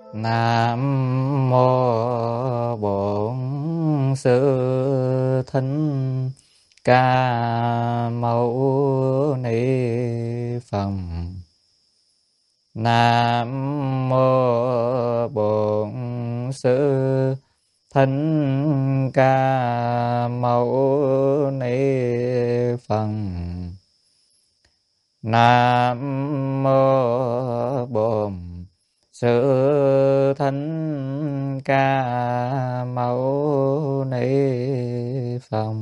Nam mô Bổn Sư Thích Ca Mâu Ni Phật. Nam mô Bổn Sư Thích Ca Mâu Ni Phật. Nam mô Bổn Sư Thích Ca Mâu Ni Phật.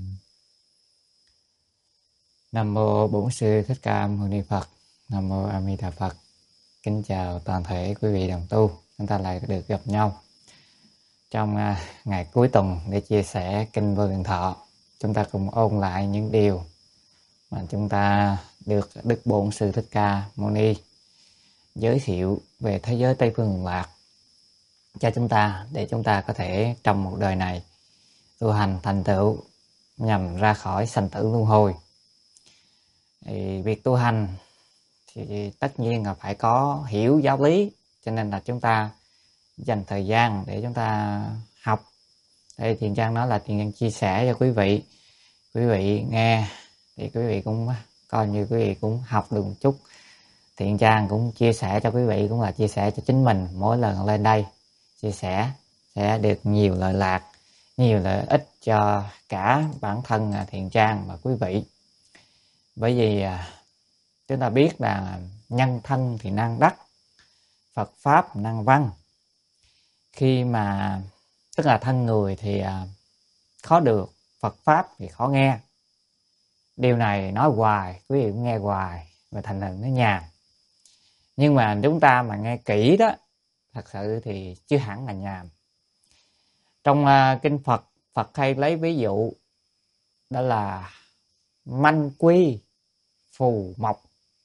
Nam mô Bổn Sư Thích Ca Mâu Ni Phật. Nam mô A Di Đà Phật. Kính chào toàn thể quý vị đồng tu. Chúng ta lại được gặp nhau trong ngày cuối tuần để chia sẻ kinh Vô Lượng Thọ. Chúng ta cùng ôn lại những điều mà chúng ta được Đức Bổn Sư Thích Ca Mâu Ni giới thiệu về thế giới Tây Phương Cực Lạc cho chúng ta, để chúng ta có thể trong một đời này tu hành thành tựu nhằm ra khỏi sanh tử luân hồi. Thì việc tu hành thì tất nhiên là phải có hiểu giáo lý, cho nên là chúng ta dành thời gian để chúng ta học. Đây Thiện Trang nói là Thiện Trang chia sẻ cho quý vị nghe thì quý vị cũng coi như quý vị cũng học được một chút. Thiện Trang cũng chia sẻ cho quý vị, cũng là chia sẻ cho chính mình. Mỗi lần lên đây chia sẻ sẽ được nhiều lợi lạc, nhiều lợi ích cho cả bản thân Thiện Trang và quý vị. Bởi vì chúng ta biết là nhân thân thì năng đắc, Phật Pháp năng văn. Khi mà tức là thân người thì khó được, Phật Pháp thì khó nghe. Điều này nói hoài, quý vị cũng nghe hoài và thành hình nó nhàm. Nhưng mà chúng ta mà nghe kỹ đó, thật sự thì chưa hẳn là nhàm. Trong kinh Phật, Phật hay lấy ví dụ đó là manh quy phù mộc.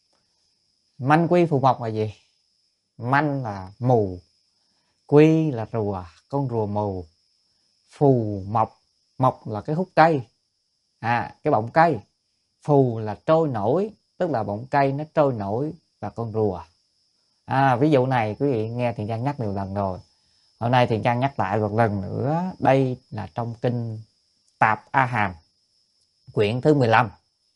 Manh quy phù mộc là gì? Manh là mù, quy là rùa, con rùa mù. Phù mộc, mộc là cái hút cây, cái bọng cây. Phù là trôi nổi, tức là bọng cây nó trôi nổi và con rùa. Ví dụ này quý vị nghe Thiện Trang nhắc nhiều lần rồi. Hôm nay Thiện Trang nhắc lại một lần nữa. Đây là trong kinh Tạp A Hàm, quyển thứ 15.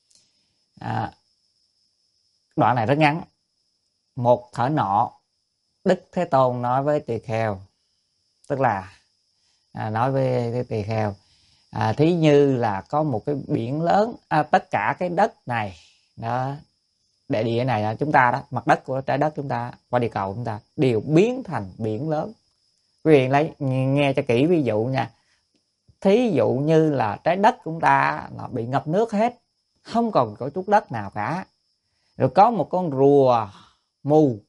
Đoạn này rất ngắn. Một thở nọ, Đức Thế Tôn nói với tỳ kheo, tức là nói với tỳ kheo, thí như là có một cái biển lớn, tất cả cái đất này đó, đại địa này là chúng ta đó, mặt đất của trái đất chúng ta, qua địa cầu chúng ta đều biến thành biển lớn. Quý vị lấy nghe cho kỹ ví dụ nha. Thí dụ như là trái đất chúng ta là bị ngập nước hết, không còn có chút đất nào cả. Rồi có một con rùa mù,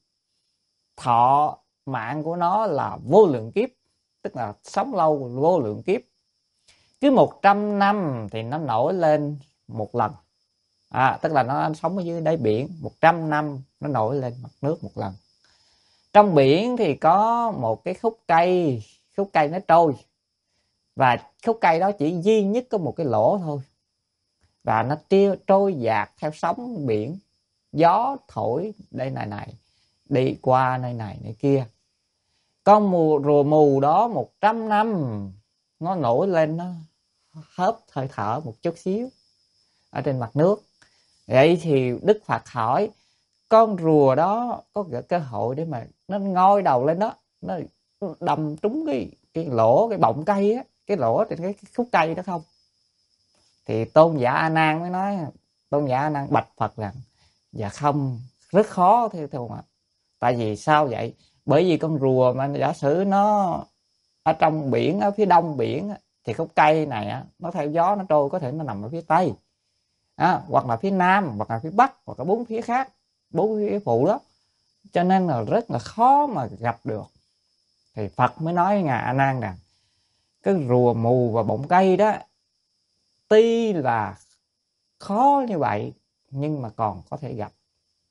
thọ mạng của nó là vô lượng kiếp, tức là sống lâu vô lượng kiếp. Cứ 100 năm thì nó nổi lên một lần. Tức là nó sống ở dưới đáy biển, 100 năm nó nổi lên mặt nước một lần. Trong biển thì có một cái khúc cây nó trôi. Và khúc cây đó chỉ duy nhất có một cái lỗ thôi. Và nó trôi dạt theo sóng biển. Gió thổi đây này, đi qua nơi này nơi kia. Con rùa mù đó 100 năm nó nổi lên, nó hớp hơi thở một chút xíu ở trên mặt nước. Vậy thì Đức Phật hỏi, con rùa đó có cơ hội để mà nó ngoi đầu lên đó, nó đâm trúng cái lỗ, cái bọng cây á, cái lỗ trên cái khúc cây đó không? Thì Tôn giả A Nan mới nói, Tôn giả A Nan bạch Phật rằng, dạ không, rất khó theo ạ. Tại vì sao vậy? Bởi vì con rùa mà giả sử nó ở trong biển, ở phía đông biển, thì khúc cây này nó theo gió nó trôi, có thể nó nằm ở phía tây, hoặc là phía nam, hoặc là phía bắc, hoặc là bốn phía khác, bốn phía phụ đó. Cho nên là rất là khó mà gặp được. Thì Phật mới nói với ngài A Nan rằng, cái rùa mù và bọng cây đó tuy là khó như vậy nhưng mà còn có thể gặp.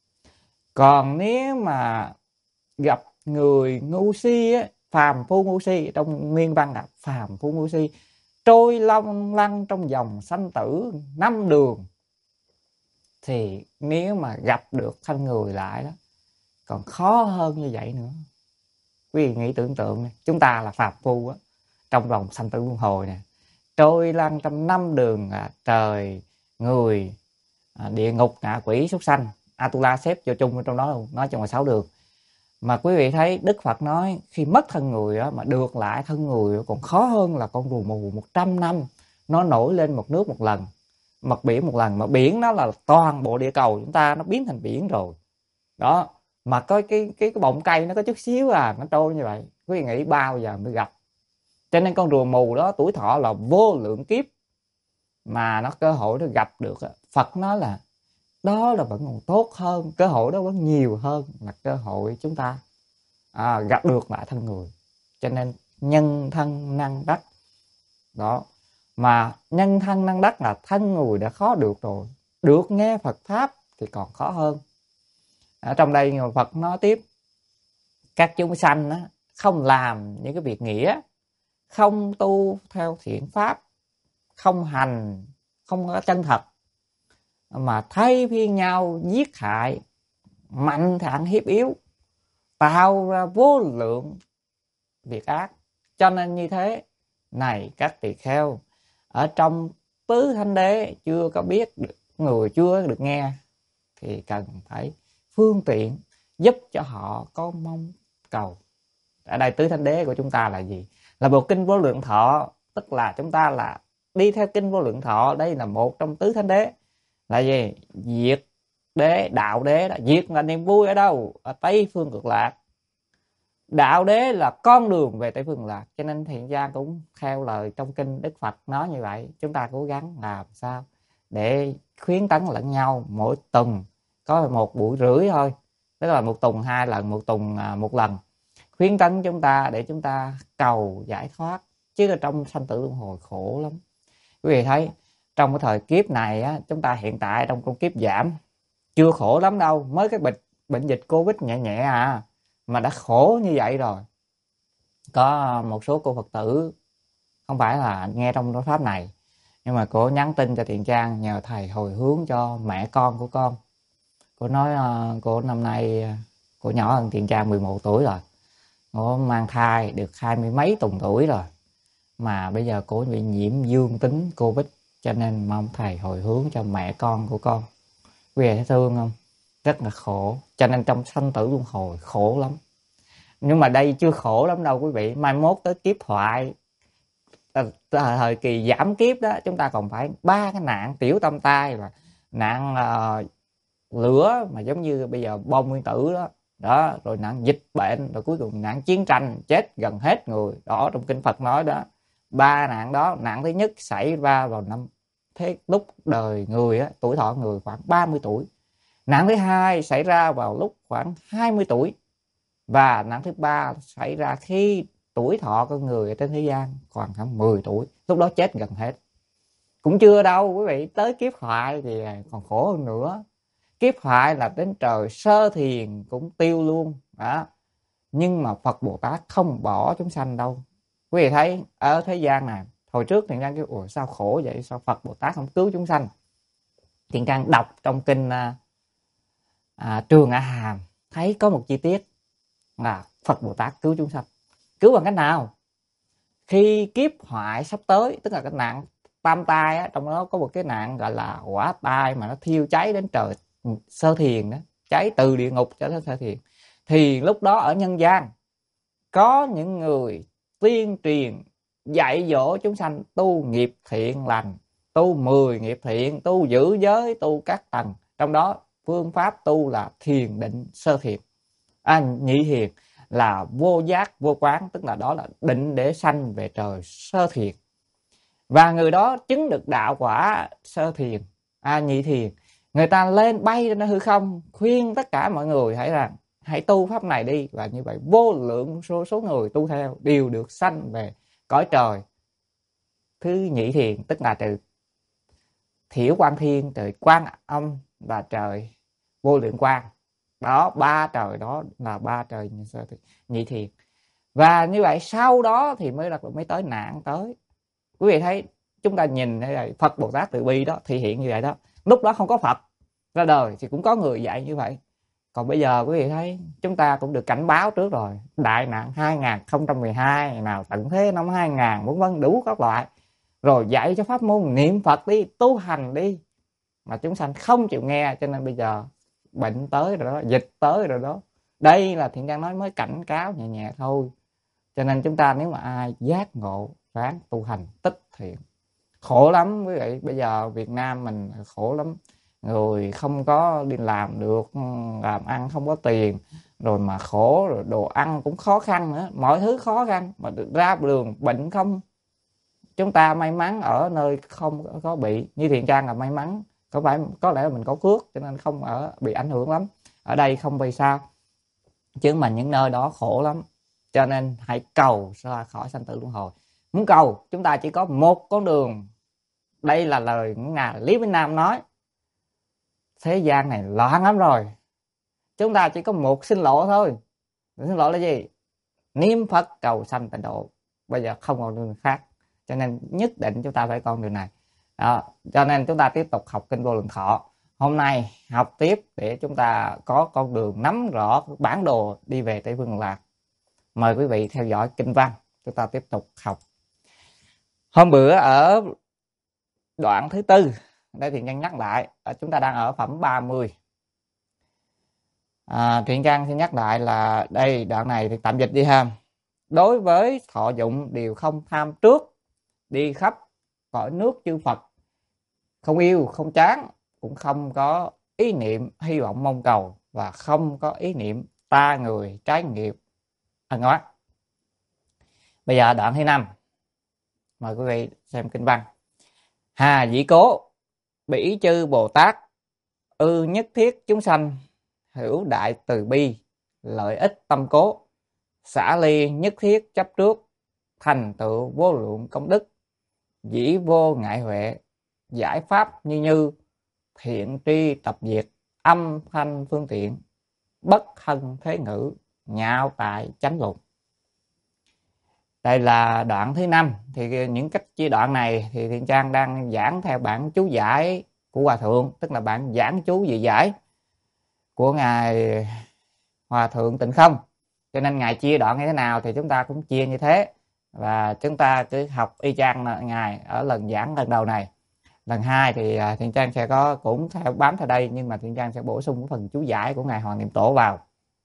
Còn nếu mà gặp người ngu si á, phàm phu ngu si, trong nguyên văn là phàm phu ngu si, trôi long lăng trong dòng sanh tử 5 đường, thì nếu mà gặp được thân người lại đó còn khó hơn như vậy nữa. Quý vị nghĩ tưởng tượng này, chúng ta là phàm phu á, trong vòng sanh tử luân hồi nè, trôi lăn trong 5 đường trời, người, địa ngục, ngạ quỷ, súc sanh. Atula xếp vô chung trong đó luôn, nói trong là 6 đường. Mà quý vị thấy Đức Phật nói khi mất thân người á, mà được lại thân người còn khó hơn là con rùa mù 100 năm nó nổi lên một nước một lần, mặt biển một lần. Mà biển đó là toàn bộ địa cầu chúng ta nó biến thành biển rồi đó, mà có cái bọng cây nó có chút xíu nó trôi như vậy, quý vị nghĩ bao giờ mới gặp. Cho nên con rùa mù đó tuổi thọ là vô lượng kiếp mà nó cơ hội nó gặp được. Phật nói là đó là vẫn còn tốt hơn, cơ hội đó vẫn nhiều hơn là cơ hội chúng ta gặp được lại thân người. Cho nên nhân thân năng đắc đó, mà nhân thân năng đắc là thân người đã khó được rồi, được nghe Phật pháp thì còn khó hơn. Ở trong đây Phật nói tiếp, các chúng sanh không làm những cái việc nghĩa, không tu theo thiện pháp, không hành, không có chân thật, mà thay phiên nhau giết hại, mạnh thản hiếp yếu, tạo ra vô lượng việc ác. Cho nên như thế này các tỳ kheo, ở trong tứ thánh đế chưa có biết được, người chưa được nghe thì cần phải phương tiện giúp cho họ có mong cầu. Ở đây tứ thánh đế của chúng ta là gì? Là bộ kinh Vô Lượng Thọ, tức là chúng ta là đi theo kinh Vô Lượng Thọ. Đây là một trong tứ thánh đế. Là gì? Diệt đế, đạo đế đó. Diệt là niềm vui ở đâu? Ở Tây Phương Cực Lạc. Đạo đế là con đường về Tây Phương Cực Lạc. Cho nên thiện gia cũng theo lời trong kinh Đức Phật nói như vậy. Chúng ta cố gắng làm sao để khuyến tấn lẫn nhau. Mỗi tuần có 1 buổi rưỡi thôi, tức là 1 tuần 2 lần, 1 tuần 1 lần, khuyến tấn chúng ta để chúng ta cầu giải thoát. Chứ trong sanh tử luân hồi khổ lắm. Quý vị thấy trong cái thời kiếp này chúng ta hiện tại trong con kiếp giảm chưa khổ lắm đâu, mới cái bệnh dịch Covid nhẹ nhẹ mà đã khổ như vậy rồi. Có một số cô Phật tử không phải là nghe trong đối pháp này, nhưng mà cô nhắn tin cho Thiện Trang nhờ thầy hồi hướng cho mẹ con của con. Cô nói cô năm nay cô nhỏ hơn Thiện Trang 11 tuổi rồi, cô mang thai được 20 mấy tuần tuổi rồi, mà bây giờ cô bị nhiễm dương tính Covid, cho nên mong thầy hồi hướng cho mẹ con của con. Quý vị thấy thương không? Rất là khổ. Cho nên trong sanh tử luân hồi khổ lắm. Nhưng mà đây chưa khổ lắm đâu quý vị. Mai mốt tới kiếp thoại, thời kỳ giảm kiếp đó, chúng ta còn phải 3 cái nạn tiểu tâm tai, và nạn lửa mà giống như bây giờ bom nguyên tử đó, rồi nạn dịch bệnh, rồi cuối cùng nạn chiến tranh, chết gần hết người đó. Trong kinh Phật nói đó, 3 nạn đó. Nạn thứ nhất xảy ra vào năm lúc đời người tuổi thọ người khoảng 30 tuổi. Nạn thứ hai xảy ra vào lúc khoảng 20 tuổi. Và nạn thứ ba xảy ra khi tuổi thọ con người ở trên thế gian còn khoảng 10 tuổi, lúc đó chết gần hết. Cũng chưa đâu quý vị, tới kiếp thoại thì còn khổ hơn nữa. Kiếp thoại là đến trời sơ thiền cũng tiêu luôn đó. Nhưng mà Phật Bồ Tát không bỏ chúng sanh đâu. Quý vị thấy ở thế gian này, hồi trước Thiện Trang kêu ủa sao khổ vậy, sao Phật Bồ Tát không cứu chúng sanh. Thiện Trang đọc trong kinh Trường A Hàm thấy có một chi tiết là Phật Bồ Tát cứu chúng sanh. Cứu bằng cách nào? Khi kiếp hoại sắp tới, tức là cái nạn tam tai trong đó có một cái nạn gọi là quả tai mà nó thiêu cháy đến trời sơ thiền đó, cháy từ địa ngục cho đến sơ thiền. Thì lúc đó ở nhân gian có những người tuyên truyền dạy dỗ chúng sanh tu nghiệp thiện lành, tu 10 nghiệp thiện, tu giữ giới, tu các tầng. Trong đó phương pháp tu là thiền định sơ thiền, nhị thiền là vô giác vô quán, tức là đó là định để sanh về trời sơ thiền. Và người đó chứng được đạo quả sơ thiền, nhị thiền. Người ta lên bay lên hư không khuyên tất cả mọi người hãy tu pháp này đi, và như vậy vô lượng số người tu theo đều được sanh về cõi trời thứ nhị thiền, tức là từ Thiểu Quan Thiên, trời Quan Âm và trời Vô Lượng Quang. Đó, 3 trời đó là 3 trời nhị thiền. Và như vậy sau đó thì mới tới nạn tới. Quý vị thấy chúng ta nhìn đây, Phật Bồ Tát Từ Bi đó thể hiện như vậy đó. Lúc đó không có Phật ra đời thì cũng có người dạy như vậy. Còn bây giờ quý vị thấy chúng ta cũng được cảnh báo trước rồi, đại nạn 2012 nào tận thế năm 2000 vân vân đủ các loại, rồi dạy cho pháp môn niệm Phật đi, tu hành đi, mà chúng sanh không chịu nghe. Cho nên bây giờ bệnh tới rồi đó, dịch tới rồi đó. Đây là Thiện Trang nói mới cảnh cáo nhẹ nhẹ thôi. Cho nên chúng ta nếu mà ai giác ngộ ráng tu hành tích thiện. Khổ lắm quý vị, bây giờ Việt Nam mình khổ lắm, người không có đi làm được, làm ăn không có tiền, rồi mà khổ, rồi đồ ăn cũng khó khăn nữa, mọi thứ khó khăn, mà được ra đường bệnh không. Chúng ta may mắn ở nơi không có bị, như Thiện Trang là may mắn, có lẽ là mình có phước cho nên không bị ảnh hưởng lắm, ở đây không vì sao, chứ mà những nơi đó khổ lắm. Cho nên hãy cầu ra khỏi sanh tử luân hồi. Muốn cầu chúng ta chỉ có một con đường. Đây là lời ngài Lý Vĩnh Nam nói, thế gian này loạn lắm rồi, chúng ta chỉ có một sinh lộ thôi. Sinh lộ là gì? Niệm Phật cầu sanh tịnh độ, bây giờ không còn đường khác, cho nên nhất định chúng ta phải con đường này đó. Cho nên chúng ta tiếp tục học kinh Vô Lượng Thọ. Hôm nay học tiếp để chúng ta có con đường nắm rõ bản đồ đi về Tây Phương Cực Lạc. Mời quý vị theo dõi kinh văn, chúng ta tiếp tục học. Hôm bữa ở đoạn thứ tư, đây Thiện Trang nhắc lại, chúng ta đang ở phẩm 30. Thiện Trang xin nhắc lại là đây đoạn này thì tạm dịch đi ha. Đối với thọ dụng đều không tham trước, đi khắp cõi nước chư Phật, không yêu không chán, cũng không có ý niệm hy vọng mong cầu, và không có ý niệm ta người trái nghiệp ân oán. Bây giờ đoạn thứ 5, mời quý vị xem kinh văn. Hà dĩ cố bỉ chư Bồ Tát, ư nhất thiết chúng sanh, hữu đại từ bi, lợi ích tâm cố, xả ly nhất thiết chấp trước, thành tựu vô lượng công đức, dĩ vô ngại huệ, giải pháp như như, thiện tri tập diệt, âm thanh phương tiện, bất hân thế ngữ, nhạo tại chánh luận. Đây là đoạn thứ 5. Thì những cách chia đoạn này thì Thiện Trang đang giảng theo bản chú giải của Hòa Thượng, tức là bản giảng chú dị giải của ngài Hòa Thượng Tịnh Không. Cho nên ngài chia đoạn như thế nào thì chúng ta cũng chia như thế, và chúng ta cứ học y chang ngài ở lần giảng lần đầu này. Lần 2 thì Thiện Trang sẽ có cũng theo bám theo đây, nhưng mà Thiện Trang sẽ bổ sung phần chú giải của ngài Hoàng Niệm Tổ vào.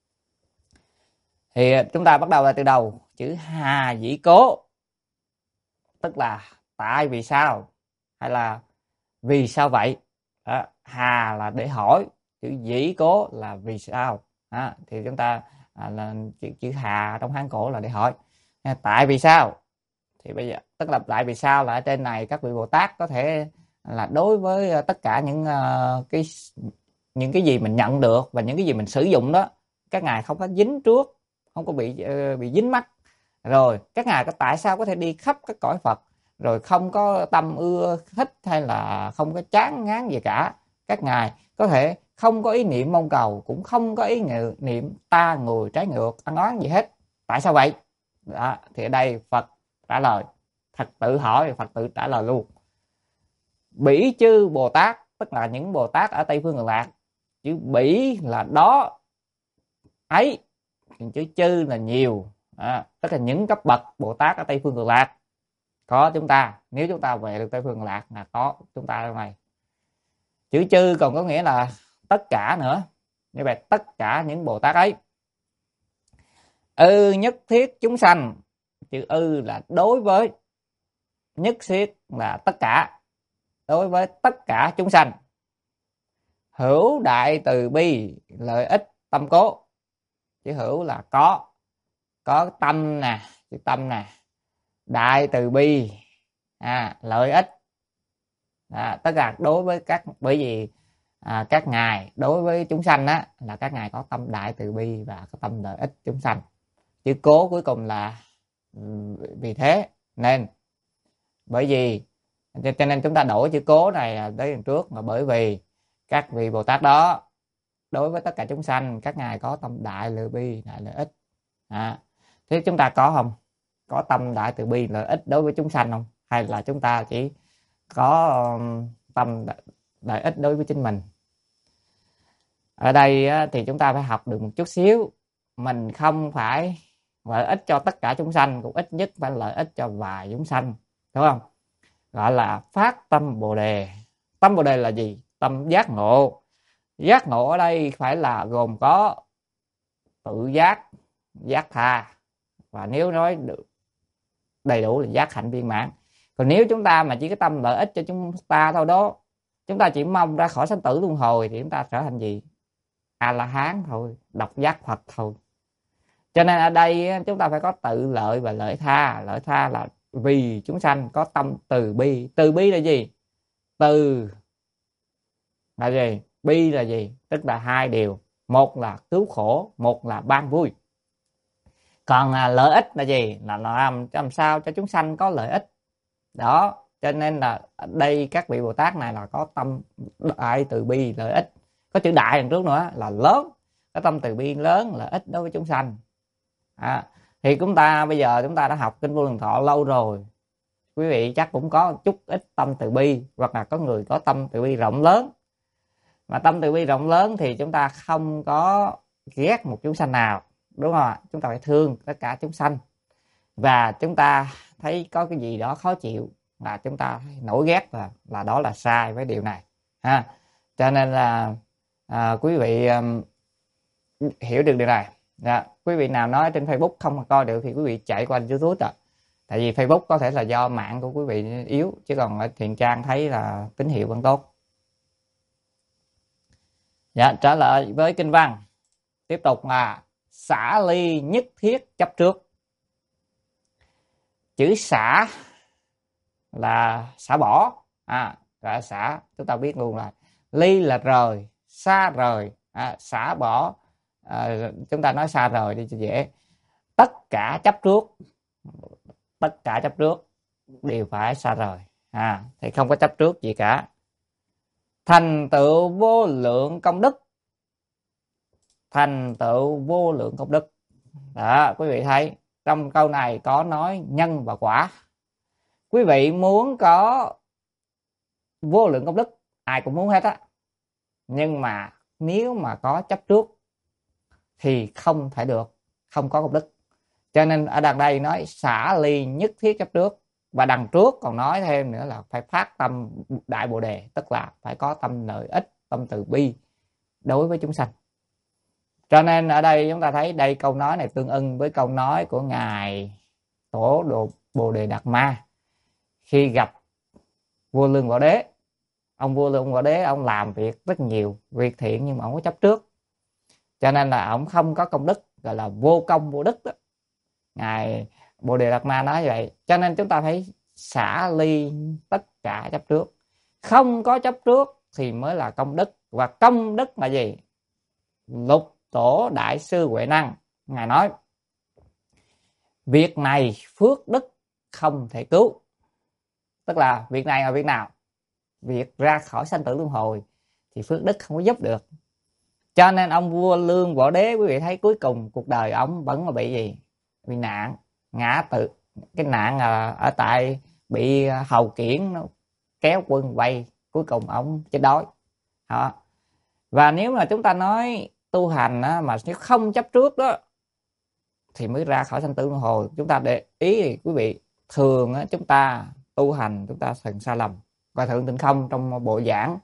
Thì chúng ta bắt đầu là từ đầu, chữ hà dĩ cố, tức là tại vì sao, hay là vì sao vậy. Đó, hà là để hỏi, chữ dĩ cố là vì sao. Đó, thì chúng ta là chữ hà trong Hán cổ là để hỏi tại vì sao. Thì bây giờ tức là tại vì sao là ở trên này các vị Bồ Tát có thể là đối với tất cả những cái gì mình nhận được và những cái gì mình sử dụng đó, các ngài không có dính trước, không có bị dính mắc. Rồi các ngài tại sao có thể đi khắp các cõi Phật, rồi không có tâm ưa thích hay là không có chán ngán gì cả. Các ngài có thể không có ý niệm mong cầu, cũng không có ý niệm ta người trái ngược ăn oán gì hết. Tại sao vậy? Đó, thì ở đây Phật trả lời, Phật tự hỏi, Phật tự trả lời luôn. Bỉ chư Bồ Tát, tức là những Bồ Tát ở Tây Phương Cực Lạc. Chữ bỉ là đó, ấy, chữ chư là nhiều. Tức là những cấp bậc Bồ Tát ở Tây Phương Cực Lạc có chúng ta. Nếu chúng ta về được Tây Phương Cực Lạc là có chúng ta trong này. Chữ chư còn có nghĩa là tất cả nữa. Như vậy tất cả những Bồ Tát ấy. Ư nhất thiết chúng sanh, chữ ư là đối với, nhất thiết là tất cả, đối với tất cả chúng sanh. Hữu đại từ bi, lợi ích tâm cố. Chữ hữu là có tâm nè, chữ tâm nè. Đại từ bi, lợi ích. Tất cả đối với các, bởi vì các ngài đối với chúng sanh á, là các ngài có tâm đại từ bi và có tâm lợi ích chúng sanh. Chữ cố cuối cùng là vì thế nên, bởi vì, cho nên chúng ta đổi chữ cố này tới đằng trước, mà bởi vì các vị Bồ Tát đó đối với tất cả chúng sanh, các ngài có tâm đại từ bi, đại lợi ích. Thế chúng ta có không? Có tâm đại từ bi lợi ích đối với chúng sanh không? Hay là chúng ta chỉ có tâm lợi ích đối với chính mình? Ở đây thì chúng ta phải học được một chút xíu, mình không phải lợi ích cho tất cả chúng sanh, cũng ít nhất phải lợi ích cho vài chúng sanh, đúng không? Gọi là phát tâm Bồ đề. Tâm Bồ đề là gì? Tâm giác ngộ. Giác ngộ ở đây phải là gồm có tự giác, giác tha, và nếu nói được đầy đủ là giác hạnh viên mãn. Còn nếu chúng ta mà chỉ có tâm lợi ích cho chúng ta thôi đó, chúng ta chỉ mong ra khỏi sanh tử luân hồi, thì chúng ta trở thành gì? A La Hán thôi, độc giác Phật thôi. Cho nên ở đây chúng ta phải có tự lợi và lợi tha. Lợi tha là vì chúng sanh, có tâm từ bi. Từ bi là gì? Từ là gì? Bi là gì? Tức là hai điều, một là cứu khổ, một là ban vui. Còn lợi ích là gì? Là làm sao cho chúng sanh có lợi ích đó. Cho nên là ở đây các vị Bồ Tát này là có tâm đại từ bi lợi ích, có chữ đại đằng trước nữa là lớn, có tâm từ bi lớn lợi ích đối với chúng sanh. Thì chúng ta bây giờ chúng ta đã học kinh Vô Lượng Thọ lâu rồi, quý vị chắc cũng có chút ít tâm từ bi, hoặc là có người có tâm từ bi rộng lớn. Mà tâm từ bi rộng lớn thì chúng ta không có ghét một chúng sanh nào, đúng không ạ? Chúng ta phải thương tất cả chúng sanh, và chúng ta thấy có cái gì đó khó chịu là chúng ta nổi ghét, là đó là sai với điều này ha. Cho nên là quý vị hiểu được điều này. Quý vị nào nói trên Facebook không coi được thì quý vị chạy qua YouTube ạ. Tại vì Facebook có thể là do mạng của quý vị yếu, chứ còn ở Thiện Trang thấy là tín hiệu vẫn tốt. Trả lời với kinh văn tiếp tục là xả ly nhất thiết chấp trước. Chữ xả là xả bỏ, gọi là xả, chúng ta biết luôn là ly là rời, xa rời, xả bỏ. Chúng ta nói xa rời đi cho dễ. Tất cả chấp trước, tất cả chấp trước đều phải xa rời, thì không có chấp trước gì cả. Thành tựu vô lượng công đức, thành tựu vô lượng công đức. Đó, quý vị thấy trong câu này có nói nhân và quả. Quý vị muốn có vô lượng công đức, ai cũng muốn hết á, nhưng mà nếu mà có chấp trước thì không thể được, không có công đức. Cho nên ở đằng đây nói xả ly nhất thiết chấp trước, và đằng trước còn nói thêm nữa là phải phát tâm đại bồ đề, tức là phải có tâm lợi ích, tâm từ bi đối với chúng sanh. Cho nên ở đây chúng ta thấy đây câu nói này tương ưng với câu nói của ngài Tổ Bồ Đề Đạt Ma khi gặp vua Lương Võ Đế. Ông vua Lương Võ Đế ông làm việc rất nhiều việc thiện, nhưng mà ông có chấp trước, cho nên là ông không có công đức, gọi là vô công vô đức đó. Ngài Bồ Đề Đạt Ma nói vậy. Cho nên chúng ta phải xả ly tất cả chấp trước, không có chấp trước thì mới là công đức. Và công đức là gì? Lục Tổ Đại Sư Huệ Năng ngài nói việc này phước đức không thể cứu. Tức là việc này là việc nào? Việc ra khỏi sanh tử luân hồi thì phước đức không có giúp được. Cho nên ông vua Lương Võ Đế, quý vị thấy cuối cùng cuộc đời ông vẫn là bị gì? Bị nạn, ngã tự. Cái nạn ở tại bị Hầu Kiển nó kéo quân vây, cuối cùng ông chết đói. Và nếu mà chúng ta nói tu hành mà nếu không chấp trước đó thì mới ra khỏi sanh tử luân hồi. Chúng ta để ý thì quý vị, thường chúng ta tu hành chúng ta thường sai lầm. Và Thượng Tịnh Không trong bộ giảng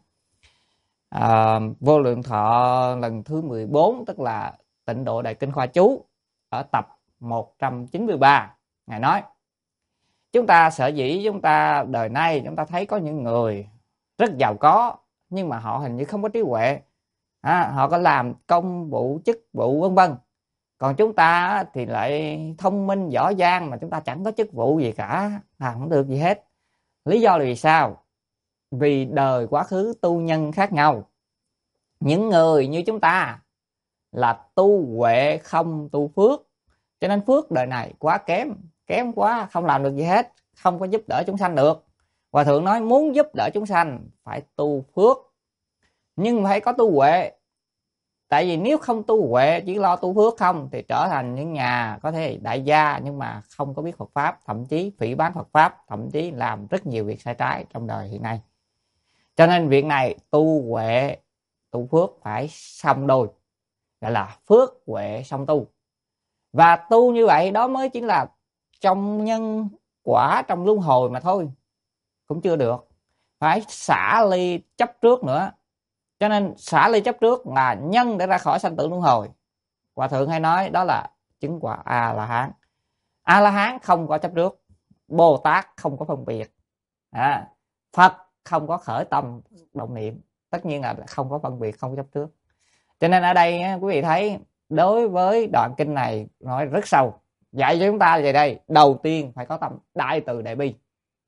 Vô Lượng Thọ lần thứ 14, tức là Tịnh Độ Đại Kinh Khoa Chú, ở tập 193, ngài nói chúng ta sở dĩ chúng ta đời nay chúng ta thấy có những người rất giàu có, nhưng mà họ hình như không có trí huệ, họ có làm công vụ chức vụ vân vân. Còn chúng ta thì lại thông minh giỏi giang mà chúng ta chẳng có chức vụ gì cả, không được gì hết. Lý do là vì sao? Vì đời quá khứ tu nhân khác nhau. Những người như chúng ta là tu huệ không tu phước, cho nên phước đời này quá kém, kém quá, không làm được gì hết, không có giúp đỡ chúng sanh được. Hòa Thượng nói muốn giúp đỡ chúng sanh phải tu phước, nhưng phải có tu huệ. Tại vì nếu không tu huệ, chỉ lo tu phước không thì trở thành những nhà có thể đại gia nhưng mà không có biết Phật Pháp, thậm chí phỉ báng Phật Pháp, thậm chí làm rất nhiều việc sai trái trong đời hiện nay. Cho nên việc này tu huệ tu phước phải song đôi, gọi là phước huệ song tu. Và tu như vậy đó mới chính là trong nhân quả, trong luân hồi mà thôi, cũng chưa được, phải xả ly chấp trước nữa. Cho nên xả ly chấp trước là nhân để ra khỏi sanh tử luân hồi. Hòa thượng hay nói đó là chứng quả A La Hán. A La Hán không có chấp trước, Bồ Tát không có phân biệt, Phật không có khởi tâm động niệm, tất nhiên là không có phân biệt, không có chấp trước. Cho nên ở đây quý vị thấy đối với đoạn kinh này nói rất sâu, dạy cho chúng ta về đây đầu tiên phải có tâm đại từ đại bi,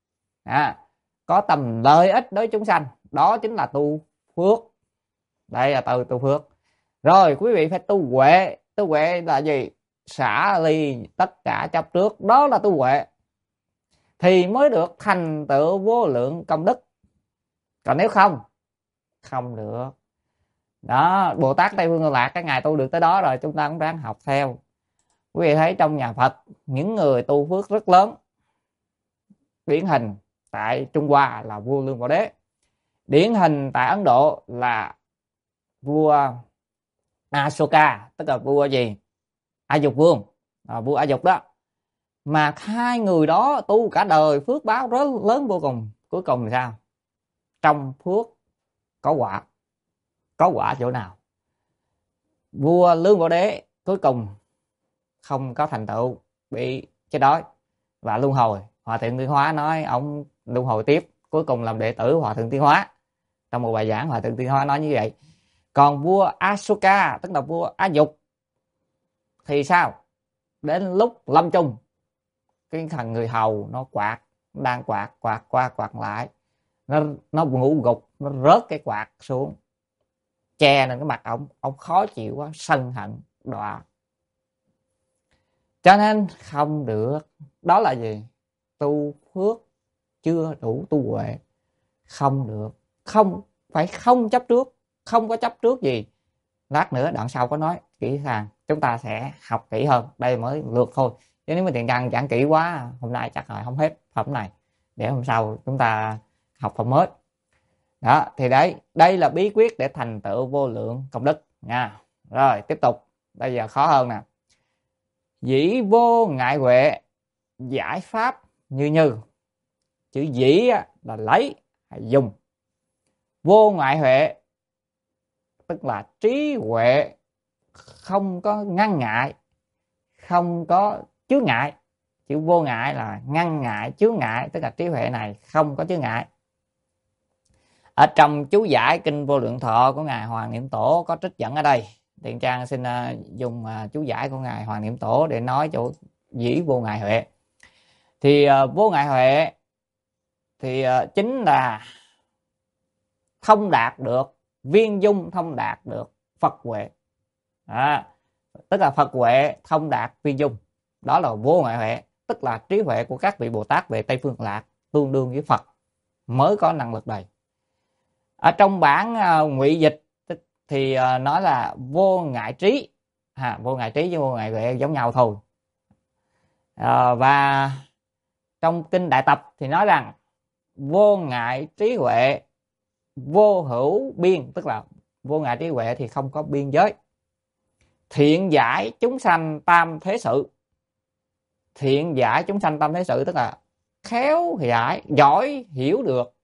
có tâm lợi ích đối chúng sanh, đó chính là tu phước. Đây là từ tu phước. Rồi quý vị phải tu huệ. Tu huệ là gì? Xả ly tất cả chấp trước, đó là tu huệ, thì mới được thành tựu vô lượng công đức. Còn nếu không, không được. Đó, Bồ Tát Tây Phương Cực Lạc cái ngày tu được tới đó rồi, chúng ta cũng ráng học theo. Quý vị thấy trong nhà Phật những người tu phước rất lớn, điển hình tại Trung Hoa là vua Lương Bảo Đế, điển hình tại Ấn Độ là vua Asoka, tức là vua gì? A Dục Vương, vua A Dục đó. Mà hai người đó tu cả đời phước báo rất lớn vô cùng, cuối cùng là sao? Trong phước có quả. Có quả chỗ nào? Vua Lương Bảo Đế cuối cùng không có thành tựu, bị chết đói và luân hồi. Hòa thượng Tiến Hóa nói ông luân hồi tiếp, cuối cùng làm đệ tử Hòa thượng Tiến Hóa. Trong một bài giảng Hòa thượng Tiến Hóa nói như vậy. Còn vua Asoka, tức là vua Á Dục, thì sao? Đến lúc lâm chung, cái thằng người hầu nó quạt, đang quạt qua quạt lại, nó ngủ gục, nó rớt cái quạt xuống, che lên cái mặt ông khó chịu quá, sân hận đọa. Cho nên không được. Đó là gì? Tu phước chưa đủ tu huệ. Không được. Không chấp trước. Không có chấp trước gì. Lát nữa đoạn sau có nói kỹ càng, chúng ta sẽ học kỹ hơn. Đây mới lượt thôi, chứ nếu mà tiền càng giảng kỹ quá hôm nay chắc là không hết phẩm này, để hôm sau chúng ta học phẩm mới. Đó, thì đây là bí quyết để thành tựu vô lượng công đức nha. Rồi tiếp tục, bây giờ khó hơn nè. Dĩ vô ngại huệ, giải pháp như. Chữ dĩ là lấy hay dùng. Vô ngại huệ tức là trí huệ không có ngăn ngại, không có chướng ngại. Chữ vô ngại là ngăn ngại, chướng ngại, tức là trí huệ này không có chướng ngại. Ở trong chú giải Kinh Vô Lượng Thọ của Ngài Hoàng Niệm Tổ có trích dẫn ở đây. Thiện Trang xin dùng chú giải của Ngài Hoàng Niệm Tổ để nói chỗ dĩ vô ngại huệ. Thì vô ngại huệ thì chính là thông đạt được, viên dung thông đạt được Phật huệ. Tức là Phật huệ thông đạt viên dung. Đó là vô ngại huệ, tức là trí huệ của các vị Bồ Tát về Tây Phương Lạc tương đương với Phật mới có năng lực này. Ở trong bản ngụy dịch thì nói là vô ngại trí. Vô ngại trí với vô ngại huệ giống nhau thôi. Và trong Kinh Đại Tập thì nói rằng vô ngại trí huệ vô hữu biên, tức là vô ngại trí huệ thì không có biên giới. Thiện giải chúng sanh tam thế sự. Thiện giải chúng sanh tam thế sự tức là khéo giải, giỏi hiểu được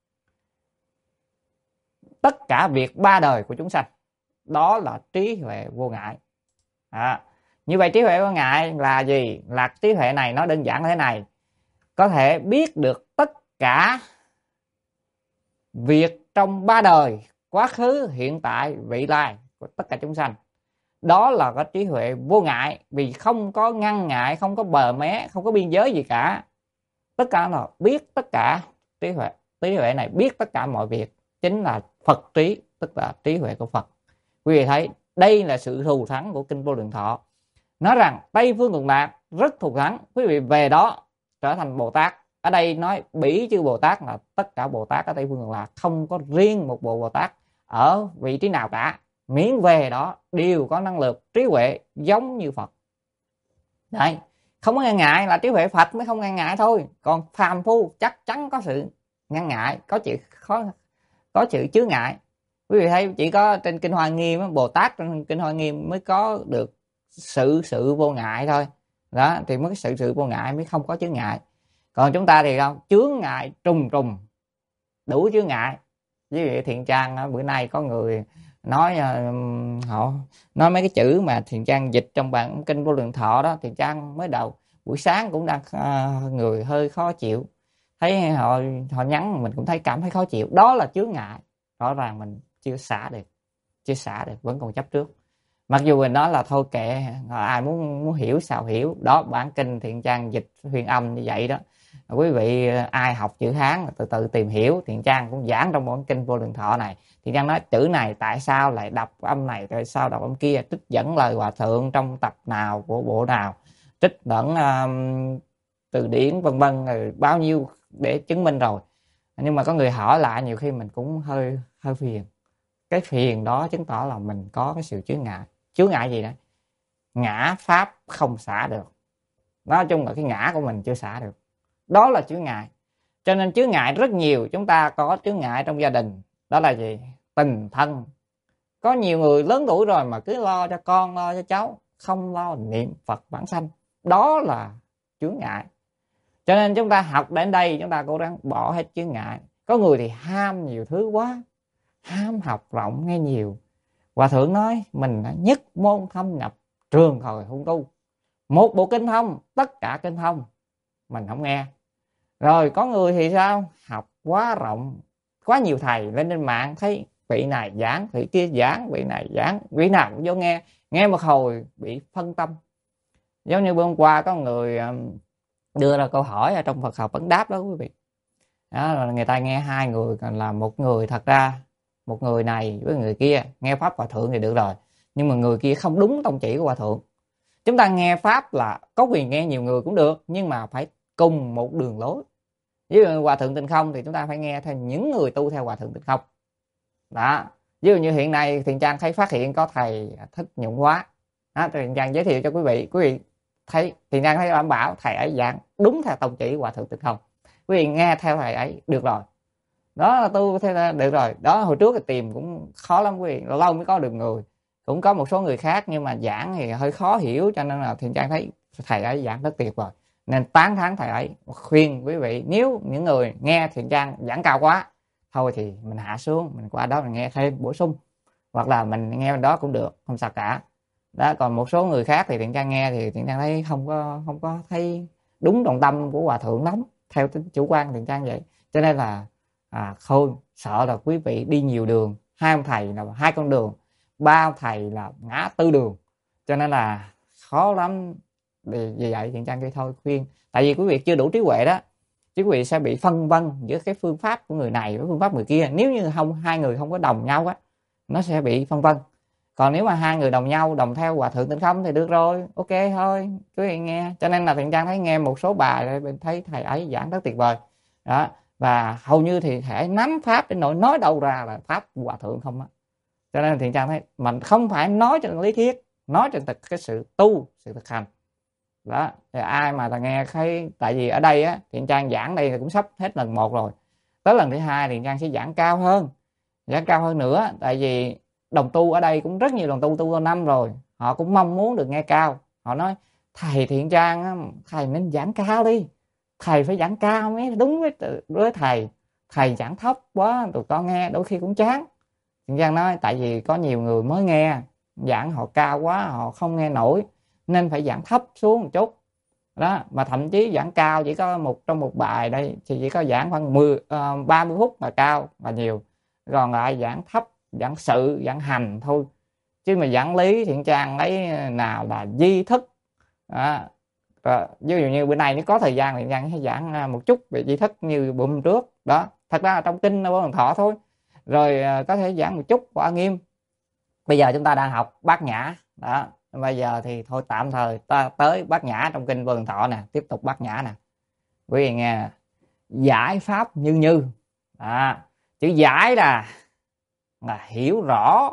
tất cả việc ba đời của chúng sanh. Đó là trí huệ vô ngại. Như vậy trí huệ vô ngại là gì? Là trí huệ này nó đơn giản thế này: có thể biết được tất cả việc trong ba đời, quá khứ, hiện tại, vị lai của tất cả chúng sanh. Đó là cái trí huệ vô ngại, vì không có ngăn ngại, không có bờ mé, không có biên giới gì cả. Tất cả là biết tất cả. Trí huệ này biết tất cả mọi việc, chính là Phật trí, tức là trí huệ của Phật. Quý vị thấy đây là sự thù thắng của Kinh Vô Lượng Thọ. Nói rằng Tây Phương Cực Lạc rất thù thắng, quý vị về đó trở thành Bồ Tát. Ở đây nói bỉ chư Bồ Tát là tất cả Bồ Tát ở Tây Phương Cực Lạc, không có riêng một bộ Bồ Tát ở vị trí nào cả. Miễn về đó đều có năng lực trí huệ giống như Phật. Đấy, không có ngăn ngại, là trí huệ Phật mới không ngăn ngại thôi. Còn phàm phu chắc chắn có sự ngăn ngại, có chữ chướng ngại. Quý vị thấy chỉ có trên Kinh Hoa Nghiêm á, Bồ Tát trên Kinh Hoa Nghiêm mới có được sự vô ngại thôi. Đó, thì mới sự vô ngại mới không có chướng ngại. Còn chúng ta thì không, chướng ngại trùng trùng, đủ chướng ngại. Ví dụ Thiện Trang bữa nay có người nói họ nói mấy cái chữ mà Thiện Trang dịch trong bản Kinh Vô Lượng Thọ đó, Thiện Trang mới đầu buổi sáng cũng đang người hơi khó chịu, thấy họ nhắn mình cũng thấy cảm thấy khó chịu, đó là chướng ngại. Rõ ràng mình chưa xả được, vẫn còn chấp trước. Mặc dù mình nói là thôi kệ, ai muốn hiểu sao hiểu, đó bản kinh Thiện Trang dịch Huyền Âm như vậy đó. Quý vị ai học chữ Hán từ từ tìm hiểu, Thiện Trang cũng giảng trong bản kinh Vô Lượng Thọ này. Thiện Trang nói chữ này tại sao lại đọc âm này, tại sao đọc âm kia, trích dẫn lời Hòa Thượng trong tập nào của bộ nào, trích dẫn từ điển vân vân, bao nhiêu để chứng minh rồi. Nhưng mà có người hỏi lại nhiều khi mình cũng hơi phiền. Cái phiền đó chứng tỏ là mình có cái sự chướng ngại. Chướng ngại gì đó? Ngã pháp không xả được. Nói chung là cái ngã của mình chưa xả được, đó là chướng ngại. Cho nên chướng ngại rất nhiều. Chúng ta có chướng ngại trong gia đình, đó là gì? Tình thân. Có nhiều người lớn tuổi rồi mà cứ lo cho con, lo cho cháu, không lo niệm Phật vãng sanh, đó là chướng ngại. Cho nên chúng ta học đến đây, chúng ta cố gắng bỏ hết chướng ngại. Có người thì ham nhiều thứ quá, ham học rộng nghe nhiều. Hòa Thượng nói mình nhất môn thâm nhập, trường thời hung tu. Một bộ kinh thông, tất cả kinh thông, mình không nghe. Rồi có người thì sao? Học quá rộng, quá nhiều thầy, lên trên mạng thấy vị này giảng, vị kia giảng, vị này giảng, vị nào cũng vô nghe. Nghe một hồi bị phân tâm. Giống như bữa hôm qua có người đưa ra câu hỏi ở trong Phật học vấn đáp đó quý vị. Đó là người ta nghe hai người, còn là một người, thật ra một người này với người kia nghe pháp Hòa Thượng thì được rồi, nhưng mà người kia không đúng tông chỉ của Hòa Thượng. Chúng ta nghe pháp là có quyền nghe nhiều người cũng được, nhưng mà phải cùng một đường lối. Ví dụ Hòa Thượng Tịnh Không thì chúng ta phải nghe theo những người tu theo Hòa Thượng Tịnh Không. Đó, ví dụ như hiện nay Thiện Trang thấy phát hiện có thầy Thích Nhuận Hóa đó, Thiện Trang giới thiệu cho quý vị thấy Thiện Trang thấy đảm bảo thầy ấy giảng đúng theo tông chỉ của Hòa Thượng Tịnh Không, quý vị nghe theo thầy ấy được rồi, đó là tu theo được rồi. Đó, hồi trước thì tìm cũng khó lắm quý vị, lâu mới có được người. Cũng có một số người khác nhưng mà giảng thì hơi khó hiểu, cho nên là Thiện Trang thấy thầy ấy giảng rất tuyệt vời, nên tán thán thầy ấy. Khuyên quý vị, nếu những người nghe Thiện Trang giảng cao quá, thôi thì mình hạ xuống, mình qua đó mình nghe thêm bổ sung, hoặc là mình nghe bên đó cũng được, không sao cả. Đó, còn một số người khác thì Thiện Trang nghe thì Thiện Trang thấy không có thấy đúng trọng tâm của Hòa Thượng lắm, theo tính chủ quan Thiện Trang vậy. Cho nên là thôi sợ là quý vị đi nhiều đường, hai ông thầy là hai con đường, ba ông thầy là ngã tư đường, cho nên là khó lắm. Vì vậy Thiện Trang kêu thôi khuyên, tại vì quý vị chưa đủ trí huệ đó, chứ quý vị sẽ bị phân vân giữa cái phương pháp của người này với phương pháp người kia. Nếu như hai người không có đồng nhau á, nó sẽ bị phân vân. Còn nếu mà hai người đồng nhau, đồng theo Hòa Thượng Tịnh Không thì được rồi, ok thôi quý vị nghe. Cho nên là Thiện Trang thấy nghe một số bài mình thấy thầy ấy giảng rất tuyệt vời đó, và hầu như thì thể nắm pháp đến nỗi nói đâu ra là pháp Hòa Thượng không á. Cho nên Thiện Trang thấy mình không phải nói trên lý thuyết, nói trên cái sự tu, sự thực hành đó. Thì ai mà ta nghe thấy, tại vì ở đây á Thiện Trang giảng đây thì cũng sắp hết lần 1 rồi, tới lần thứ 2 Thiện Trang sẽ giảng cao hơn nữa. Tại vì đồng tu ở đây cũng rất nhiều đồng tu lâu năm rồi, họ cũng mong muốn được nghe cao. Họ nói thầy Thiện Trang á, thầy nên giảng cao đi, thầy phải giảng cao mới đúng với thầy giảng thấp quá tụi con nghe đôi khi cũng chán. Thiện Trang nói tại vì có nhiều người mới nghe, giảng họ cao quá họ không nghe nổi, nên phải giảng thấp xuống một chút đó. Mà thậm chí giảng cao chỉ có trong một bài đây thì chỉ có giảng khoảng 30 phút mà cao và nhiều, còn lại giảng thấp, giảng sự, giảng hành thôi. Chứ mà giảng lý Thiện Trang lấy nào là di thức đó. Ví dụ như bữa nay nếu có thời gian Thiện Trang sẽ giảng một chút về di thức như bữa hôm trước đó. Thật ra là trong kinh Vô Lượng Thọ thôi, rồi có thể giảng một chút của A Nghiêm. Bây giờ chúng ta đang học Bát Nhã đó, bây giờ thì thôi tạm thời ta tới Bát Nhã trong kinh Vô Lượng Thọ nè, tiếp tục Bát Nhã nè quý vị nghe. Giải pháp như chữ giải là hiểu rõ,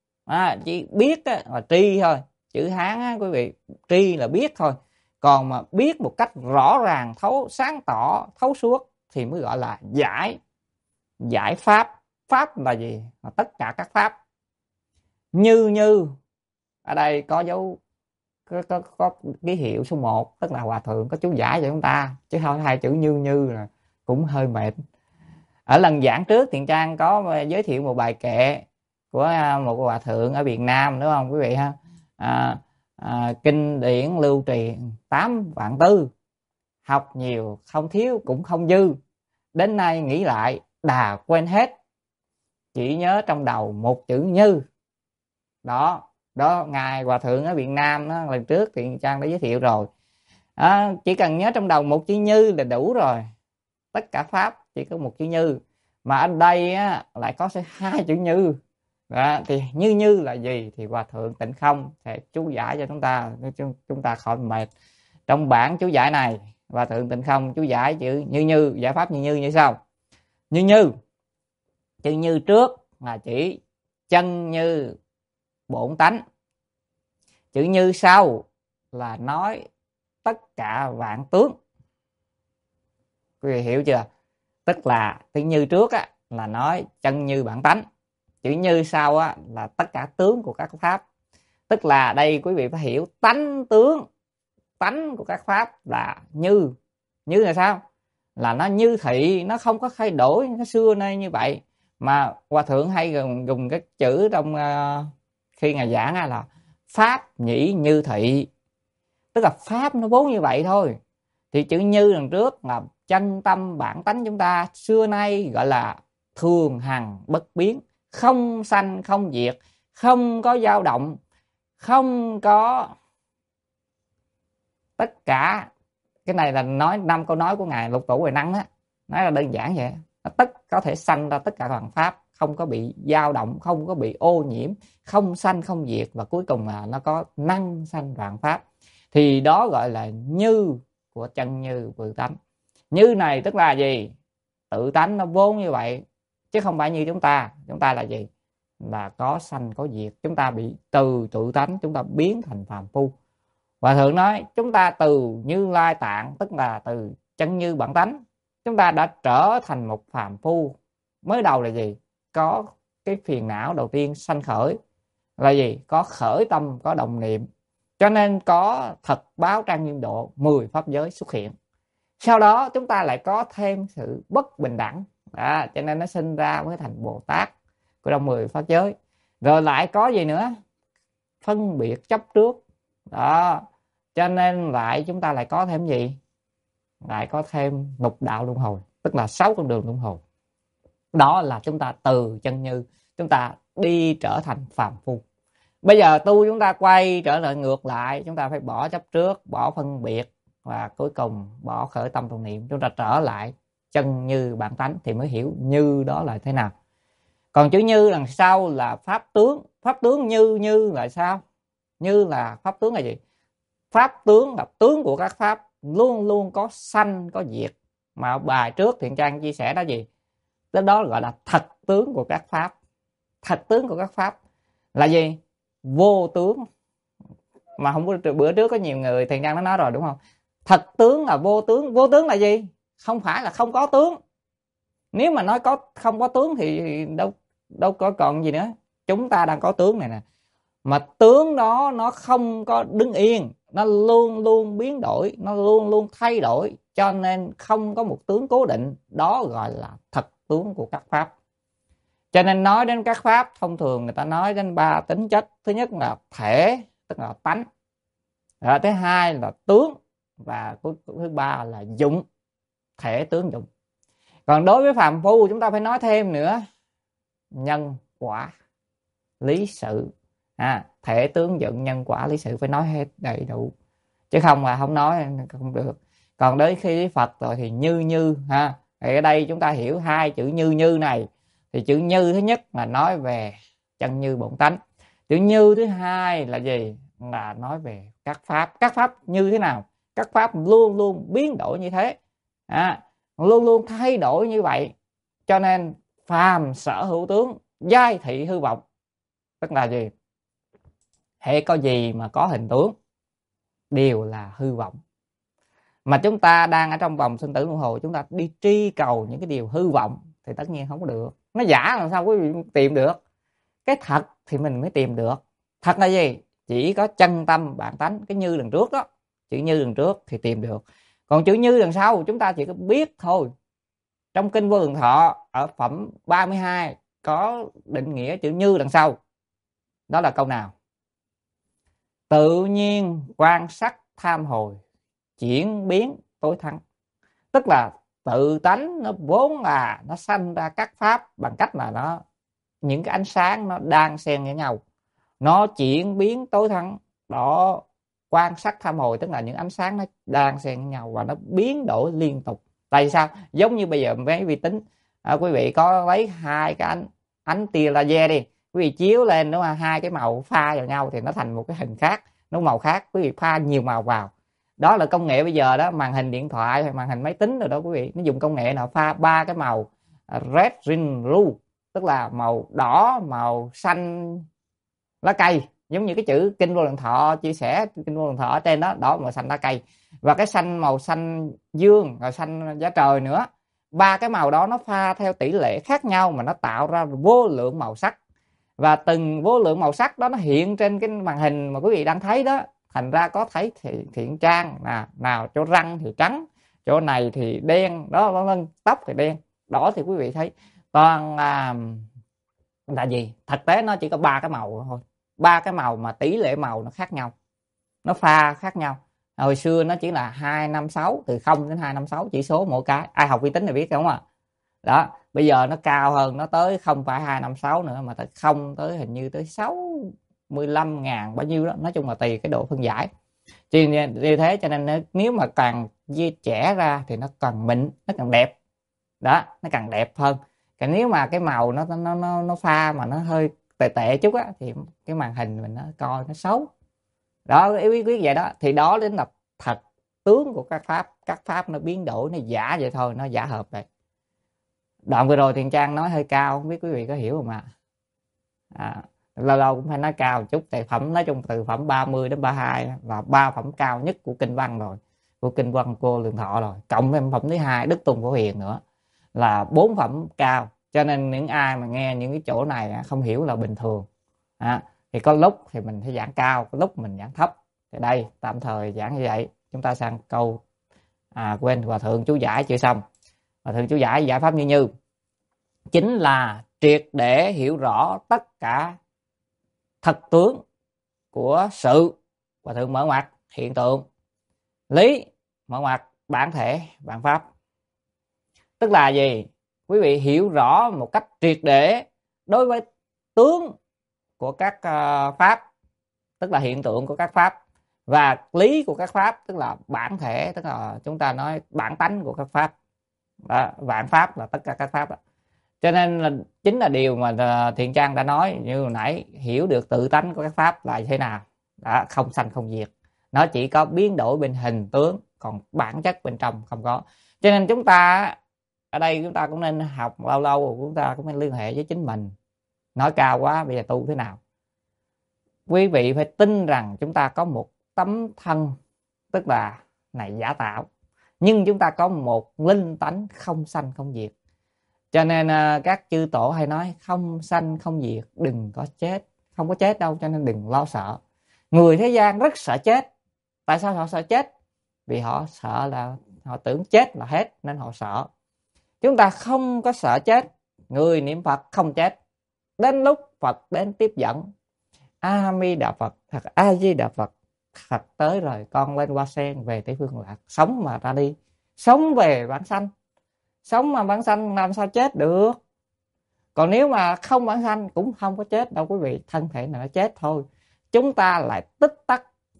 chỉ biết là tri thôi. Chữ Hán á, quý vị, tri là biết thôi, còn mà biết một cách rõ ràng, sáng tỏ, thấu suốt thì mới gọi là giải pháp. Pháp là gì? Là tất cả các pháp. Như ở đây có dấu, có ký hiệu số 1, tức là hòa thượng có chú giải cho chúng ta, chứ không hai chữ như là cũng hơi mệt. Ở lần giảng trước Thiện Trang có giới thiệu một bài kệ của một hòa thượng ở Việt Nam, đúng không quý vị ha? Kinh điển lưu truyền 8 vạn tư, học nhiều không thiếu cũng không dư, đến nay nghĩ lại đà quên hết, chỉ nhớ trong đầu một chữ như. Đó ngài hòa thượng ở Việt Nam đó, lần trước Thiện Trang đã giới thiệu rồi. Chỉ cần nhớ trong đầu một chữ như là đủ rồi. Tất cả pháp chỉ có một chữ như, mà ở đây á, lại có hai chữ như. Đó, thì như là gì thì hòa thượng Tịnh Không sẽ chú giải cho chúng ta khỏi mệt. Trong bản chú giải này, hòa thượng Tịnh Không chú giải chữ như, giải pháp như sau. Như chữ như trước là chỉ chân như bổn tánh, chữ như sau là nói tất cả vạn tướng. Quý vị hiểu chưa? Tức là chữ như trước á, là nói chân như bản tánh, chữ như sau á, là tất cả tướng của các pháp. Tức là đây quý vị phải hiểu tánh tướng, tánh của các pháp là như là sao? Là nó như thị, nó không có thay đổi, nó xưa nay như vậy. Mà hòa thượng hay dùng cái chữ trong khi ngài giảng là pháp nhĩ như thị, tức là pháp nó vốn như vậy thôi. Thì chữ như lần trước là chân tâm bản tánh chúng ta xưa nay gọi là thường hằng bất biến, không sanh không diệt, không có dao động, không có tất cả. Cái này là nói 5 câu nói của ngài Lục Tổ Huệ Năng á, nói là đơn giản vậy. Tất có thể sanh ra tất cả toàn pháp, không có bị dao động, không có bị ô nhiễm, không sanh không diệt, và cuối cùng là nó có năng sanh vạn pháp. Thì đó gọi là như của chân như tự tánh. Như này tức là gì? Tự tánh nó vốn như vậy, chứ không phải như chúng ta. Chúng ta là gì? Là có sanh có diệt. Chúng ta bị từ tự tánh chúng ta biến thành phàm phu. Hòa thượng nói chúng ta từ Như Lai Tạng, tức là từ chân như bản tánh, chúng ta đã trở thành một phàm phu. Mới đầu là gì? Có cái phiền não đầu tiên sanh khởi là gì? Có khởi tâm, có động niệm, cho nên có thật báo trang nghiêm độ 10 pháp giới xuất hiện. Sau đó chúng ta lại có thêm sự bất bình đẳng, cho nên nó sinh ra mới thành Bồ Tát của trong 10 pháp giới. Rồi lại có gì nữa? Phân biệt chấp trước. Đó, cho nên lại chúng ta lại có thêm gì? Lại có thêm lục đạo luân hồi, tức là 6 con đường luân hồi. Đó là chúng ta từ chân như chúng ta đi trở thành phàm phu. Bây giờ chúng ta quay trở lại ngược lại, chúng ta phải bỏ chấp trước, bỏ phân biệt, và cuối cùng bỏ khởi tâm tụng niệm. Chúng ta trở lại chân như bản tánh thì mới hiểu như đó là thế nào. Còn chữ như đằng sau là pháp tướng. Pháp tướng như là sao? Như là pháp tướng là gì? Pháp tướng là tướng của các pháp, luôn luôn có sanh có diệt. Mà bài trước Thiện Trang chia sẻ đó gì? Đó gọi là thật tướng của các pháp. Thật tướng của các pháp là gì? Vô tướng. Mà không có, bữa trước có nhiều người Thiện Trang nó nói rồi đúng không? Thật tướng là vô tướng. Vô tướng là gì? Không phải là không có tướng. Nếu mà nói không có tướng thì đâu có còn gì nữa. Chúng ta đang có tướng này nè. Mà tướng đó nó không có đứng yên, nó luôn luôn biến đổi, nó luôn luôn thay đổi, cho nên không có một tướng cố định. Đó gọi là thật tướng của các pháp. Cho nên nói đến các pháp, thông thường người ta nói đến 3 tính chất. Thứ nhất là thể, tức là tánh. Thứ hai là tướng, và thứ ba là dụng, thể tướng dụng. Còn đối với phàm phu chúng ta phải nói thêm nữa, nhân quả lý sự. Thể tướng dụng nhân quả lý sự phải nói hết đầy đủ, chứ không là không nói không được. Còn đến khi Phật rồi thì như thì ở đây chúng ta hiểu hai chữ như này. Thì chữ như thứ nhất là nói về chân như bổn tánh. Chữ như thứ hai là gì? Là nói về các pháp. Các pháp như thế nào? Các pháp luôn luôn biến đổi như thế, luôn luôn thay đổi như vậy. Cho nên phàm sở hữu tướng, giai thị hư vọng. Tức là gì? Hệ có gì mà có hình tướng đều là hư vọng. Mà chúng ta đang ở trong vòng sinh tử luân hồi, chúng ta đi tri cầu những cái điều hư vọng thì tất nhiên không có được. Nó giả làm sao quý vị tìm được? Cái thật thì mình mới tìm được. Thật là gì? Chỉ có chân tâm bản tánh, cái như đằng trước đó, chữ như đằng trước thì tìm được. Còn chữ như đằng sau chúng ta chỉ có biết thôi. Trong kinh Vô Lượng Thọ ở phẩm 32 có định nghĩa chữ như đằng sau. Đó là câu nào? Tự nhiên quan sát tham hồi, chuyển biến tối thắng. Tức là tự tánh nó vốn là nó sanh ra các pháp bằng cách là nó những cái ánh sáng nó đang xen với nhau, nó chuyển biến tối thắng đó. Quan sát tham hồi tức là những ánh sáng nó đang xen với nhau và nó biến đổi liên tục. Tại sao? Giống như bây giờ mấy vi tính, quý vị có lấy hai cái ánh tia laser đi, quý vị chiếu lên đúng không? Hai cái màu pha vào nhau thì nó thành một cái hình khác, nó màu khác. Quý vị pha nhiều màu vào, đó là công nghệ bây giờ đó. Màn hình điện thoại hay màn hình máy tính rồi đó quý vị, nó dùng công nghệ nào pha ba cái màu red, green, blue, tức là màu đỏ, màu xanh lá cây, giống như cái chữ kinh Vô Lượng Thọ chia sẻ, kinh Vô Lượng Thọ ở trên đó, đỏ màu xanh lá cây, và cái xanh màu xanh dương, rồi xanh giá trời nữa. Ba cái màu đó nó pha theo tỷ lệ khác nhau mà nó tạo ra vô lượng màu sắc, và từng vô lượng màu sắc đó nó hiện trên cái màn hình mà quý vị đang thấy đó. Thành ra có thấy thì thiện trang nào chỗ răng thì trắng, chỗ này thì đen đó, vân vân, tóc thì đen, đỏ thì quý vị thấy toàn là gì? Thực tế nó chỉ có ba cái màu thôi, ba cái màu mà tỷ lệ màu nó khác nhau, nó pha khác nhau. Hồi xưa nó chỉ là 256, từ 0 đến 256 chỉ số mỗi cái, ai học vi tính thì biết không ạ? Đó, bây giờ nó cao hơn, nó tới không phải 256 nữa mà tới không, tới hình như tới 65.000 bao nhiêu đó. Nói chung là tùy cái độ phân giải. Như thế cho nên nếu mà càng trẻ ra thì nó càng mịn, nó càng đẹp. Đó, nó càng đẹp hơn. Còn nếu mà cái màu nó pha mà nó hơi tệ tệ chút á thì cái màn hình mình nó coi nó xấu. Đó, ý quyết vậy đó. Thì đó đến là thật tướng của các pháp. Các pháp nó biến đổi, nó giả vậy thôi, nó giả hợp vậy. Đoạn vừa rồi Thiện Trang nói hơi cao, không biết quý vị có hiểu không ạ? Lâu lâu cũng phải nói cao một chút. Tại phẩm nói chung từ phẩm 30 đến 32 là ba phẩm cao nhất của kinh văn rồi, của kinh văn Vô Lượng Thọ rồi, cộng với phẩm thứ hai Đức Tùng Phổ Hiền nữa là 4 phẩm cao. Cho nên những ai mà nghe những cái chỗ này không hiểu là bình thường. Thì có lúc thì mình phải giảng cao, có lúc mình giảng thấp. Thì đây tạm thời giảng như vậy. Chúng ta sang câu quên, Hòa Thượng chú giải chưa xong. Hòa Thượng chú giải giải pháp như chính là triệt để hiểu rõ tất cả thật tướng của sự. Hòa Thượng mở ngoặt hiện tượng, lý mở ngoặt bản thể bản pháp. Tức là gì? Quý vị hiểu rõ một cách triệt để đối với tướng của các pháp, tức là hiện tượng của các pháp, và lý của các pháp, tức là bản thể, tức là chúng ta nói bản tánh của các pháp. Vạn pháp là tất cả các pháp đó. Cho nên là chính là điều mà Thiện Trang đã nói như hồi nãy, hiểu được tự tánh của các pháp là thế nào. Đó, không sanh không diệt, nó chỉ có biến đổi bên hình tướng, còn bản chất bên trong không có. Cho nên chúng ta ở đây chúng ta cũng nên học lâu lâu, chúng ta cũng nên liên hệ với chính mình. Nói cao quá, bây giờ tu thế nào? Quý vị phải tin rằng chúng ta có một tấm thân, tức là này giả tạo, nhưng chúng ta có một linh tánh không sanh không diệt. Cho nên các chư tổ hay nói không sanh không diệt, đừng có chết. Không có chết đâu, cho nên đừng lo sợ. Người thế gian rất sợ chết. Tại sao họ sợ chết? Vì họ sợ là họ tưởng chết là hết nên họ sợ. Chúng ta không có sợ chết. Người niệm Phật không chết. Đến lúc Phật đến tiếp dẫn, A Di Đà Phật, thật A Di Đà Phật, Phật tới rồi, con lên Hoa Sen về Tây Phương Lạc, sống mà ra đi, sống về bản sanh. Sống mà bản sanh làm sao chết được? Còn nếu mà không bản sanh cũng không có chết đâu quý vị, thân thể này nó chết thôi. Chúng ta lại tích tắc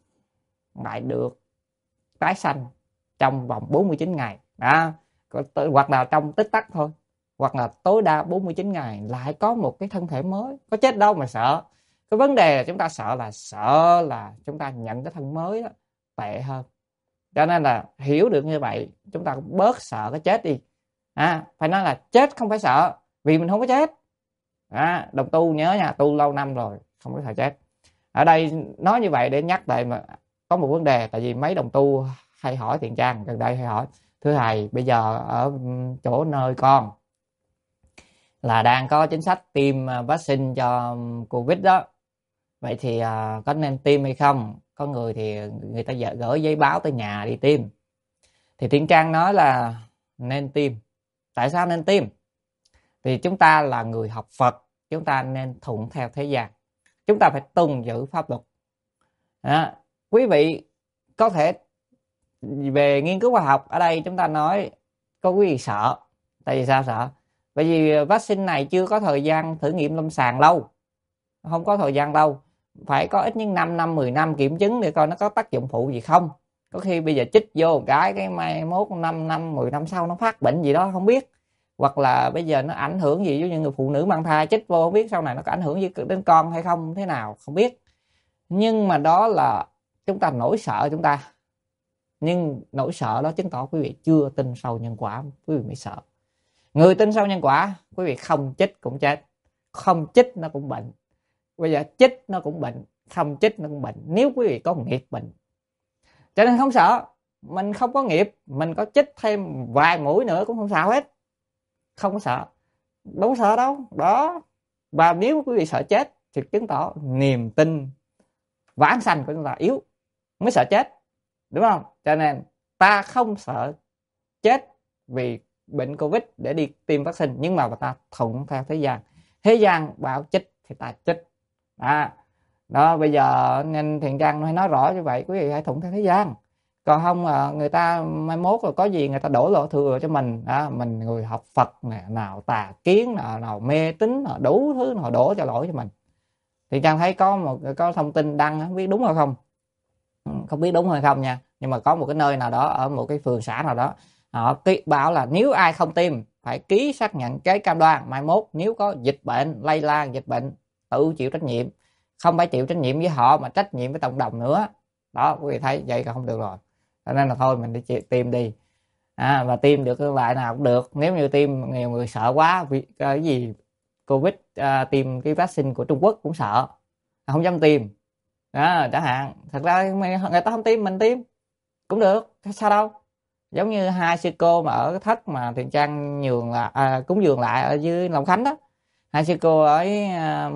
lại được tái sanh trong vòng 49 ngày đó. Hoặc là trong tích tắc thôi, hoặc là tối đa 49 ngày lại có một cái thân thể mới. Có chết đâu mà sợ. Cái vấn đề là chúng ta sợ là chúng ta nhận cái thân mới đó tệ hơn. Cho nên là hiểu được như vậy, chúng ta cũng bớt sợ cái chết đi. Phải nói là chết không phải sợ, vì mình không có chết. Đồng tu nhớ nha, tu lâu năm rồi không có sợ chết. Ở đây nói như vậy để nhắc lại mà có một vấn đề, tại vì mấy đồng tu hay hỏi Thiện Trang gần đây hay hỏi: thưa thầy, bây giờ ở chỗ nơi con là đang có chính sách tiêm vaccine cho Covid đó. Vậy thì có nên tiêm hay không? Có người thì người ta gửi giấy báo tới nhà đi tiêm. Thì Thiên Trang nói là nên tiêm. Tại sao nên tiêm? Thì chúng ta là người học Phật, chúng ta nên thuận theo thế gian. Chúng ta phải tuân giữ pháp luật. Đó. Quý vị có thể về nghiên cứu khoa học, ở đây chúng ta nói có quý vị sợ. Tại vì sao sợ? Bởi vì vaccine này chưa có thời gian thử nghiệm lâm sàng lâu. Không có thời gian đâu. Phải có ít nhất 5 năm, 10 năm kiểm chứng để coi nó có tác dụng phụ gì không. Có khi bây giờ chích vô cái mai mốt 5 năm, 10 năm sau nó phát bệnh gì đó không biết. Hoặc là bây giờ nó ảnh hưởng gì với những người phụ nữ mang thai, chích vô không biết sau này nó có ảnh hưởng gì đến con hay không, thế nào không biết. Nhưng mà đó là chúng ta nỗi sợ chúng ta. Nhưng nỗi sợ đó chứng tỏ quý vị chưa tin sâu nhân quả, quý vị mới sợ. Người tin sâu nhân quả, quý vị không chích cũng chết, không chích nó cũng bệnh. Bây giờ chích nó cũng bệnh, không chích nó cũng bệnh, nếu quý vị có nghiệp bệnh. Cho nên không sợ. Mình không có nghiệp, mình có chích thêm vài mũi nữa cũng không sao hết. Không có sợ. Đâu sợ đâu. Đó. Và nếu quý vị sợ chết thì chứng tỏ niềm tin vãng sanh của chúng ta yếu, mới sợ chết. Đúng không? Cho nên ta không sợ chết vì bệnh Covid để đi tiêm vaccine, nhưng mà ta thuận theo thế gian. Thế gian bảo chích thì ta chích. Đó, bây giờ nên Thiện Trang nói rõ như vậy, quý vị hãy thuận theo thế gian. Còn không người ta mai mốt rồi có gì người ta đổ lỗi thừa cho mình. Mình người học Phật nào tà kiến, nào mê tín, nào đủ thứ nào đổ cho lỗi cho mình. Thiện Trang thấy có thông tin đăng, không biết đúng hay không, không biết đúng hay không nha, nhưng mà có một cái nơi nào đó ở một cái phường xã nào đó họ bảo là nếu ai không tiêm phải ký xác nhận cái cam đoan mai mốt nếu có dịch bệnh, lây lan dịch bệnh tự chịu trách nhiệm, không phải chịu trách nhiệm với họ mà trách nhiệm với cộng đồng nữa. Đó, quý vị thấy vậy là không được rồi. Cho nên là thôi mình đi tiêm đi. Và tiêm được cái loại nào cũng được. Nếu như tiêm nhiều người sợ quá vì cái gì Covid, tiêm cái vaccine của Trung Quốc cũng sợ, không dám tiêm. Chẳng hạn. Thật ra người ta không tiêm, mình tiêm cũng được, sao đâu. Giống như hai sư cô mà ở cái thất mà Thiện Trang nhường là cúng dường lại ở dưới Long Khánh đó. Hai sư cô ấy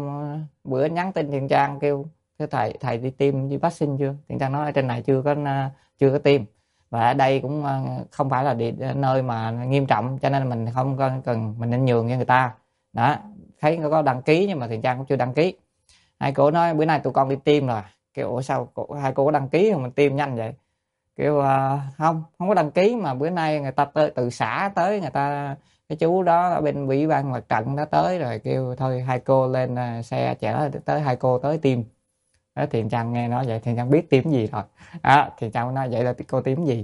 bữa nhắn tin Thiện Trang kêu thầy đi tiêm vaccine chưa? Thiện Trang nói ở trên này chưa có tiêm. Và ở đây cũng không phải là nơi mà nghiêm trọng, cho nên mình không cần mình nên nhường cho người ta. Đó, thấy có đăng ký nhưng mà Thiện Trang cũng chưa đăng ký. Hai cô nói bữa nay tụi con đi tiêm rồi. Kêu ủa sao hai cô có đăng ký mà mình tiêm nhanh vậy? Kêu không có đăng ký, mà bữa nay người ta từ xã tới, người ta cái chú đó ở bên ủy ban mặt trận đã tới rồi, kêu thôi hai cô lên xe chở tới, hai cô tới tiêm. Đó, Thiện Trang nghe nói vậy Thiện Trang biết tiêm gì rồi. Thiện Trang nói vậy là cô tiêm gì?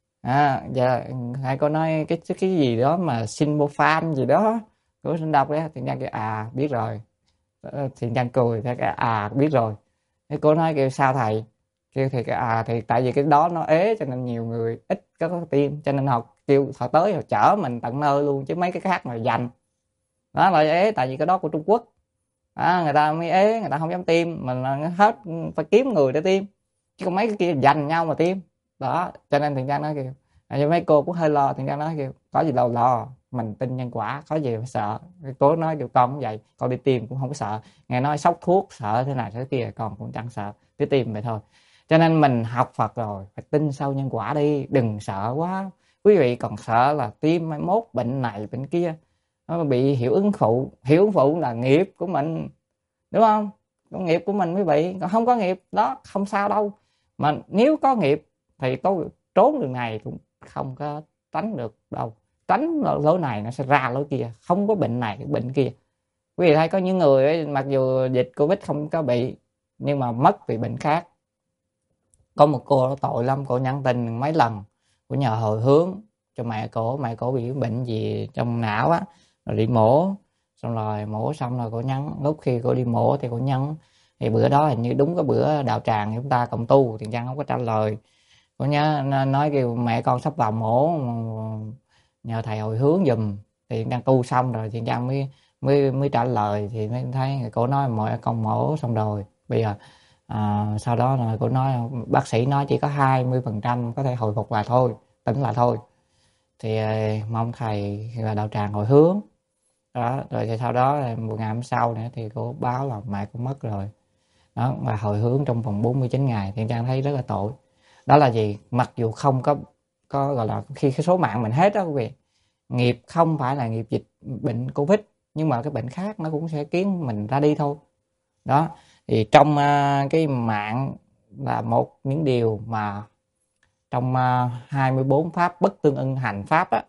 Dạ, hai cô nói cái gì đó mà Sinopharm gì đó, cô xin đọc đấy. Thiện Trang kêu biết rồi. Thiện Trang cười thế biết rồi. Thế cô nói kêu sao thầy? Kêu thì tại vì cái đó nó ế cho nên nhiều người ít có tiêm, cho nên họ kêu họ tới họ chở mình tận nơi luôn, chứ mấy cái khác mà dành đó là ế, tại vì cái đó của Trung Quốc. Người ta mới ế, người ta không dám tiêm, mình hết phải kiếm người để tiêm, chứ còn mấy cái kia dành nhau mà tiêm. Đó, cho nên Thiện Trang nói kêu mấy cô cũng hơi lo. Thiện Trang nói kêu có gì đâu lo, mình tin nhân quả, có gì phải sợ. Cô nói kêu con cũng vậy, con đi tiêm cũng không có sợ. Nghe nói sốc thuốc sợ thế này thế kia, con cũng chẳng sợ, cứ tiêm vậy thôi. Cho nên mình học Phật rồi phải tin sâu nhân quả đi, đừng sợ quá. Quý vị còn sợ là tiêm mai mốt bệnh này bệnh kia nó bị hiệu ứng phụ. Hiệu ứng phụ là nghiệp của mình, đúng không? Nghiệp của mình mới bị, còn không có nghiệp đó không sao đâu. Mà nếu có nghiệp thì tôi trốn đường này cũng không có tránh được đâu. Tránh lối này nó sẽ ra lối kia, không có bệnh này cái bệnh kia. Quý vị thấy có những người ấy, mặc dù dịch Covid không có bị nhưng mà mất vì bệnh khác. Có một cô nó tội lắm, cô nhắn tin mấy lần, cô nhờ hồi hướng cho mẹ cổ bị bệnh gì trong não á, rồi đi mổ. Xong rồi mổ xong rồi cô nhắn, lúc khi cô đi mổ thì cô nhắn, thì bữa đó hình như đúng cái bữa đạo tràng chúng ta cộng tu, Thiện Trang không có trả lời. Cô nhớ nói kêu mẹ con sắp vào mổ, nhờ thầy hồi hướng giùm. Thì Thiện Trang tu xong rồi Thiện Trang mới trả lời, thì mới thấy cô nói mọi con mổ xong rồi, bây giờ sau đó là cô nói bác sĩ nói chỉ có 20% có thể hồi phục lại thôi, tỉnh lại thôi. Thì mong thầy và đạo tràng hồi hướng. Đó, rồi thì sau đó một ngày hôm sau nữa thì cô báo là mẹ cô mất rồi. Đó, và hồi hướng trong vòng 49 ngày thì Trang thấy rất là tội. Đó là gì? Mặc dù không có gọi là khi cái số mạng mình hết đó quý vị. Nghiệp không phải là nghiệp dịch bệnh Covid, nhưng mà cái bệnh khác nó cũng sẽ khiến mình ra đi thôi. Đó, thì trong cái mạng là một những điều mà trong 24 pháp bất tương ưng hành pháp á,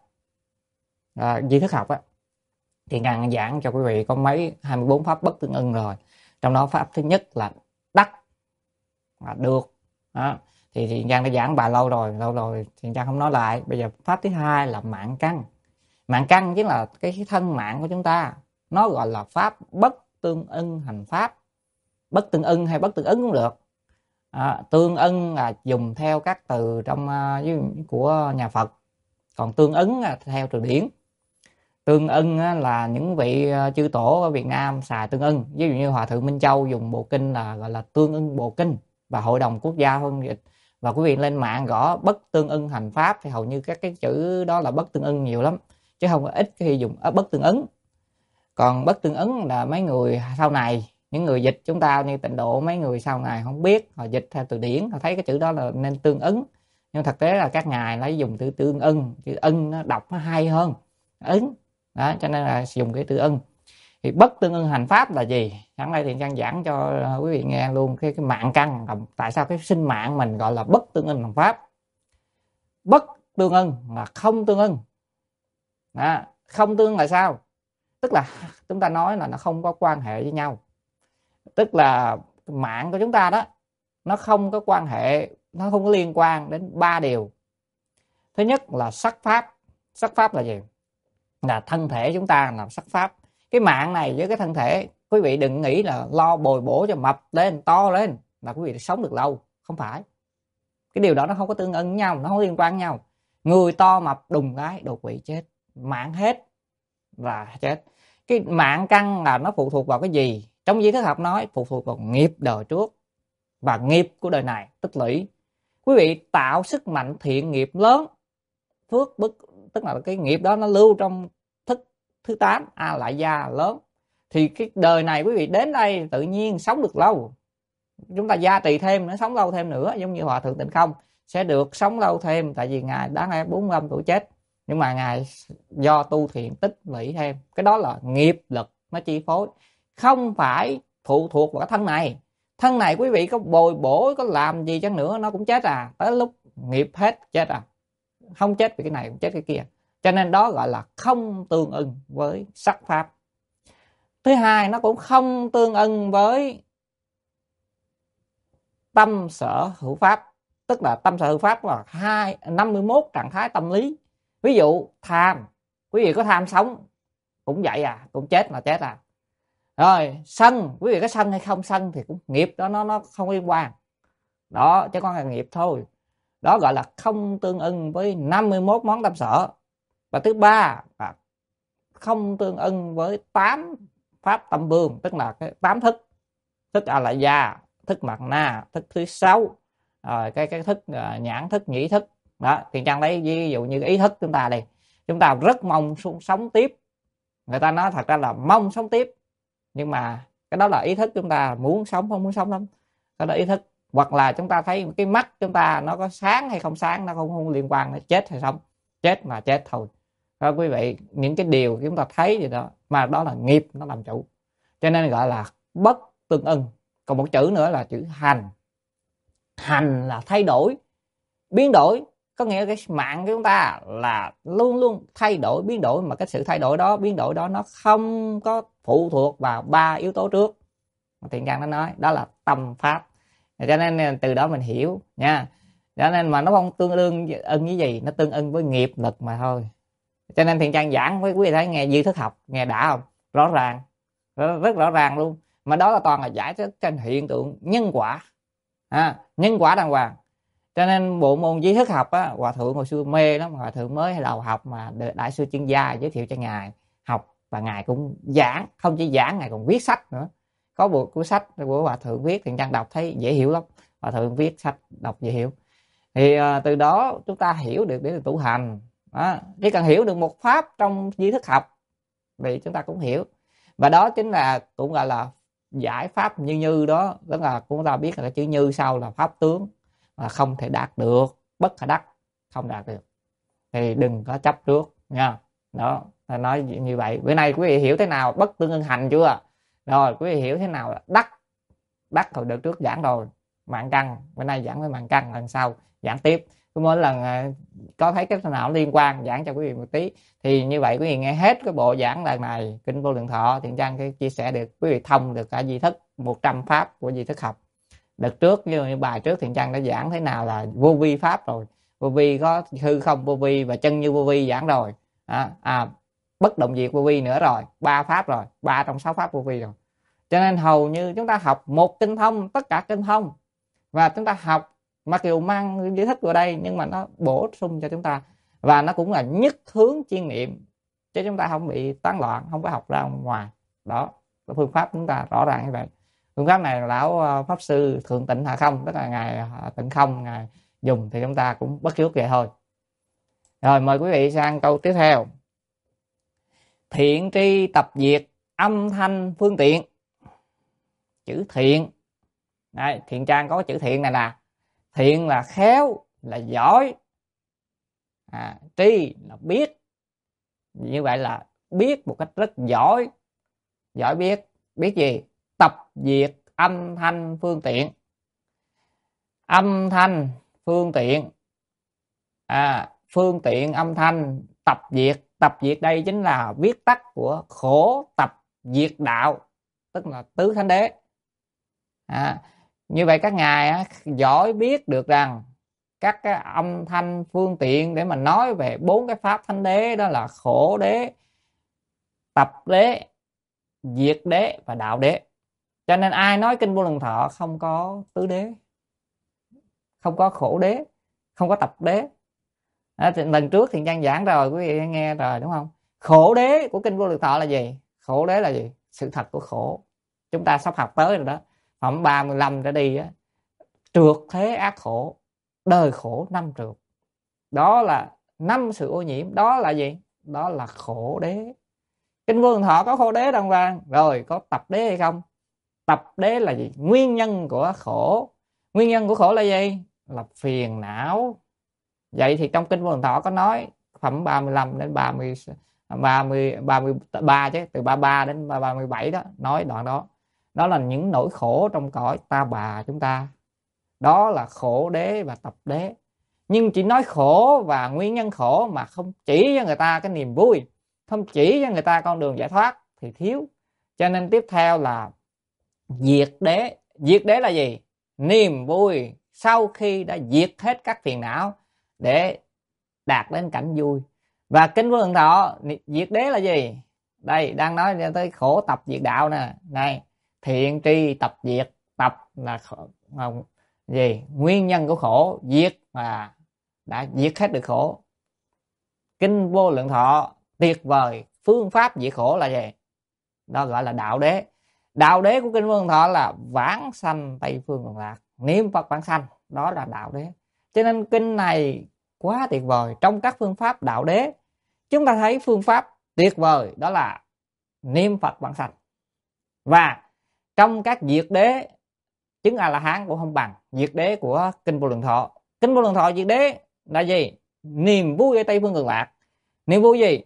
duy thức học á, thì ngàn giảng cho quý vị có mấy 24 pháp bất tương ưng rồi. Trong đó pháp thứ nhất là đắc, là được. Đó, thì Giang đã giảng bài lâu rồi thì Giang không nói lại. Bây giờ pháp thứ hai là mạng căn. Mạng căn chính là cái thân mạng của chúng ta, nó gọi là pháp bất tương ưng hành pháp. Bất tương ưng hay bất tương ứng cũng được. Tương ưng là dùng theo các từ trong của nhà Phật, còn tương ứng là theo từ điển. Tương ưng là những vị chư tổ ở Việt Nam xài tương ưng, ví dụ như Hòa thượng Minh Châu dùng bộ kinh là gọi là tương ưng bộ kinh, và Hội đồng Quốc gia phân dịch. Và quý vị lên mạng gõ bất tương ưng hành pháp thì hầu như các cái chữ đó là bất tương ưng nhiều lắm, chứ không có ít khi dùng bất tương ứng. Còn bất tương ứng là mấy người sau này, những người dịch chúng ta như Tịnh Độ, mấy người sau này không biết, họ dịch theo từ điển, họ thấy cái chữ đó là nên tương ứng, nhưng thực tế là các ngài lấy dùng từ tương ưng, chữ ưng nó đọc nó hay hơn ứng đó, cho nên là dùng cái từ ưng. Thì bất tương ưng hành pháp là gì? Sáng nay thì Trang giảng cho quý vị nghe luôn cái mạng căn, tại sao cái sinh mạng mình gọi là bất tương ưng hành pháp. Bất tương ưng là không tương ưng. Không tương là sao? Tức là chúng ta nói là nó không có quan hệ với nhau, tức là mạng của chúng ta đó, nó không có quan hệ, nó không có liên quan đến ba điều. Thứ nhất là sắc pháp. Sắc pháp là gì? Là thân thể chúng ta là sắc pháp. Cái mạng này với cái thân thể, quý vị đừng nghĩ là lo bồi bổ cho mập lên to lên là quý vị sống được lâu, không phải. Cái điều đó nó không có tương ưng với nhau, nó không liên quan với nhau. Người to mập đùng cái đột quỵ chết, mạng hết là chết. Cái mạng căn là nó phụ thuộc vào cái gì? Trong duy thức học nói phụ thuộc vào nghiệp đời trước và nghiệp của đời này tích lũy. Quý vị tạo sức mạnh thiện nghiệp lớn, phước bức, tức là cái nghiệp đó nó lưu trong thức thứ 8 a lại gia lớn, thì cái đời này quý vị đến đây tự nhiên sống được lâu. Chúng ta gia trì thêm, nó sống lâu thêm nữa, giống như Hòa thượng Tịnh Không sẽ được sống lâu thêm, tại vì ngài đáng lẽ 45 tuổi chết, nhưng mà ngài do tu thiện tích lũy thêm. Cái đó là nghiệp lực nó chi phối, không phải phụ thuộc vào cái thân này. Thân này quý vị có bồi bổ, có làm gì chăng nữa nó cũng chết tới lúc nghiệp hết chết không chết vì cái này cũng chết cái kia. Cho nên đó gọi là không tương ưng với sắc pháp. Thứ hai, nó cũng không tương ưng với tâm sở hữu pháp. Tức là tâm sở hữu pháp là 51 trạng thái tâm lý. Ví dụ tham, quý vị có tham sống cũng vậy cũng chết là chết Rồi sân, quý vị có sân hay không sân thì cũng nghiệp đó, nó không liên quan. Đó, chứ con là nghiệp thôi. Đó gọi là không tương ưng với 51 món tâm sở. Và thứ ba là không tương ưng với 8 pháp tâm vương, tức là cái 8 thức. Thức a lại gia, thức mạt na, thức thứ 6, rồi cái thức nhãn thức, nhĩ thức. Đó, thì Trang lấy ví dụ như ý thức chúng ta đây. Chúng ta rất mong sống tiếp. Người ta nói thật ra là mong sống tiếp, nhưng mà cái đó là ý thức chúng ta muốn sống không muốn sống lắm. Cái đó ý thức. Hoặc là chúng ta thấy cái mắt chúng ta nó có sáng hay không sáng, nó không liên quan đến chết hay sống. Chết mà chết thôi. Đó, quý vị, những cái điều chúng ta thấy gì đó mà đó là nghiệp nó làm chủ, cho nên gọi là bất tương ưng. Còn một chữ nữa là chữ hành. Hành là thay đổi, biến đổi, có nghĩa là cái mạng của chúng ta là luôn luôn thay đổi, biến đổi, mà cái sự thay đổi đó, biến đổi đó nó không có phụ thuộc vào ba yếu tố trước. Thiện Trang nó nói đó là tâm pháp. Cho nên từ đó mình hiểu nha. Cho nên mà nó không tương ưng với gì, nó tương ưng với nghiệp lực mà thôi. Cho nên Thiện Trang giảng với quý vị thấy nghe duy thức học nghe đã không? Rõ ràng, rất rõ ràng luôn. Mà đó là toàn là giải thích trên hiện tượng nhân quả, nhân quả đàng hoàng. Cho nên bộ môn duy thức học Hòa thượng hồi xưa mê lắm. Hòa thượng mới đầu học mà đại sư chuyên gia giới thiệu cho ngài học, và ngài cũng giảng, không chỉ giảng, ngài còn viết sách nữa. Có một cuốn sách của Hòa thượng viết, Thiện Trang đọc thấy dễ hiểu lắm. Hòa thượng viết sách đọc dễ hiểu, thì từ đó chúng ta hiểu được để tu hành. Chỉ cần hiểu được một pháp trong duy thức học vì chúng ta cũng hiểu. Và đó chính là cũng gọi là giải pháp như đó, tức là chúng ta biết là cái chữ như sau là pháp tướng mà không thể đạt được, bất khả đắc, không đạt được thì đừng có chấp trước nha. Đó, ta nói như vậy. Bữa nay quý vị hiểu thế nào bất tương ưng hành chưa? Rồi quý vị hiểu thế nào là đắc hồi đợt trước giảng rồi, mạng căn, bữa nay giảng với mạng căn, lần sau giảng tiếp. Cứ mỗi lần có thấy cái nào liên quan giảng cho quý vị một tí. Thì như vậy quý vị nghe hết cái bộ giảng lần này Kinh Vô Lượng Thọ, Thiện Trang chia sẻ được quý vị thông được cả di thức 100 pháp của di thức học. Đợt trước như bài trước Thiện Trang đã giảng thế nào là vô vi pháp rồi, vô vi có hư không vô vi và chân như vô vi giảng rồi, bất động diệt vô vi nữa rồi, 3 pháp rồi, 3 trong 6 pháp vô vi rồi. Cho nên hầu như chúng ta học một kinh thông, tất cả kinh thông, và chúng ta học mặc dù mang lý thức vào đây nhưng mà nó bổ sung cho chúng ta, và nó cũng là nhất hướng chuyên niệm chứ chúng ta không bị tán loạn, không có học ra ngoài. Đó là phương pháp chúng ta rõ ràng như vậy. Phương pháp này lão pháp sư Thượng Tịnh Hạ Không, tức là ngài Tịnh Không ngài dùng, thì chúng ta cũng bất trước vậy thôi. Rồi mời quý vị sang câu tiếp theo. Thiện tri tập diệt âm thanh phương tiện. Chữ thiện đây, Thiện Trang có chữ thiện này nè. Thiện là khéo, là giỏi, tri là biết. Như vậy là biết một cách rất giỏi. Giỏi biết gì? Tập diệt âm thanh phương tiện. Âm thanh phương tiện, phương tiện âm thanh tập diệt. Tập diệt đây chính là viết tắt của khổ tập diệt đạo, tức là tứ thánh đế. Như vậy các ngài giỏi biết được rằng các cái âm thanh phương tiện để mà nói về 4 cái pháp thánh đế, đó là khổ đế, tập đế, diệt đế và đạo đế. Cho nên ai nói Kinh Vô Lượng Thọ không có tứ đế, không có khổ đế, không có tập đế. Lần trước thì Trang giảng rồi, quý vị nghe rồi đúng không? Khổ đế của Kinh Vô Lượng Thọ là gì? Khổ đế là gì? Sự thật của khổ. Chúng ta sắp học tới rồi đó. Phẩm 35 trở đi á, trượt thế ác khổ, đời khổ 5 trượt. Đó là 5 sự ô nhiễm. Đó là gì? Đó là khổ đế. Kinh Vô Lượng Thọ có khổ đế đàng hoàng. Rồi có tập đế hay không? Tập đế là gì? Nguyên nhân của khổ. Nguyên nhân của khổ là gì? Là phiền não. Vậy thì trong Kinh Vô Lượng Thọ có nói phẩm 35 đến 33 chứ, từ 33 đến 37 đó, nói đoạn đó. Đó là những nỗi khổ trong cõi ta bà chúng ta. Đó là khổ đế và tập đế. Nhưng chỉ nói khổ và nguyên nhân khổ mà không chỉ cho người ta cái niềm vui, không chỉ cho người ta con đường giải thoát thì thiếu. Cho nên tiếp theo là diệt đế. Diệt đế là gì? Niềm vui sau khi đã diệt hết các phiền não để đạt đến cảnh vui. Và Kinh Vô Lượng Thọ diệt đế là gì? Đây đang nói tới khổ tập diệt đạo nè. Này, thiện tri tập diệt. Tập là gì? Nguyên nhân của khổ. Diệt là đã diệt hết được khổ. Kinh Vô Lượng Thọ tuyệt vời. Phương pháp diệt khổ là gì? Đó gọi là đạo đế. Đạo đế của Kinh Vô Lượng Thọ là vãng sanh Tây Phương Cực Lạc, niệm Phật vãng sanh. Đó là đạo đế. Cho nên kinh này quá tuyệt vời. Trong các phương pháp đạo đế, chúng ta thấy phương pháp tuyệt vời đó là niệm Phật vãng sanh. Và trong các diệt đế, chứng A-la-hán cũng không bằng diệt đế của Kinh Vô Lượng Thọ. Kinh Vô Lượng Thọ diệt đế là gì? Niềm vui ở Tây Phương Cực Lạc. Niềm vui gì?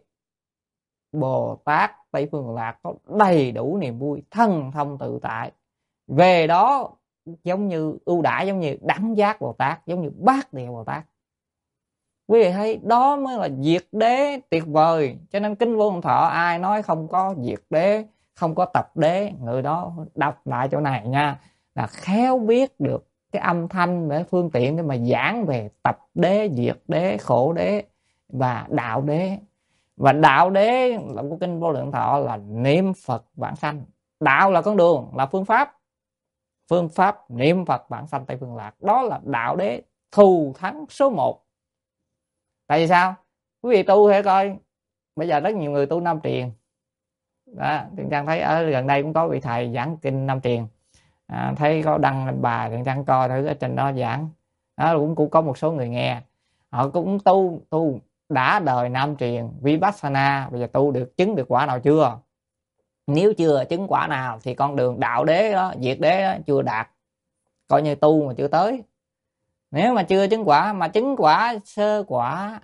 Bồ Tát Tây Phương Cực Lạc có đầy đủ niềm vui, thân thông tự tại. Về đó giống như ưu đãi, giống như đẳng giác Bồ Tát, giống như bát địa Bồ Tát. Quý vị thấy đó mới là diệt đế tuyệt vời. Cho nên Kinh Vô Lượng Thọ ai nói không có diệt đế, không có tập đế, người đó đọc lại chỗ này nha, là khéo biết được cái âm thanh để phương tiện để mà giảng về tập đế, diệt đế, khổ đế và đạo đế. Và đạo đế của Kinh Vô Lượng Thọ là niệm Phật vãng sanh. Đạo là con đường, là phương pháp. Phương pháp niệm Phật vãng sanh Tây Phương Lạc, đó là đạo đế thù thắng số 1. Tại vì sao? Quý vị tu hãy coi, bây giờ rất nhiều người tu Nam Truyền. Thiện Trang thấy ở gần đây cũng có vị thầy giảng kinh Nam Truyền, thấy có đăng lên bài, Thiện Trang coi thử ở trên đó giảng. Đó cũng có một số người nghe, họ cũng tu đã đời nam truyền Vipassana, bây giờ tu được chứng được quả nào chưa? Nếu chưa chứng quả nào thì con đường đạo đế đó, diệt đế đó chưa đạt, coi như tu mà chưa tới. Nếu mà chưa chứng quả mà chứng quả sơ quả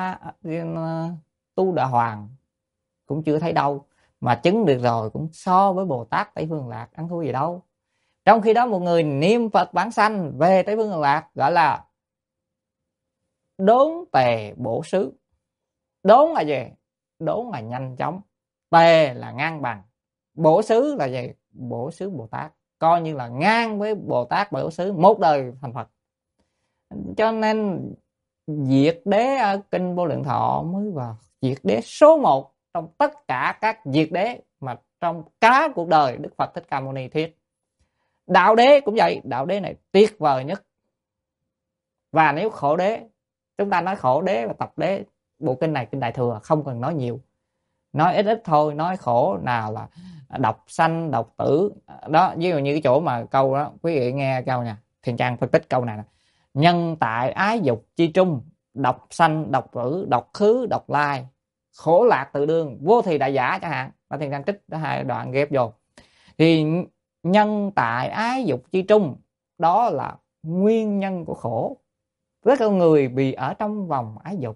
tu đà hoàng cũng chưa thấy đâu, mà chứng được rồi cũng so với Bồ Tát Tây Phương Lạc ăn thua gì đâu. Trong khi đó một người niệm Phật bản sanh về Tây Phương Lạc gọi là đốn tề bổ xứ. Đốn là gì? Đốn là nhanh chóng, tề là ngang bằng, bổ xứ là gì? Bổ xứ Bồ Tát, coi như là ngang với Bồ Tát bổ xứ, một đời thành Phật. Cho nên diệt đế ở kinh Vô Lượng Thọ mới vào diệt đế số 1 trong tất cả các diệt đế mà trong cả cuộc đời Đức Phật Thích Ca Mâu Ni thuyết. Đạo đế cũng vậy, đạo đế này tuyệt vời nhất. Và nếu khổ đế, chúng ta nói khổ đế và tập đế, bộ kinh này kinh Đại Thừa không cần nói nhiều, nói ít ít thôi. Nói khổ nào là độc sanh độc tử đó, ví dụ như cái chỗ mà câu đó quý vị nghe câu nè, Thiền Trang phân tích câu này nè: nhân tại ái dục chi trung, độc sanh độc tử, độc khứ độc lai, khổ lạc tự đương, vô thì đại giả chẳng hạn. Và Thiền Trang trích đó, hai đoạn ghép vô. Thì nhân tại ái dục chi trung đó là nguyên nhân của khổ, với con người bị ở trong vòng ái dục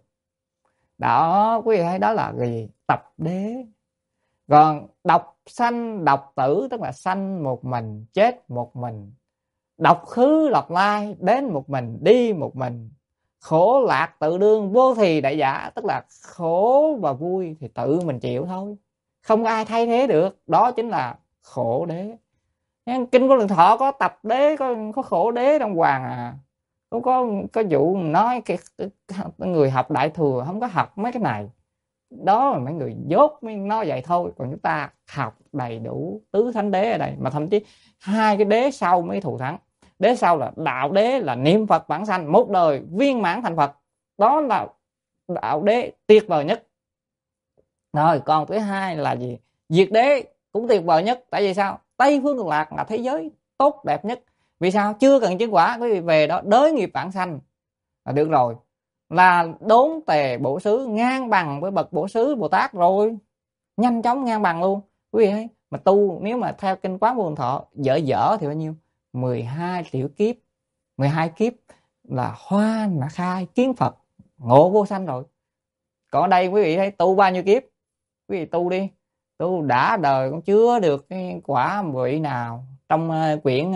đó. Quý vị thấy đó là gì? Tập đế. Còn độc sanh độc tử tức là sanh một mình, chết một mình. Độc khứ độc lai, đến một mình, đi một mình. Khổ lạc tự đương, vô thì đại giả, tức là khổ và vui thì tự mình chịu thôi, không có ai thay thế được. Đó chính là khổ đế. Kinh Vô Lượng Thọ có tập đế, có khổ đế trong hoàng à. Không có vụ nói cái người học Đại Thừa không có học mấy cái này. Đó là mấy người dốt mới nói vậy thôi. Còn chúng ta học đầy đủ tứ thánh đế ở đây, mà thậm chí hai cái đế sau mới thù thắng. Đế sau là đạo đế, là niệm Phật bản sanh, một đời viên mãn thành Phật. Đó là đạo đế tuyệt vời nhất. Rồi còn thứ hai là gì? Diệt đế cũng tuyệt vời nhất. Tại vì sao? Tây Phương Cực Lạc là thế giới tốt đẹp nhất. Vì sao? Chưa cần chứng quả, quý vị về đó đới nghiệp bản sanh là được rồi, là đốn tề bổ xứ, ngang bằng với bậc bổ xứ Bồ Tát rồi, nhanh chóng ngang bằng luôn. Quý vị thấy mà tu, nếu mà theo kinh Quán Vô Lượng Thọ dở thì bao nhiêu? 12 tiểu kiếp, 12 kiếp là hoa mà khai kiến Phật, ngộ vô sanh rồi. Còn ở đây quý vị thấy tu bao nhiêu kiếp? Quý vị tu đi, tu đã đời cũng chưa được cái quả vị nào. Trong quyển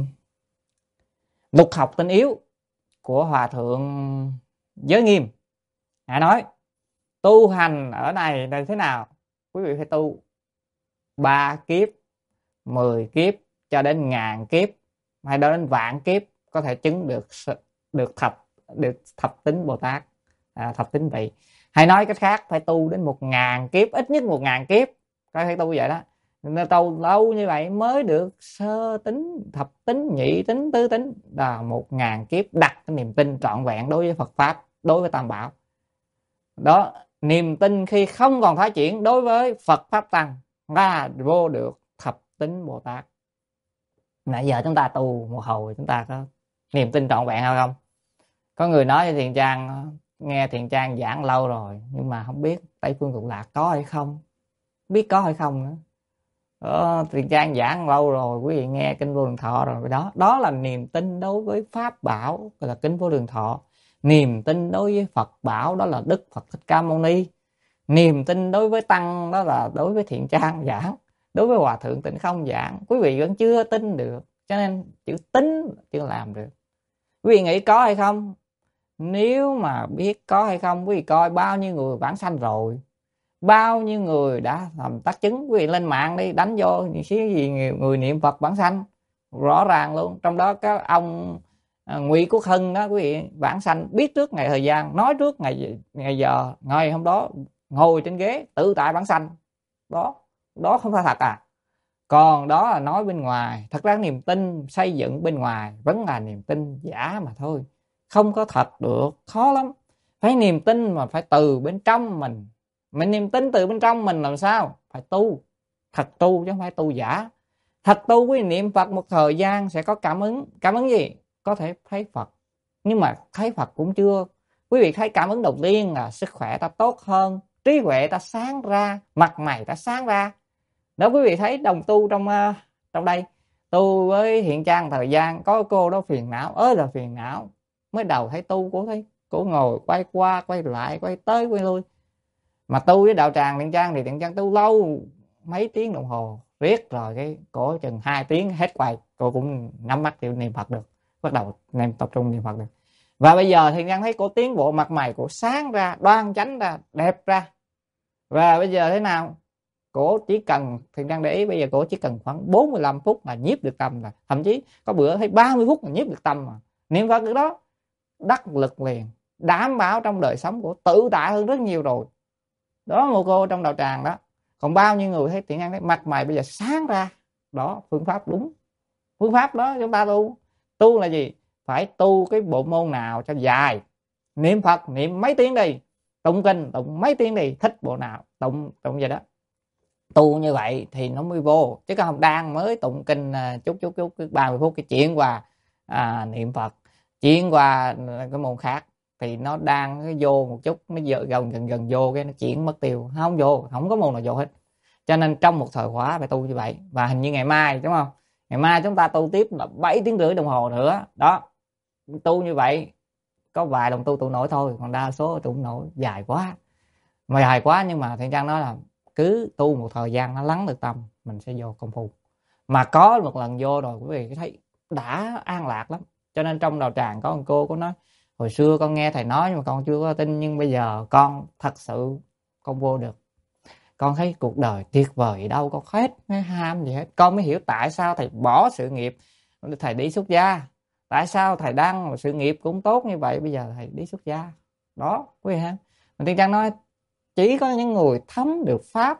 Lục Học Tinh Yếu của Hòa Thượng Giới Nghiêm, Ngài nói tu hành ở này là thế nào? Quý vị phải tu 3 kiếp, 10 kiếp cho đến ngàn kiếp, hay đến vạn kiếp có thể chứng được thập tính Bồ Tát, thập tính vị. Hay nói cách khác, phải tu đến 1000 kiếp, ít nhất 1000 kiếp, phải tu vậy đó. Nên tu lâu như vậy mới được sơ tính, thập tính, nhị tính, tứ tính, là 1000 kiếp đặt cái niềm tin trọn vẹn đối với Phật Pháp, đối với Tam Bảo. Đó, niềm tin khi không còn thoái chuyển đối với Phật Pháp Tăng ra vô được thập tính Bồ Tát. Nãy giờ chúng ta tu một hồi, chúng ta có niềm tin trọn vẹn hay không? Có người nói với Thiền Trang, nghe Thiền Trang giảng lâu rồi nhưng mà không biết Tây Phương Cực Lạc có hay không, biết có hay không nữa. Thiền Trang giảng lâu rồi, quý vị nghe kinh Vô Lượng Thọ rồi đó. Đó là niềm tin đối với Pháp Bảo, gọi là kinh Vô Lượng Thọ. Niềm tin đối với Phật Bảo, đó là Đức Phật Thích Ca Mâu Ni. Niềm tin đối với Tăng, đó là đối với Thiền Trang giảng. Đối với Hòa Thượng Tịnh Không giảng, quý vị vẫn chưa tin được. Cho nên chữ tính chưa làm được. Quý vị nghĩ có hay không? Nếu mà biết có hay không, quý vị coi bao nhiêu người vãng sanh rồi, bao nhiêu người đã làm tác chứng. Quý vị lên mạng đi, đánh vô cái gì người niệm Phật vãng sanh, rõ ràng luôn. Trong đó các ông Ngụy Quốc Hưng đó, quý vị, vãng sanh biết trước ngày thời gian, nói trước ngày giờ, ngày hôm đó ngồi trên ghế tự tại vãng sanh. Đó không phải thật à? Còn đó là nói bên ngoài. Thật ra niềm tin xây dựng bên ngoài vẫn là niềm tin giả mà thôi, không có thật được, khó lắm. Phải niềm tin mà phải từ bên trong mình. Mình niềm tin từ bên trong mình làm sao? Phải tu, thật tu chứ không phải tu giả. Thật tu, quý niệm Phật một thời gian sẽ có cảm ứng. Cảm ứng gì? Có thể thấy Phật, nhưng mà thấy Phật cũng chưa Quý vị thấy cảm ứng đầu tiên là sức khỏe ta tốt hơn, trí huệ ta sáng ra, mặt mày ta sáng ra. Đó, quý vị thấy đồng tu trong đây, tu với Hiện Trang thời gian có cô đó phiền não ơi là phiền não. Mới đầu thấy tu cô thấy cô ngồi quay qua quay lại, quay tới quay lui. Mà tu với đạo tràng Hiện Trang thì Hiện Trang tu lâu, mấy tiếng đồng hồ riết rồi cái cổ chừng 2 tiếng hết quay, cô cũng nhắm mắt thì niệm Phật được, bắt đầu niệm tập trung niệm Phật được. Và bây giờ thì Trang thấy cổ tiến bộ, mặt mày cổ sáng ra, đoan chánh ra, đẹp ra. Và bây giờ thế nào, cổ chỉ cần, thì Trang để ý bây giờ cổ chỉ cần khoảng 45 phút là nhiếp được tâm, là thậm chí có bữa thấy 30 phút là nhiếp được tâm. Mà niệm Phật được đó, đắc lực liền, đảm bảo trong đời sống của tự tại hơn rất nhiều rồi. Đó, một cô trong đạo tràng đó. Còn bao nhiêu người thấy Thiện Nhân thấy mặt mày bây giờ sáng ra. Đó, phương pháp đúng. Phương pháp đó chúng ta tu là gì? Phải tu cái bộ môn nào cho dài. Niệm Phật niệm mấy tiếng đi, tụng kinh tụng mấy tiếng đi, thích bộ nào tụng vậy đó. Tu như vậy thì nó mới vô, chứ không đang mới tụng kinh chút 30 phút cái chuyện qua niệm Phật, chuyện qua cái môn khác thì nó đang cái vô một chút, nó gần vô cái nó chuyển mất tiêu, không vô, không có môn nào vô hết. Cho nên trong một thời khóa phải tu như vậy. Và hình như ngày mai đúng không, ngày mai chúng ta tu tiếp là 7 tiếng rưỡi đồng hồ nữa đó. Tu như vậy có vài đồng tu nổi thôi, còn đa số tu không nổi, dài quá. Mà dài quá, nhưng mà Thiện Trang nói là cứ tu một thời gian nó lắng được tâm, mình sẽ vô công phu. Mà có một lần vô rồi quý vị thấy đã an lạc lắm. Cho nên trong đạo tràng có một cô có nói hồi xưa con nghe thầy nói nhưng mà con chưa có tin, nhưng bây giờ con thật sự con vô được, con thấy cuộc đời tuyệt vời, đâu có hết cái ham gì hết. Con mới hiểu tại sao thầy bỏ sự nghiệp, thầy đi xuất gia, tại sao thầy đang sự nghiệp cũng tốt như vậy, bây giờ thầy đi xuất gia đó quý vị ha. Mình Tiên Trang nói chỉ có những người thấm được pháp,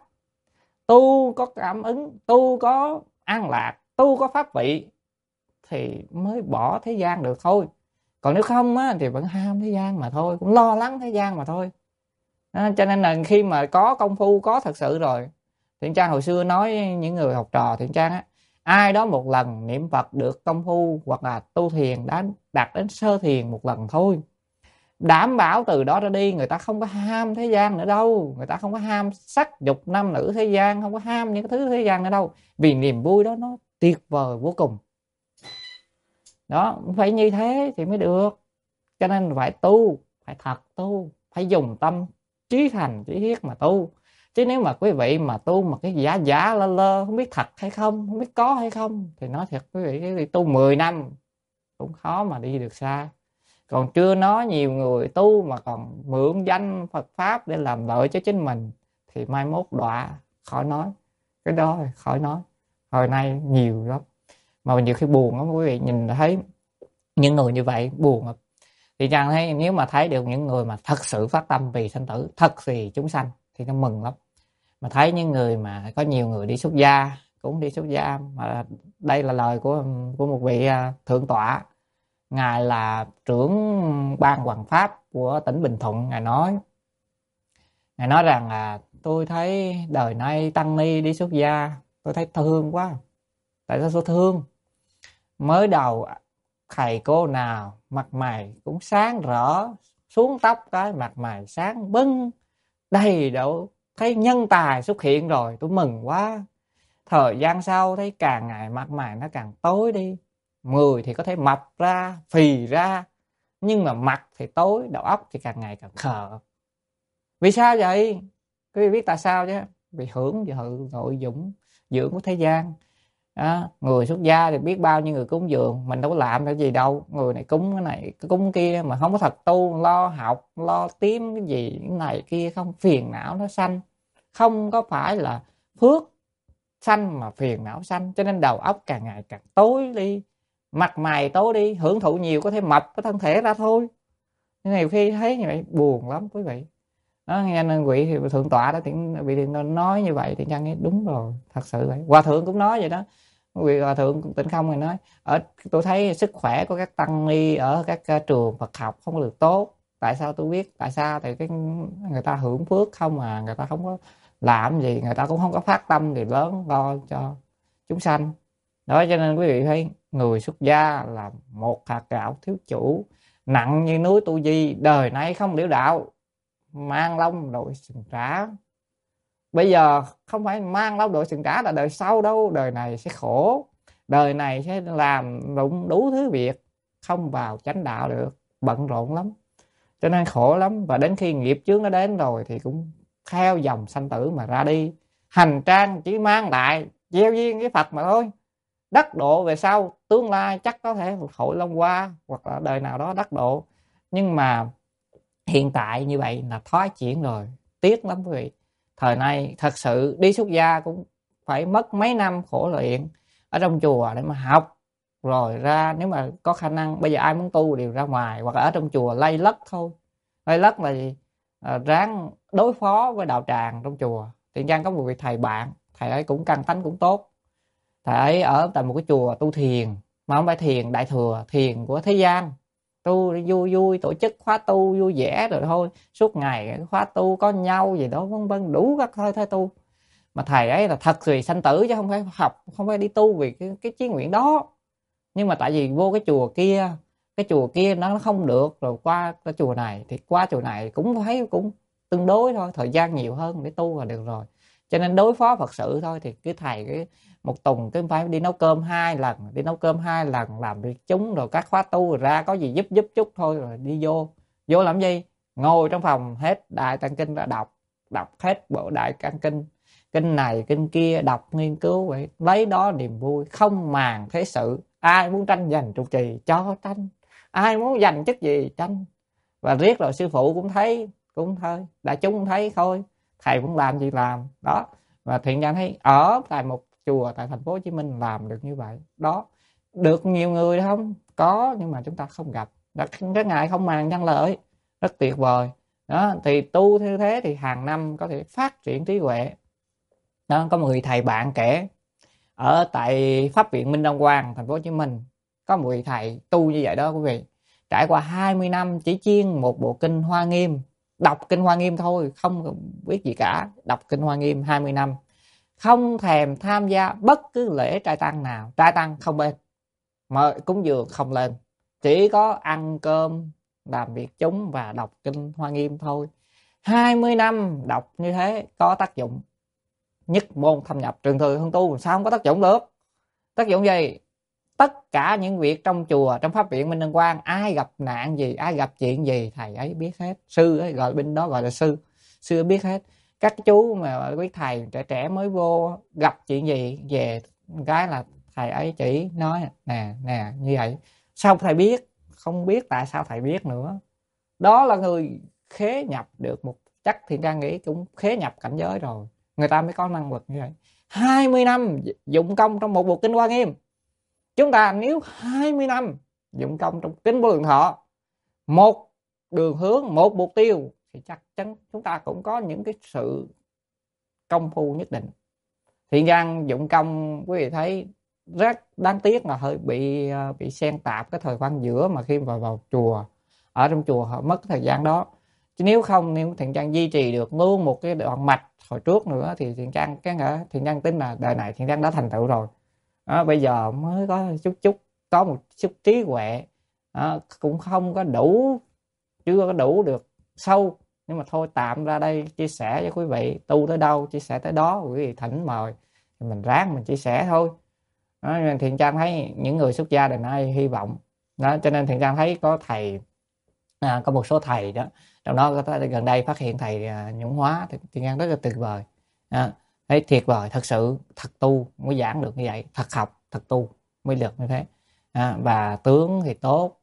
tu có cảm ứng, tu có an lạc, tu có pháp vị thì mới bỏ thế gian được thôi. Còn nếu không á, thì vẫn ham thế gian mà thôi, cũng lo lắng thế gian mà thôi. Cho nên là khi mà có công phu, có thật sự rồi, Thiện Trang hồi xưa nói những người học trò Thiện Trang á, ai đó một lần niệm Phật được công phu hoặc là tu thiền đã đạt đến sơ thiền một lần thôi, đảm bảo từ đó ra đi người ta không có ham thế gian nữa đâu, người ta không có ham sắc dục nam nữ thế gian, không có ham những cái thứ thế gian nữa đâu, vì niềm vui đó nó tuyệt vời vô cùng. Đó, phải như thế thì mới được. Cho nên phải tu, phải thật tu, phải dùng tâm trí thành trí thiết mà tu. Chứ nếu mà quý vị mà tu mà cái giả lơ lơ, không biết thật hay không, không biết có hay không, thì nói thật quý vị, cái tu 10 năm cũng khó mà đi được xa. Còn chưa nói nhiều người tu mà còn mượn danh Phật Pháp để làm lợi cho chính mình thì mai mốt đọa, khỏi nói. Cái đó khỏi nói, hồi nay nhiều lắm. Mà nhiều khi buồn lắm quý vị, nhìn thấy những người như vậy buồn lắm. Thì Trang thấy nếu mà thấy được những người mà thật sự phát tâm vì sanh tử, thật vì chúng sanh thì nó mừng lắm. Mà thấy những người mà có nhiều người đi xuất gia, cũng đi xuất gia, mà đây là lời của một vị thượng tọa, ngài là trưởng ban hoằng pháp của tỉnh Bình Thuận. Ngài nói rằng là tôi thấy đời nay tăng ni đi xuất gia, tôi thấy thương quá. Tại sao tôi thương? Mới đầu thầy cô nào mặt mày cũng sáng rỡ, xuống tóc cái mặt mày sáng bừng đầy đủ, thấy nhân tài xuất hiện rồi, tôi mừng quá. Thời gian sau thấy càng ngày mặt mày nó càng tối đi, người thì có thể mập ra, phì ra, nhưng mà mặt thì tối, đầu óc thì càng ngày càng khờ. Vì sao vậy? Quý vị biết tại sao chứ? Vì hưởng nội dũng dưỡng của thế gian. Người xuất gia thì biết bao nhiêu người cúng dường, mình đâu có làm cái gì đâu. Người này cúng cái này, cúng kia mà không có thật tu, lo học, lo kiếm cái gì cái này kia, không phiền não nó sanh. Không có phải là phước sanh mà phiền não sanh, cho nên đầu óc càng ngày càng tối đi, mặt mày tối đi, hưởng thụ nhiều có thể mập cái thân thể ra thôi. Nhiều khi thấy như vậy buồn lắm quý vị. Đó, nghe nên vị thì thượng tọa đó, vị thì nói như vậy thì Trang nghĩ đúng rồi, thật sự vậy. Hòa thượng cũng nói vậy đó. Vị hòa thượng Tịnh Không này nói tôi thấy sức khỏe của các tăng ni ở các trường Phật học không được tốt. Tại sao tôi biết tại sao? Thì người ta hưởng phước không mà người ta không có làm gì, người ta cũng không có phát tâm gì lớn lo cho chúng sanh. Đó, cho nên quý vị thấy người xuất gia là một hạt gạo thiếu chủ, nặng như núi Tu Di, đời nay không liễu đạo, mang lông đội sừng trá. Bây giờ không phải mang lông đội sừng trá là đời sau đâu, đời này sẽ khổ, đời này sẽ làm đủ thứ việc, không vào chánh đạo được, bận rộn lắm, cho nên khổ lắm. Và đến khi nghiệp chướng nó đến rồi thì cũng theo dòng sanh tử mà ra đi. Hành trang chỉ mang lại gieo duyên với Phật mà thôi, đắc độ về sau tương lai chắc có thể hội Long Hoa hoặc là đời nào đó đắc độ, nhưng mà hiện tại như vậy là thoái chuyển rồi, tiếc lắm quý vị. Thời nay thật sự đi xuất gia cũng phải mất mấy năm khổ luyện ở trong chùa để mà học, rồi ra nếu mà có khả năng, bây giờ ai muốn tu đều ra ngoài hoặc là ở trong chùa lây lất thôi. Lây lất là gì? Ráng đối phó với đạo tràng trong chùa. Thiện Trang có một vị thầy bạn, thầy ấy cũng căn tánh cũng tốt, thầy ấy ở tại một cái chùa tu thiền, mà không phải thiền đại thừa, thiền của thế gian, tu vui vui, tổ chức khóa tu vui vẻ rồi thôi, suốt ngày khóa tu có nhau gì đó vân vân, đủ các thế tu. Mà thầy ấy là thật vì sanh tử chứ không phải học, không phải đi tu vì cái chí nguyện đó. Nhưng mà tại vì vô cái chùa kia nó không được, rồi qua cái chùa này thì qua chùa này cũng thấy cũng tương đối thôi, thời gian nhiều hơn để tu là được rồi. Cho nên đối phó Phật sự thôi thì cái thầy cái một tuần cái phải đi nấu cơm 2 lần, đi nấu cơm 2 lần, làm việc chúng rồi các khóa tu rồi ra có gì giúp chút thôi, rồi đi vô làm gì, ngồi trong phòng hết Đại Tạng Kinh ra đọc hết bộ Đại Tạng Kinh, kinh này kinh kia, đọc nghiên cứu vậy, lấy đó niềm vui, không màng thế sự. Ai muốn tranh giành trụ trì cho tranh, ai muốn giành chức gì tranh, và riết rồi sư phụ cũng thấy, cũng thôi, đại chúng cũng thấy thôi, thầy muốn làm gì làm đó. Và Thiện Trang thấy ở tại một chùa tại thành phố Hồ Chí Minh làm được như vậy đó, được nhiều người không có, nhưng mà chúng ta không gặp, rất ngại không màng danh lợi, rất tuyệt vời đó. Thì tu như thế thì hàng năm có thể phát triển trí huệ đó. Có một người thầy bạn kể ở tại Pháp viện Minh Đăng Quang thành phố Hồ Chí Minh, có một vị thầy tu như vậy đó quý vị, trải qua 20 năm chỉ chuyên một bộ kinh Hoa Nghiêm, đọc kinh Hoa Nghiêm thôi, không biết gì cả, đọc kinh Hoa Nghiêm 20 năm, không thèm tham gia bất cứ lễ trai tăng nào, trai tăng không bên, mời cúng dường không lên, chỉ có ăn cơm, làm việc chúng và đọc kinh Hoa Nghiêm thôi. 20 năm đọc như thế có tác dụng, nhất môn thâm nhập, trường thừa hương tu sao không có tác dụng được? Tác dụng gì? Tất cả những việc trong chùa, trong pháp viện Minh Đăng Quang, ai gặp nạn gì, ai gặp chuyện gì, thầy ấy biết hết. Sư ấy gọi bên đó gọi là sư biết hết. Các chú mà quý thầy trẻ trẻ mới vô gặp chuyện gì về cái là thầy ấy chỉ nói nè như vậy. Sao thầy biết? Không biết tại sao thầy biết nữa. Đó là người khế nhập được một, chắc Thiện Trang nghĩ cũng khế nhập cảnh giới rồi, người ta mới có năng lực như vậy. 20 năm dụng công trong một bộ kinh Hoa Nghiêm. Chúng ta nếu 20 năm dụng công trong kinh Vô Lượng Thọ, một đường hướng, một mục tiêu, thì chắc chắn chúng ta cũng có những cái sự công phu nhất định. Thiện Trang dụng công quý vị thấy rất đáng tiếc là hơi bị xen tạp cái thời văn giữa, mà khi vào chùa, ở trong chùa họ mất thời gian đó. Chứ nếu không, nếu Thiện Trang duy trì được luôn một cái đoạn mạch hồi trước nữa thì Thiện Trang tin là đời này Thiện Trang đã thành tựu rồi. Bây giờ mới có chút có một chút trí huệ, cũng không có đủ, chưa có đủ được sâu, nhưng mà thôi tạm ra đây chia sẻ với quý vị, tu tới đâu chia sẻ tới đó, quý vị thỉnh mời thì mình ráng mình chia sẻ thôi. Nên Thiện Trang thấy những người xuất gia đời nay hy vọng đó, cho nên Thiện Trang thấy có thầy, có một số thầy đó, trong đó có gần đây phát hiện thầy Nhũng Hóa thì Thiện Trang rất là tuyệt vời. Thấy tuyệt vời, thật sự thật tu mới giảng được như vậy, thật học thật tu mới được như thế. Và tướng thì tốt,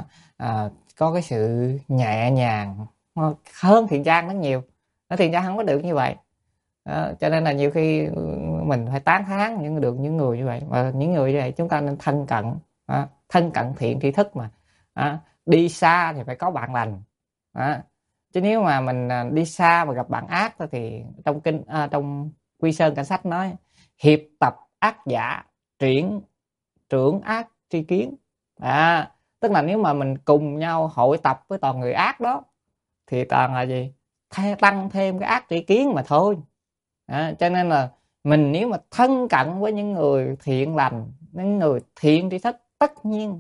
có cái sự nhẹ nhàng hơn Thiện Trang rất nhiều. Thiện Trang không có được như vậy. Cho nên là nhiều khi mình phải tán thán những người như vậy, và những người như vậy chúng ta nên thân cận thiện tri thức mà. Đi xa thì phải có bạn lành. Chứ nếu mà mình đi xa mà gặp bạn ác thì trong Quy Sơn Cảnh Sách nói hiệp tập ác giả, trưởng ác tri kiến. Tức là nếu mà mình cùng nhau hội tập với toàn người ác đó thì toàn là gì? Tăng thêm cái ác tri kiến mà thôi. Cho nên là mình nếu mà thân cận với những người thiện lành, những người thiện tri thức, tất nhiên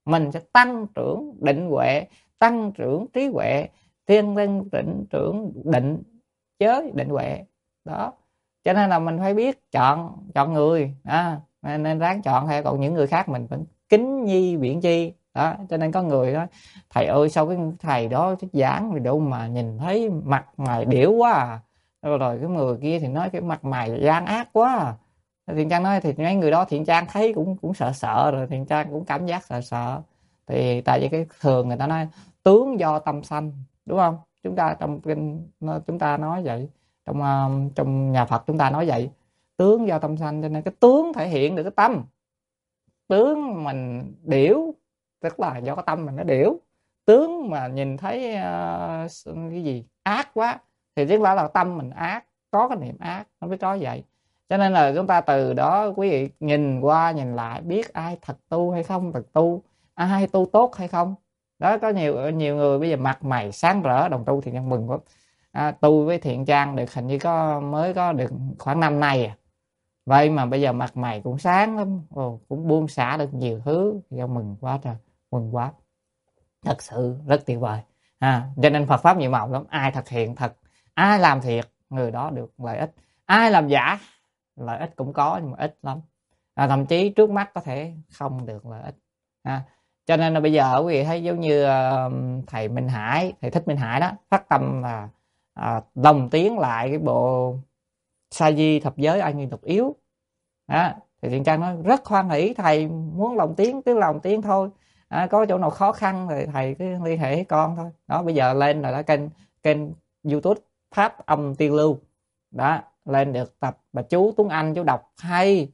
mình sẽ tăng trưởng định huệ, tăng trưởng trí huệ, thiên tăng trưởng định giới định huệ đó. Cho nên là mình phải biết chọn người nên ráng chọn thôi. Còn những người khác mình vẫn kính nhi viễn chi đó. Cho nên có người đó, thầy ơi sao cái thầy đó cái giảng rồi đâu mà nhìn thấy mặt mày điểu quá à. Rồi cái người kia thì nói cái mặt mày gian ác quá à. Thiện Trang nói thì mấy người đó Thiện Trang thấy cũng sợ sợ rồi, Thiện Trang cũng cảm giác sợ sợ. Thì tại vì cái thường người ta nói tướng do tâm sanh, đúng không? Chúng ta trong kinh chúng ta nói vậy, trong nhà Phật chúng ta nói vậy, tướng do tâm sanh. Cho nên cái tướng thể hiện được cái tâm. Tướng mình điểu tức là do cái tâm mình nó điểu. Tướng mà nhìn thấy cái gì ác quá thì tức là tâm mình ác, có cái niệm ác, nó biết có vậy. Cho nên là chúng ta từ đó quý vị nhìn qua nhìn lại biết ai thật tu hay không thật tu, ai tu tốt hay không đó. Có nhiều người bây giờ mặt mày sáng rỡ đồng tu thì nhân mừng quá. Tu với Thiện Trang được hình như mới có được khoảng năm nay à. Vậy mà bây giờ mặt mày cũng sáng lắm, cũng buông xả được nhiều thứ, mừng quá trời, mừng quá, thật sự rất tuyệt vời. Cho nên Phật pháp nhiều màu lắm, ai thực hiện thật, ai làm thiệt người đó được lợi ích, ai làm giả lợi ích cũng có nhưng mà ít lắm, thậm chí trước mắt có thể không được lợi ích. Cho nên là bây giờ quý vị thấy giống như thầy Minh Hải, thầy Thích Minh Hải đó, phát tâm là lồng tiếng lại cái bộ sa di thập giới ai nguyên tục yếu thì Thiện Trang nói rất hoan hỷ, thầy muốn lồng tiếng cứ lồng tiếng thôi, có chỗ nào khó khăn thì thầy cứ liên hệ với con thôi đó. Bây giờ lên là kênh YouTube Pháp Âm Tiên Lưu đó, lên được tập bà chú Tuấn Anh chú đọc hay,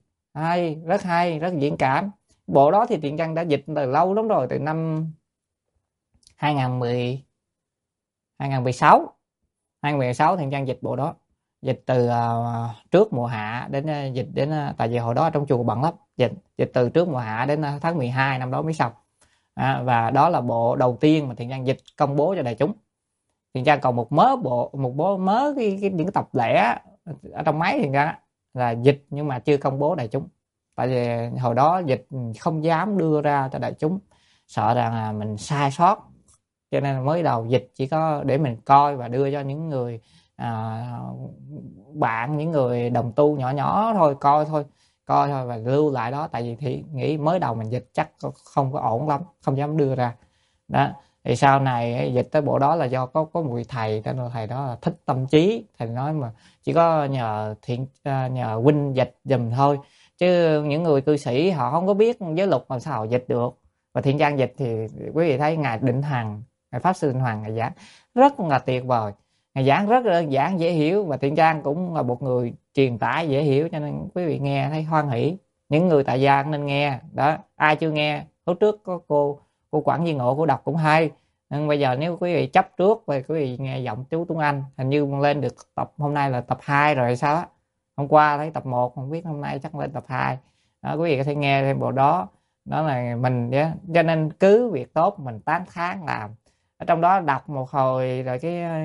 rất diễn cảm. Bộ đó thì Thiện Trang đã dịch từ lâu lắm rồi, từ năm 2016 Thiện Trang dịch bộ đó, dịch từ trước mùa hạ đến dịch đến tại vì hồi đó trong chùa bận lắm, dịch từ trước mùa hạ đến tháng 12 năm đó mới xong. Và đó là bộ đầu tiên mà Thiện Trang dịch công bố cho đại chúng. Thiện Trang còn một mớ những cái tập lẻ ở trong máy Thiện Trang là dịch nhưng mà chưa công bố đại chúng, tại vì hồi đó dịch không dám đưa ra cho đại chúng, sợ rằng là mình sai sót, cho nên mới đầu dịch chỉ có để mình coi và đưa cho những người bạn, những người đồng tu nhỏ nhỏ thôi, coi thôi và lưu lại đó. Tại vì thì nghĩ mới đầu mình dịch chắc không có ổn lắm, không dám đưa ra đó. Thì sau này dịch tới bộ đó là do có một vị thầy, tên là thầy đó là Thích Tâm Trí, thầy nói mà chỉ có nhờ huynh dịch giùm thôi, chứ những người cư sĩ họ không có biết giới luật làm sao dịch được. Và Thiện Trang dịch thì quý vị thấy ngài Định Hằng, ngài Pháp Sư Định Hằng ngài giảng rất là tuyệt vời, ngài giảng rất là đơn giản dễ hiểu, và Thiện Trang cũng là một người truyền tải dễ hiểu, cho nên quý vị nghe thấy hoan hỷ. Những người tại gia nên nghe đó, ai chưa nghe lúc trước có cô Quảng Duy Ngộ cô đọc cũng hay, nhưng bây giờ nếu quý vị chấp trước về quý vị nghe giọng chú Tuấn Anh, hình như lên được tập hôm nay là tập 2 rồi sao á, hôm qua thấy tập 1 không biết hôm nay chắc lên tập 2 đó. Quý vị có thể nghe thêm bộ đó là mình nhé. Cho nên cứ việc tốt mình tán thán làm, ở trong đó đọc một hồi rồi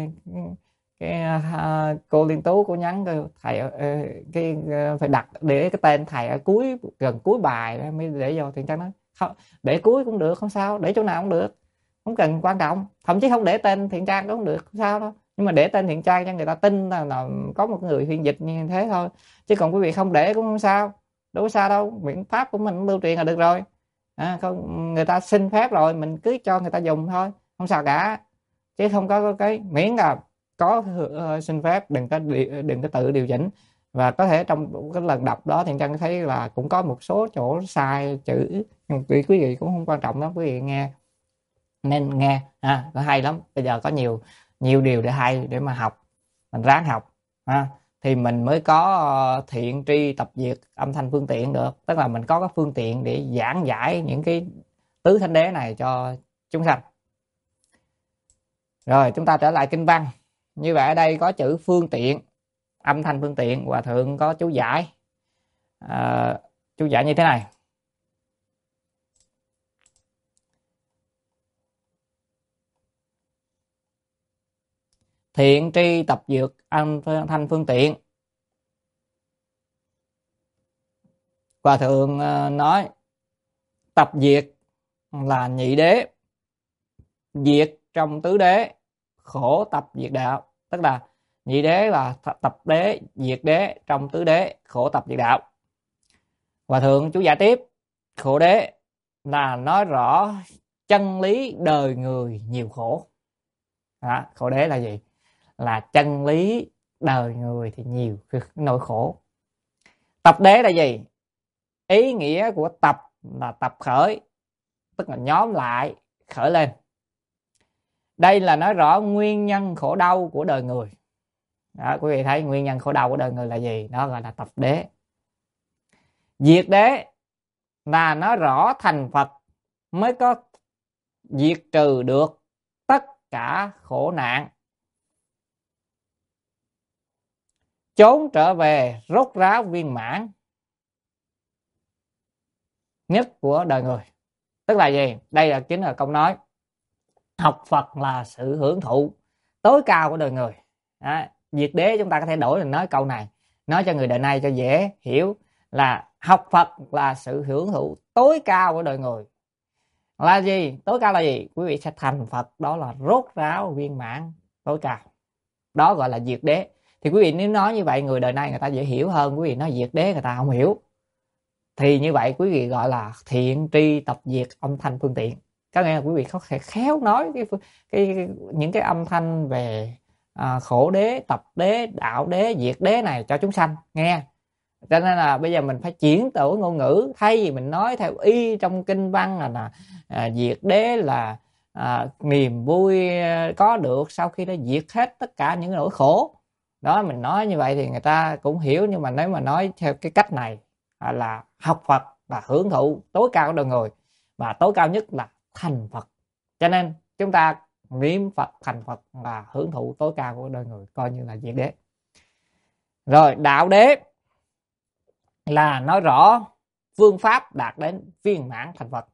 cô Liên Tú cô nhắn thầy phải đặt để cái tên thầy ở gần cuối bài mới để vô. Thiện Trang nói không, để cuối cũng được không sao, để chỗ nào cũng được, không cần quan trọng, thậm chí không để tên Thiện Trang cũng được không sao đâu, nhưng mà để tên Thiện Trang cho người ta tin là có một người phiên dịch như thế thôi, chứ còn quý vị không để cũng không sao, đâu có sao đâu, miễn pháp của mình lưu truyền là được rồi. Không, người ta xin phép rồi mình cứ cho người ta dùng thôi, không sao cả, chứ không có cái miễn là có xin phép, đừng có tự điều chỉnh. Và có thể trong cái lần đọc đó thì Trang thấy là cũng có một số chỗ sai chữ, nhưng quý vị cũng không quan trọng lắm, quý vị nghe nên nghe nó hay lắm. Bây giờ có nhiều điều để hay để mà học, mình ráng học thì mình mới có thiện tri tập diệt âm thanh phương tiện được, tức là mình có cái phương tiện để giảng giải những cái tứ thánh đế này cho chúng sanh. Rồi chúng ta trở lại kinh văn. Như vậy ở đây có chữ phương tiện, âm thanh phương tiện, Hòa thượng có chú giải, chú giải như thế này: thiện tri tập diệt âm thanh phương tiện. Hòa thượng nói tập diệt là nhị đế, diệt trong tứ đế, khổ tập diệt đạo. Tức là nhị đế là tập đế, diệt đế trong tứ đế, khổ tập diệt đạo. Hòa thượng chú giải tiếp, khổ đế là nói rõ chân lý đời người nhiều khổ. Đó, khổ đế là gì? Là chân lý đời người thì nhiều nỗi khổ. Tập đế là gì? Ý nghĩa của tập là tập khởi, tức là nhóm lại, khởi lên. Đây là nói rõ nguyên nhân khổ đau của đời người. Đó, quý vị thấy nguyên nhân khổ đau của đời người là gì? Đó gọi là tập đế. Diệt đế là nói rõ thành Phật mới có diệt trừ được tất cả khổ nạn, trốn trở về rốt ráo viên mãn nhất của đời người. Tức là gì? Đây là chính là câu nói học Phật là sự hưởng thụ tối cao của đời người. Đó, diệt đế chúng ta có thể đổi thành nói câu này, nói cho người đời nay cho dễ hiểu, là học Phật là sự hưởng thụ tối cao của đời người. Là gì? Tối cao là gì? Quý vị sẽ thành Phật, đó là rốt ráo viên mãn tối cao. Đó gọi là diệt đế. Thì quý vị nếu nói như vậy người đời nay người ta dễ hiểu hơn. Quý vị nói diệt đế người ta không hiểu. Thì như vậy quý vị gọi là thiện tri tập diệt âm thanh phương tiện. Có nghĩa là quý vị có thể khéo nói những cái âm thanh về khổ đế, tập đế, đạo đế, diệt đế này cho chúng sanh nghe. Cho nên là bây giờ mình phải chuyển đổi ngôn ngữ, thay vì mình nói theo y trong kinh văn là diệt đế là niềm vui có được sau khi đã diệt hết tất cả những nỗi khổ. Đó, mình nói như vậy thì người ta cũng hiểu. Nhưng mà nếu mà nói theo cái cách này là học Phật là hưởng thụ tối cao của đời người, và tối cao nhất là thành Phật. Cho nên chúng ta niệm Phật thành Phật là hưởng thụ tối cao của đời người, coi như là diệt đế. Rồi đạo đế là nói rõ phương pháp đạt đến viên mãn thành Phật.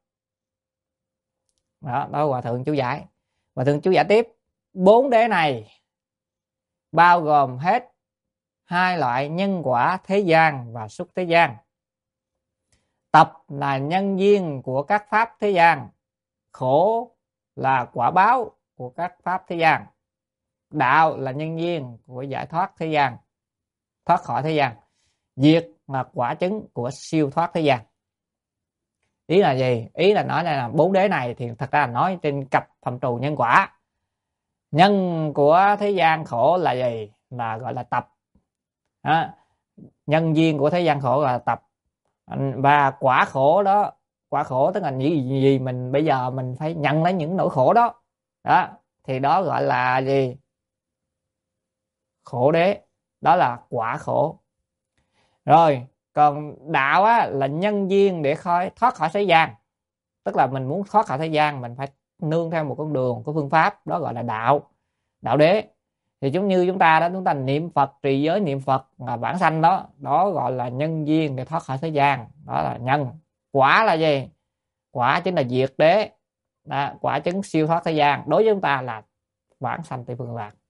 Đó Hòa thượng chú giải. Hòa thượng chú giải tiếp, bốn đế này bao gồm hết hai loại nhân quả thế gian và xuất thế gian. Tập là nhân duyên của các pháp thế gian, khổ là quả báo của các pháp thế gian, đạo là nhân duyên của giải thoát thế gian, thoát khỏi thế gian, diệt là quả chứng của siêu thoát thế gian. Ý là gì? Ý là nói là bốn đế này thì thật ra là nói trên cặp phạm trù nhân quả. Nhân của thế gian khổ là gì? Là gọi là tập. Nhân duyên của thế gian khổ là tập. Và quả khổ đó, quả khổ tức là gì mình bây giờ mình phải nhận lấy những nỗi khổ đó. Đó thì đó gọi là gì? Khổ đế. Đó là quả khổ. Rồi còn đạo là nhân duyên để thoát khỏi thế gian. Tức là mình muốn thoát khỏi thế gian mình phải nương theo một con đường, có phương pháp, đó gọi là đạo, đạo đế. Thì giống như chúng ta đó, chúng ta niệm Phật, trì giới niệm Phật là bản sanh đó, đó gọi là nhân duyên để thoát khỏi thế gian, đó là nhân. Quả là gì? Quả chính là diệt đế, đó, quả chứng siêu thoát thế gian, đối với chúng ta là bản sanh Tây Phương Lạc.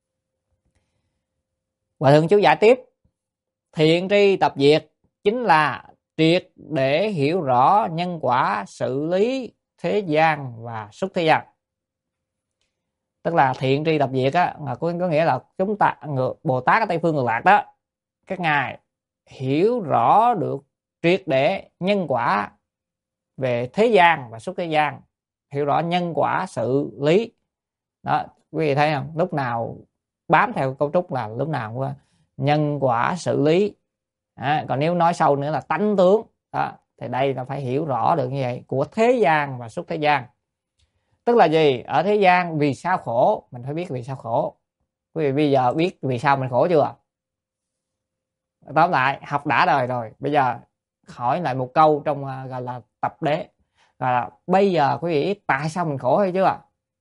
Hòa thượng chú giải tiếp, thiện tri tập diệt chính là triệt để hiểu rõ nhân quả xử lý thế gian và xuất thế gian. Tức là thiện tri tập diệt có nghĩa là chúng ta Bồ Tát ở Tây Phương Cực Lạc đó, các ngài hiểu rõ được triệt để nhân quả về thế gian và xuất thế gian, hiểu rõ nhân quả xử lý. Đó, quý vị thấy không? Lúc nào bám theo cấu trúc là lúc nào cũng nhân quả xử lý. Còn nếu nói sâu nữa là tánh tướng đó, thì đây là phải hiểu rõ được như vậy, của thế gian và xuất thế gian. Tức là gì? Ở thế gian vì sao khổ, mình phải biết vì sao khổ. Quý vị bây giờ biết vì sao mình khổ chưa? Tóm lại học đã đời rồi, bây giờ hỏi lại một câu trong gọi là tập đế, gọi là bây giờ quý vị biết tại sao mình khổ hay chưa?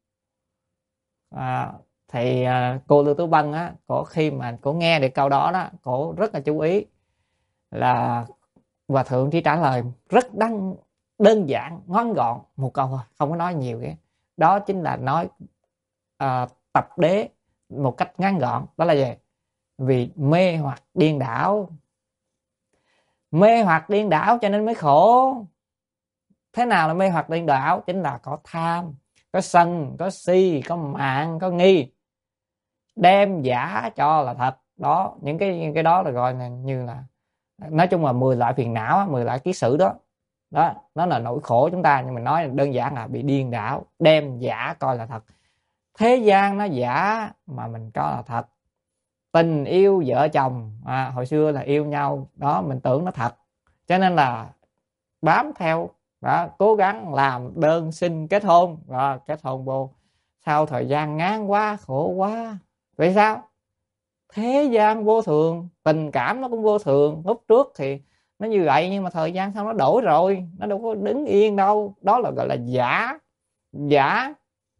Thì cô Lưu Tú Vân cổ khi mà cổ nghe được câu đó đó, cổ rất là chú ý là Hòa thượng chỉ trả lời rất đơn giản, ngắn gọn, một câu thôi, không có nói nhiều cái. Đó chính là nói tập đế một cách ngắn gọn, đó là gì? Vì mê hoặc điên đảo. Mê hoặc điên đảo cho nên mới khổ. Thế nào là mê hoặc điên đảo? Chính là có tham, có sân, có si, có mạn, có nghi, đem giả cho là thật. Đó, những cái đó là gọi là như là, nói chung là 10 loại phiền não, 10 loại kiết sử đó. Đó, nó là nỗi khổ chúng ta, nhưng mình nói đơn giản là bị điên đảo, đem giả coi là thật. Thế gian nó giả mà mình cho là thật. Tình yêu vợ chồng hồi xưa là yêu nhau đó, mình tưởng nó thật, cho nên là bám theo đó, cố gắng làm đơn xin kết hôn, rồi kết hôn vô, sau thời gian ngán quá, khổ quá. Vì sao? Thế gian vô thường, tình cảm nó cũng vô thường. Lúc trước thì nó như vậy, nhưng mà thời gian sau nó đổi rồi, nó đâu có đứng yên đâu. Đó là gọi là giả. Giả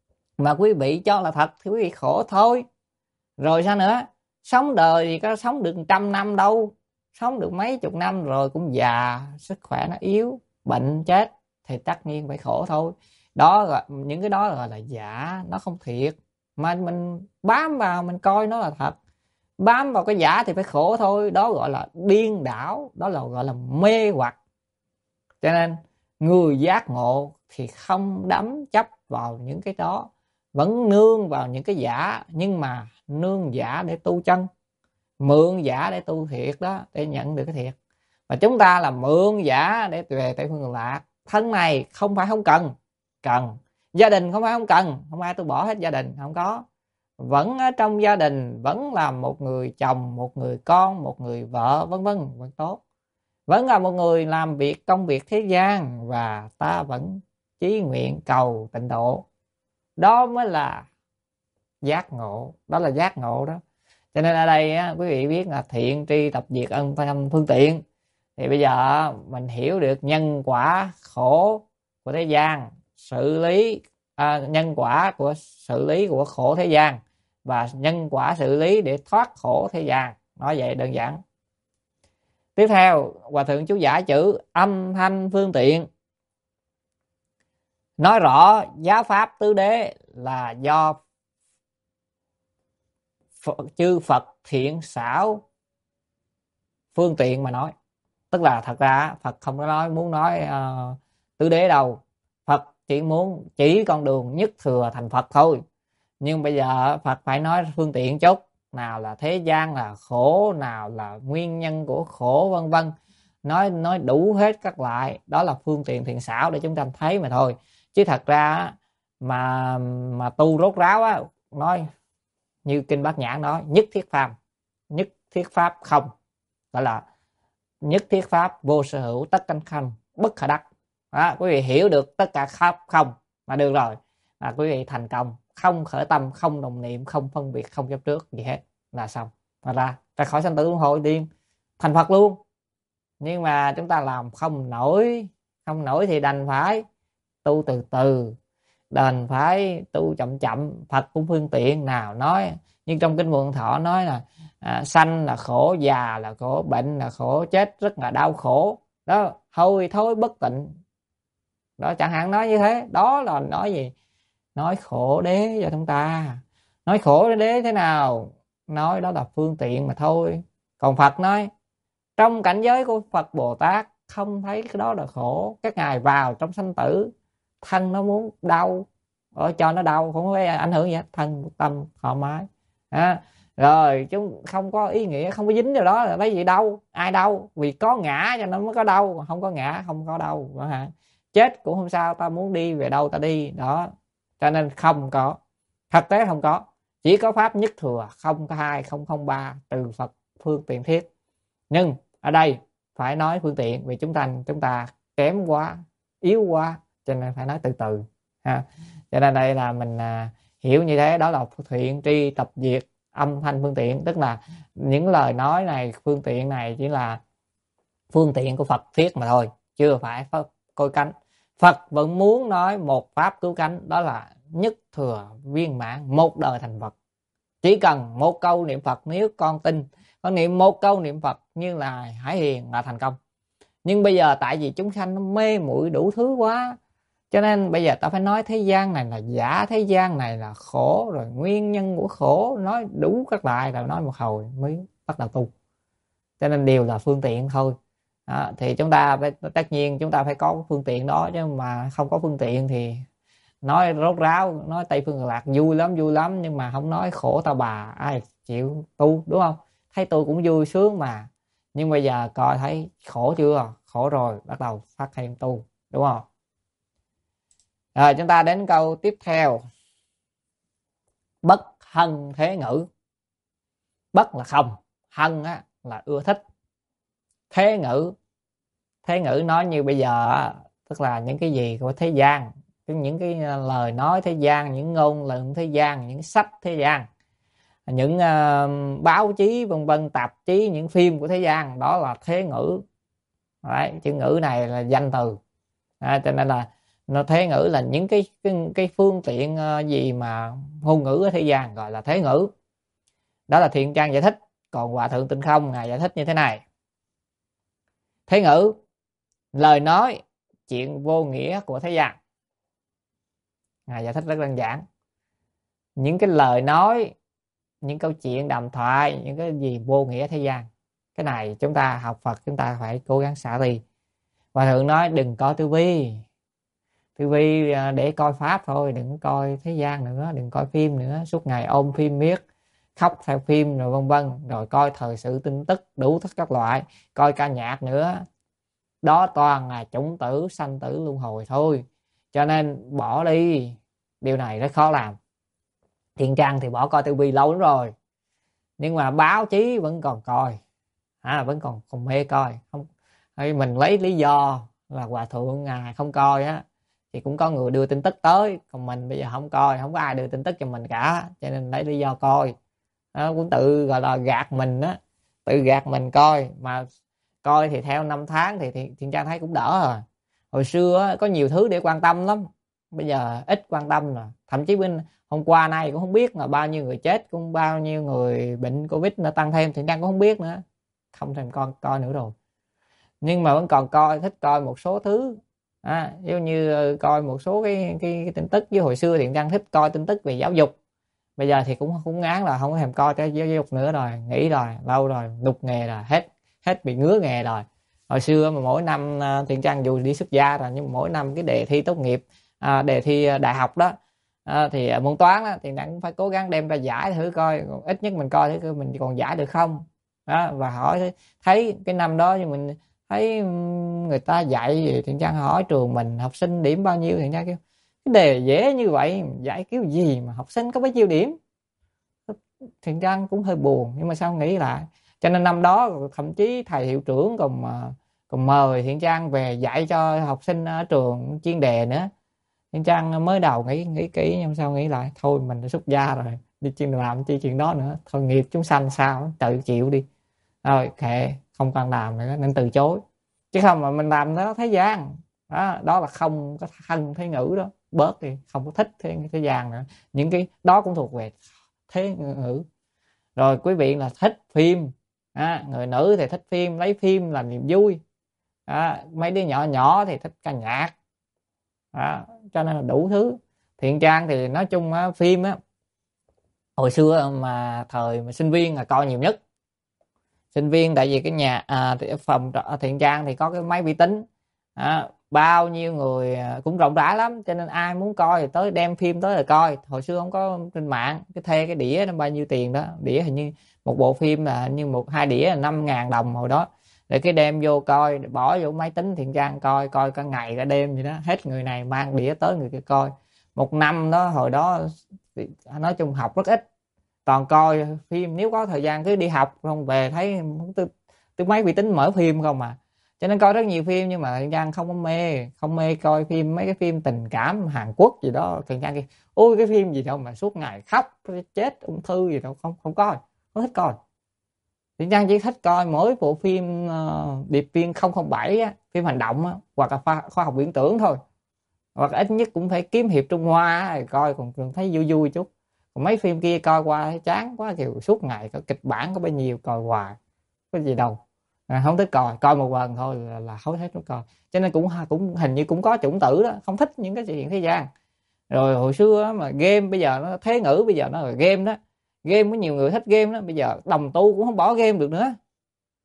mà quý vị cho là thật thì quý vị khổ thôi. Rồi sao nữa? Sống đời thì có sống được 100 năm đâu, sống được mấy chục năm rồi cũng già, sức khỏe nó yếu, bệnh chết thì tất nhiên phải khổ thôi. Đó là những cái đó là gọi là giả, nó không thiệt, mà mình bám vào mình coi nó là thật, bám vào cái giả thì phải khổ thôi. Đó gọi là điên đảo, đó là gọi là mê hoặc. Cho nên người giác ngộ thì không đắm chấp vào những cái đó, vẫn nương vào những cái giả, nhưng mà nương giả để tu chân, mượn giả để tu thiệt đó, để nhận được cái thiệt. Và chúng ta là mượn giả để về Tây phương cực lạc. Thân này không phải không cần, cần. Gia đình không phải không cần, không ai tôi bỏ hết gia đình, không có. Vẫn ở trong gia đình, vẫn là một người chồng, một người con, một người vợ, vân vân, vẫn tốt. Vẫn là một người làm việc công việc thế gian, và ta vẫn chí nguyện cầu tịnh độ. Đó mới là giác ngộ, đó là giác ngộ đó. Cho nên ở đây quý vị biết là thiện tri tập diệt ân tâm phương tiện. Thì bây giờ mình hiểu được nhân quả khổ của thế gian, xử lý nhân quả của xử lý của khổ thế gian, và nhân quả xử lý để thoát khổ thế gian. Nói vậy đơn giản. Tiếp theo, Hòa Thượng chú giải chữ âm thanh phương tiện, nói rõ giáo pháp tứ đế là do chư Phật thiện xảo phương tiện mà nói. Tức là thật ra Phật không có muốn nói tứ đế đâu. Phật chỉ con đường nhất thừa thành Phật thôi. Nhưng bây giờ Phật phải nói phương tiện chút, nào là thế gian là khổ, nào là nguyên nhân của khổ, vân vân. Nói đủ hết các loại. Đó là phương tiện thiện xảo để chúng ta thấy mà thôi. Chứ thật ra mà tu rốt ráo á, nói như kinh Bát Nhã nói nhất thiết pháp không, gọi là nhất thiết pháp vô sở hữu, tất cánh không, bất khả đắc. Đó, quý vị hiểu được tất cả pháp không mà được rồi, là quý vị thành công. Không khởi tâm, không đồng niệm, không phân biệt, không chấp trước gì hết là xong. Và ra khỏi sanh tử luân hồi tiên, thành Phật luôn. Nhưng mà chúng ta làm không nổi thì đành phải tu từ từ, đành phải tu chậm chậm. Phật cũng phương tiện nào nói, nhưng trong kinh Mượn Thọ nói là sanh là khổ, già là khổ, bệnh là khổ, chết rất là đau khổ đó, hôi thối bất tịnh đó, chẳng hạn nói như thế. Đó là nói gì? Nói khổ đế cho chúng ta. Nói khổ đế thế nào? Nói đó là phương tiện mà thôi. Còn Phật nói trong cảnh giới của Phật Bồ Tát không thấy cái đó là khổ. Các ngài vào trong sanh tử, thân nó muốn đau cho nó đau, không có ảnh hưởng gì hết, thân tâm thoải mái rồi chúng không có ý nghĩa, không có dính vào đó là lấy gì đau. Ai đau? Vì có ngã cho nó mới có đau, không có ngã không có đau. Chết cũng không sao, ta muốn đi về đâu ta đi đó. Cho nên không có, thực tế không có, chỉ có pháp nhất thừa, không có hai, không không ba, từ Phật phương tiện thiết. Nhưng ở đây phải nói phương tiện vì chúng ta kém quá, yếu quá, cho nên phải nói từ từ cho nên đây là mình hiểu như thế. Đó là thiện tri tập diệt âm thanh phương tiện, tức là những lời nói này, phương tiện này chỉ là phương tiện của Phật thiết mà thôi, chưa phải coi cánh. Phật vẫn muốn nói một pháp cứu cánh, đó là nhất thừa viên mãn, một đời thành Phật. Chỉ cần một câu niệm Phật, nếu con tin, con niệm một câu niệm Phật như là Hải Hiền là thành công. Nhưng bây giờ tại vì chúng sanh nó mê muội đủ thứ quá, cho nên bây giờ ta phải nói thế gian này là giả, thế gian này là khổ, rồi nguyên nhân của khổ, nói đủ các loại, rồi nói một hồi mới bắt đầu tu. Cho nên đều là phương tiện thôi. Thì chúng ta phải, tất nhiên chúng ta phải có phương tiện đó, chứ mà không có phương tiện thì nói rốt ráo, nói Tây Phương Cực Lạc vui lắm, nhưng mà không nói khổ tao bà, ai chịu tu, đúng không? Thấy tôi cũng vui sướng mà, nhưng bây giờ coi thấy khổ chưa, khổ rồi bắt đầu phát thêm tu, đúng không? Rồi chúng ta đến câu tiếp theo. Bất hân thế ngữ. Bất là không, hân á là ưa thích. Thế ngữ, thế ngữ nói như bây giờ á, tức là những cái gì của thế gian, những cái lời nói thế gian, những ngôn luận thế gian, những sách thế gian, những báo chí vân vân, tạp chí, những phim của thế gian, đó là thế ngữ. Đấy, chữ ngữ này là danh từ, cho nên là nó thế ngữ là những cái phương tiện gì mà ngôn ngữ ở thế gian gọi là thế ngữ. Đó là Thiện Trang giải thích. Còn Hòa Thượng Tinh Không ngài giải thích như thế này: thế ngữ, lời nói chuyện vô nghĩa của thế gian. Ngài giải thích rất đơn giản: những cái lời nói, những câu chuyện đàm thoại, những cái gì vô nghĩa thế gian, cái này chúng ta học Phật chúng ta phải cố gắng xả đi. Hòa Thượng nói đừng coi tivi, tivi để coi pháp thôi, đừng coi thế gian nữa, đừng coi phim nữa, suốt ngày ôm phim miết, khóc theo phim rồi vân vân, rồi coi thời sự tin tức đủ tất các loại, coi ca nhạc nữa, đó toàn là chủng tử sanh tử luân hồi thôi, cho nên bỏ đi. Điều này rất khó làm. Thiện Trang thì bỏ coi tivi lâu lắm rồi, nhưng mà báo chí vẫn còn coi, vẫn còn mê coi. Không, mình lấy lý do là Hòa Thượng ngài không coi á, thì cũng có người đưa tin tức tới, còn mình bây giờ không coi, không có ai đưa tin tức cho mình cả, cho nên lấy lý do coi. Nó cũng tự gọi là gạt mình á, tự gạt mình coi. Mà coi thì theo năm tháng thì Thiện Trang thấy cũng đỡ rồi. Hồi xưa á, có nhiều thứ để quan tâm lắm, bây giờ ít quan tâm rồi. Thậm chí bên hôm qua nay cũng không biết là bao nhiêu người chết, cũng bao nhiêu người bệnh Covid nó tăng thêm, Thiện Trang cũng không biết nữa, không thèm coi nữa rồi. Nhưng mà vẫn còn coi, thích coi một số thứ, giống như coi một số cái tin tức. Với hồi xưa Thiện Trang thích coi tin tức về giáo dục, bây giờ thì cũng ngán là không có thèm coi cái giáo dục nữa rồi, nghỉ rồi, lâu rồi, đục nghề rồi, hết bị ngứa nghề rồi. Hồi xưa mà mỗi năm Thiện Trang dù đi xuất gia rồi, nhưng mà mỗi năm cái đề thi tốt nghiệp, đề thi đại học đó, thì môn toán đó, Thiện Trang cũng phải cố gắng đem ra giải thử coi, ít nhất mình coi thử mình còn giải được không đó. Và hỏi thấy cái năm đó nhưng mình thấy người ta dạy gì, Thiện Trang hỏi trường mình học sinh điểm bao nhiêu, Thiện Trang kêu cái đề dễ như vậy giải kiểu gì mà học sinh có bao nhiêu điểm. Thiện Trang cũng hơi buồn, nhưng mà sao nghĩ lại, cho nên năm đó thậm chí thầy hiệu trưởng còn mời Thiện Trang về dạy cho học sinh ở trường chuyên đề nữa. Thiện Trang mới đầu nghĩ kỹ, nhưng sao nghĩ lại thôi mình đã xuất gia rồi, đi chuyên làm chi chuyện đó nữa, thôi nghiệp chúng sanh sao tự chịu đi, rồi kệ, không cần làm nữa, nên từ chối. Chứ không mà mình làm đó thế gian đó là không có thân thế ngữ đó, bớt đi, không có thích thế gian nữa. Những cái đó cũng thuộc về thế ngữ. Rồi quý vị là thích phim, người nữ thì thích phim, lấy phim làm niềm vui, mấy đứa nhỏ nhỏ thì thích ca nhạc, cho nên là đủ thứ. Thiện Trang thì nói chung phim á, hồi xưa mà thời mà sinh viên là coi nhiều nhất. Sinh viên tại vì cái nhà phòng Thiện Trang thì có cái máy vi tính, bao nhiêu người cũng rộng rãi lắm, cho nên ai muốn coi thì tới đem phim tới là coi. Hồi xưa không có trên mạng, cái thuê cái đĩa nó bao nhiêu tiền đó, đĩa hình như một bộ phim là như 1-2 đĩa là 5.000 đồng hồi đó, để cái đem vô coi, bỏ vô máy tính Thiện Trang coi cả ngày cả đêm vậy đó, hết người này mang đĩa tới người kia coi. Một năm đó, hồi đó nói chung học rất ít, toàn coi phim. Nếu có thời gian cứ đi học, không về thấy tôi máy vi tính mở phim không mà, cho nên coi rất nhiều phim. Nhưng mà Thiện Trang không mê coi phim, mấy cái phim tình cảm Hàn Quốc gì đó. Thiện Trang kia ôi cái phim gì đâu mà suốt ngày khóc chết ung thư gì đâu, không coi, không thích coi. Thiện Trang chỉ thích coi mỗi bộ phim Điệp viên 007 á, phim hành động á, hoặc là khoa học viễn tưởng thôi, hoặc ít nhất cũng phải kiếm hiệp Trung Hoa á, coi còn thấy vui vui chút. Còn mấy phim kia coi qua chán quá, kiểu suốt ngày có kịch bản có bao nhiêu coi hoài, có gì đâu, không thích coi một lần thôi là hối hết nó coi. Cho nên cũng hình như cũng có chủng tử đó, không thích những cái chuyện thế gian. Rồi hồi xưa mà game bây giờ nó thế ngữ, bây giờ nó là game đó, game có nhiều người thích game đó, bây giờ đồng tu cũng không bỏ game được nữa.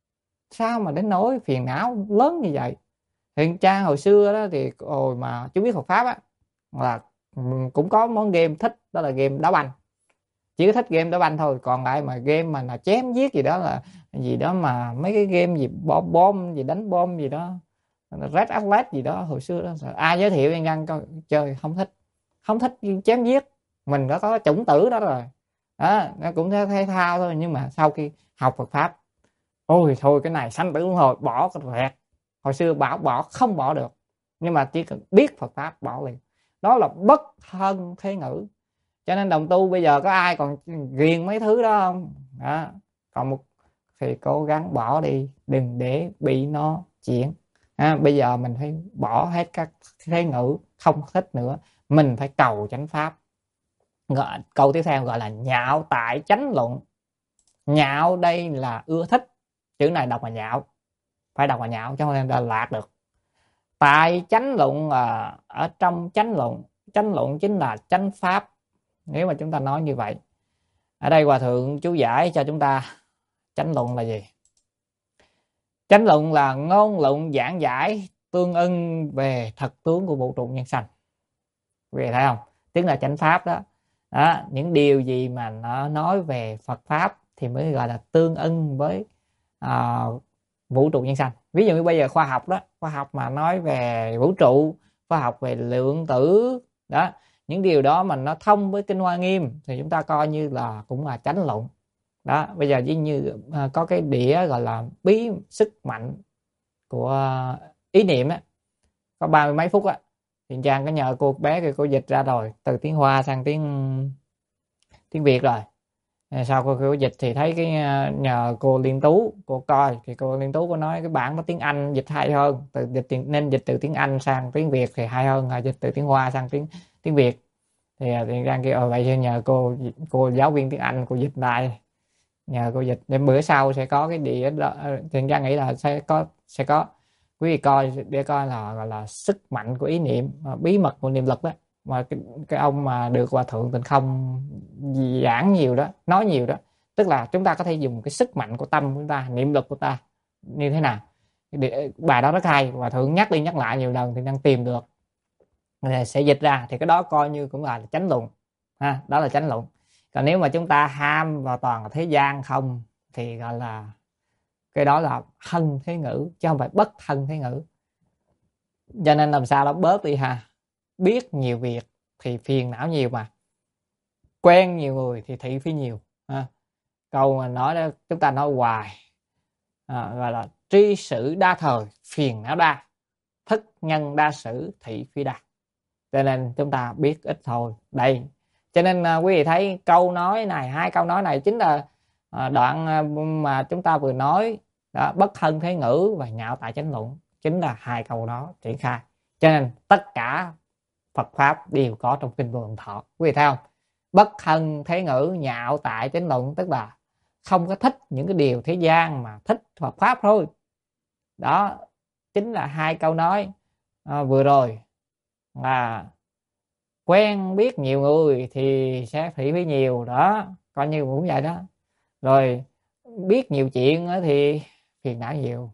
sao mà đến nỗi phiền não lớn như vậy. Thì cha hồi xưa đó thì hồi mà chú biết Phật pháp á, là cũng có món game thích, đó là game đá banh. Chỉ có thích game đá banh thôi, còn lại mà game mà là chém giết gì đó, là gì đó mà mấy cái game gì bom bom gì đánh bom gì đó, Red Alert gì đó hồi xưa đó, ai giới thiệu Văn chơi không thích. Không thích chém giết, mình đã có chủng tử đó rồi. Đó, nó cũng thể thao thôi, nhưng mà sau khi học Phật pháp, ôi thôi cái này sanh tử luân hồi bỏ cái rẹt. Hồi xưa bảo bỏ không bỏ được, nhưng mà chỉ cần biết Phật pháp bỏ liền. Đó là bất thân thế ngữ. Cho nên đồng tu bây giờ có ai còn ghiền mấy thứ đó không? Đó. Còn một thì cố gắng bỏ đi, đừng để bị nó chuyển. Bây giờ mình phải bỏ hết các thế ngữ, không thích nữa. Mình phải cầu chánh pháp. Câu tiếp theo gọi là nhạo tại chánh luận. Nhạo đây là ưa thích, chữ này đọc là nhạo, phải đọc là nhạo chứ không nên là lạc được. Tại chánh luận là ở trong chánh luận chính là chánh pháp, nếu mà chúng ta nói như vậy. Ở đây Hòa Thượng chú giải cho chúng ta chánh luận là gì. Chánh luận là ngôn luận giảng giải tương ưng về thật tướng của vũ trụ nhân sanh. Quý vị thấy không? Tức là chánh pháp đó. Đó, những điều gì mà nó nói về Phật pháp thì mới gọi là tương ưng với vũ trụ nhân sanh. Ví dụ như bây giờ khoa học đó, khoa học mà nói về vũ trụ, khoa học về lượng tử đó, những điều đó mà nó thông với kinh Hoa Nghiêm thì chúng ta coi như là cũng là chánh luận. Đó, bây giờ như có cái đĩa gọi là bí sức mạnh của ý niệm á, có 30 mấy phút á, thì Trang có nhờ cô bé kia cô dịch ra rồi, từ tiếng Hoa sang tiếng Việt rồi. Sau cô dịch thì thấy cái nhờ cô Liên Tú cô coi, thì cô Liên Tú có nói cái bản có tiếng Anh dịch hay hơn, nên dịch từ tiếng Anh sang tiếng Việt thì hay hơn là dịch từ tiếng Hoa sang tiếng Việt. Thì Trang kêu vậy nhờ cô giáo viên tiếng Anh cô dịch lại, nhờ cô dịch để bữa sau sẽ có cái đĩa đó. Thì Trang nghĩ là sẽ có quý vị coi để coi là gọi là sức mạnh của ý niệm, bí mật của niệm lực đó, mà cái ông mà được Hòa Thượng Tịnh Không giảng nhiều đó, nói nhiều đó, tức là chúng ta có thể dùng cái sức mạnh của tâm của chúng ta, niệm lực của ta như thế nào. Bài đó rất hay, Hòa Thượng nhắc đi nhắc lại nhiều lần thì đang tìm được, sẽ dịch ra, thì cái đó coi như cũng là chánh luận ha, đó là chánh luận. Còn nếu mà chúng ta ham vào toàn là thế gian không thì gọi là cái đó là thân thế ngữ chứ không phải bất thân thế ngữ. Cho nên làm sao đó bớt đi ha. Biết nhiều việc thì phiền não nhiều, mà quen nhiều người thì thị phi nhiều ha. Câu mà nói đó chúng ta nói hoài, gọi là tri sử đa thời phiền não đa, thức nhân đa sử thị phi đa. Cho nên chúng ta biết ít thôi đây. Cho nên quý vị thấy câu nói này, hai câu nói này chính là đoạn mà chúng ta vừa nói đó, bất thân thế ngữ và nhạo tại chánh luận, chính là hai câu đó triển khai. Cho nên tất cả Phật pháp đều có trong kinh Vô Lượng Thọ, quý vị thấy không? Bất thân thế ngữ, nhạo tại chánh luận, tức là không có thích những cái điều thế gian mà thích Phật pháp thôi. Đó chính là hai câu nói vừa rồi. Là quen biết nhiều người thì sẽ thị phi nhiều đó, coi như cũng vậy đó. Rồi biết nhiều chuyện thì phiền não nhiều.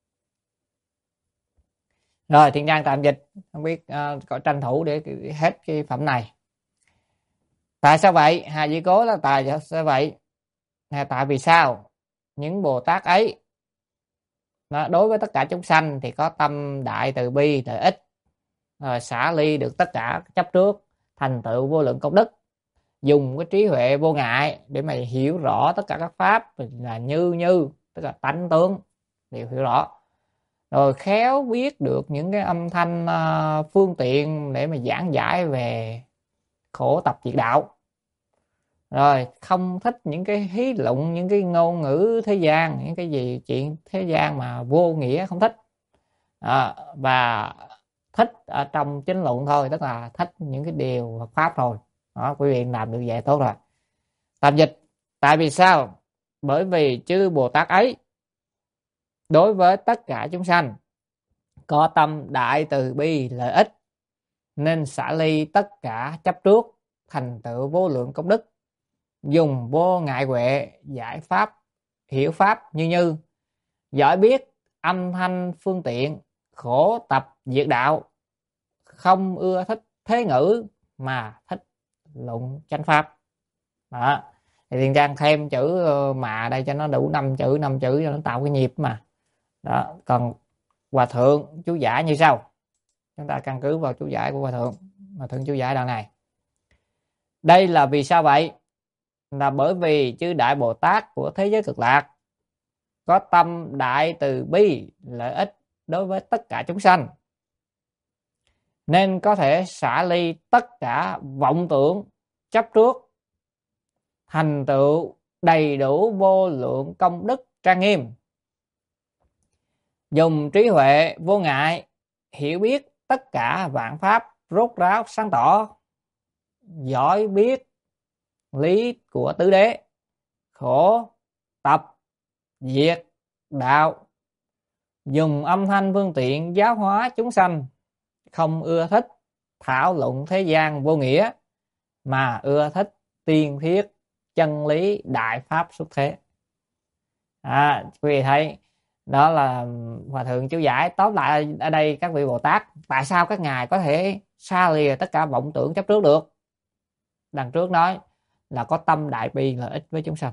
Rồi Thiện Trang tạm dịch, không biết có tranh thủ để hết cái phẩm này. Tại sao vậy? Hà Di Cố là tại sao vậy? Tại vì sao? Những Bồ Tát ấy đối với tất cả chúng sanh thì có tâm đại từ bi lợi ích, rồi xả ly được tất cả chấp trước, thành tựu vô lượng công đức, dùng cái trí huệ vô ngại để mà hiểu rõ tất cả các pháp là như tức là tánh tướng đều hiểu rõ, rồi khéo biết được những cái âm thanh phương tiện để mà giảng giải về khổ tập diệt đạo, rồi không thích những cái hí luận, những cái ngôn ngữ thế gian, những cái gì chuyện thế gian mà vô nghĩa không thích, và thích ở trong chính luận thôi, tức là thích những cái điều Phật pháp thôi. Đó, quý vị làm được vậy tốt rồi. Tạm dịch. Tại vì sao? Bởi vì chư Bồ Tát ấy đối với tất cả chúng sanh có tâm đại từ bi lợi ích, nên xả ly tất cả chấp trước, thành tựu vô lượng công đức, dùng vô ngại huệ giải pháp hiểu pháp như giỏi biết âm thanh phương tiện, khổ tập diệt đạo, không ưa thích thế ngữ mà thích luận chánh pháp. Đó, thì Thiện Trang thêm chữ mà đây cho nó đủ 5 chữ cho nó tạo cái nhịp mà. Đó, còn Hòa Thượng chú giải như sau. Chúng ta căn cứ vào chú giải của Hòa Thượng chú giải đoạn này. Đây là vì sao vậy? Là bởi vì chư Đại Bồ Tát của thế giới Cực Lạc có tâm đại từ bi lợi ích đối với tất cả chúng sanh, nên có thể xả ly tất cả vọng tưởng chấp trước, thành tựu đầy đủ vô lượng công đức trang nghiêm, dùng trí huệ vô ngại hiểu biết tất cả vạn pháp rốt ráo sáng tỏ, giỏi biết lý của tứ đế, khổ tập diệt đạo, dùng âm thanh phương tiện giáo hóa chúng sanh, không ưa thích thảo luận thế gian vô nghĩa mà ưa thích tiên thiết chân lý đại pháp xuất thế. Quý vị thấy đó là Hòa Thượng chú giải. Tóm lại ở đây các vị Bồ Tát, tại sao các ngài có thể xa lìa tất cả vọng tưởng chấp trước được? Đằng trước nói là có tâm đại bi lợi ích với chúng sanh.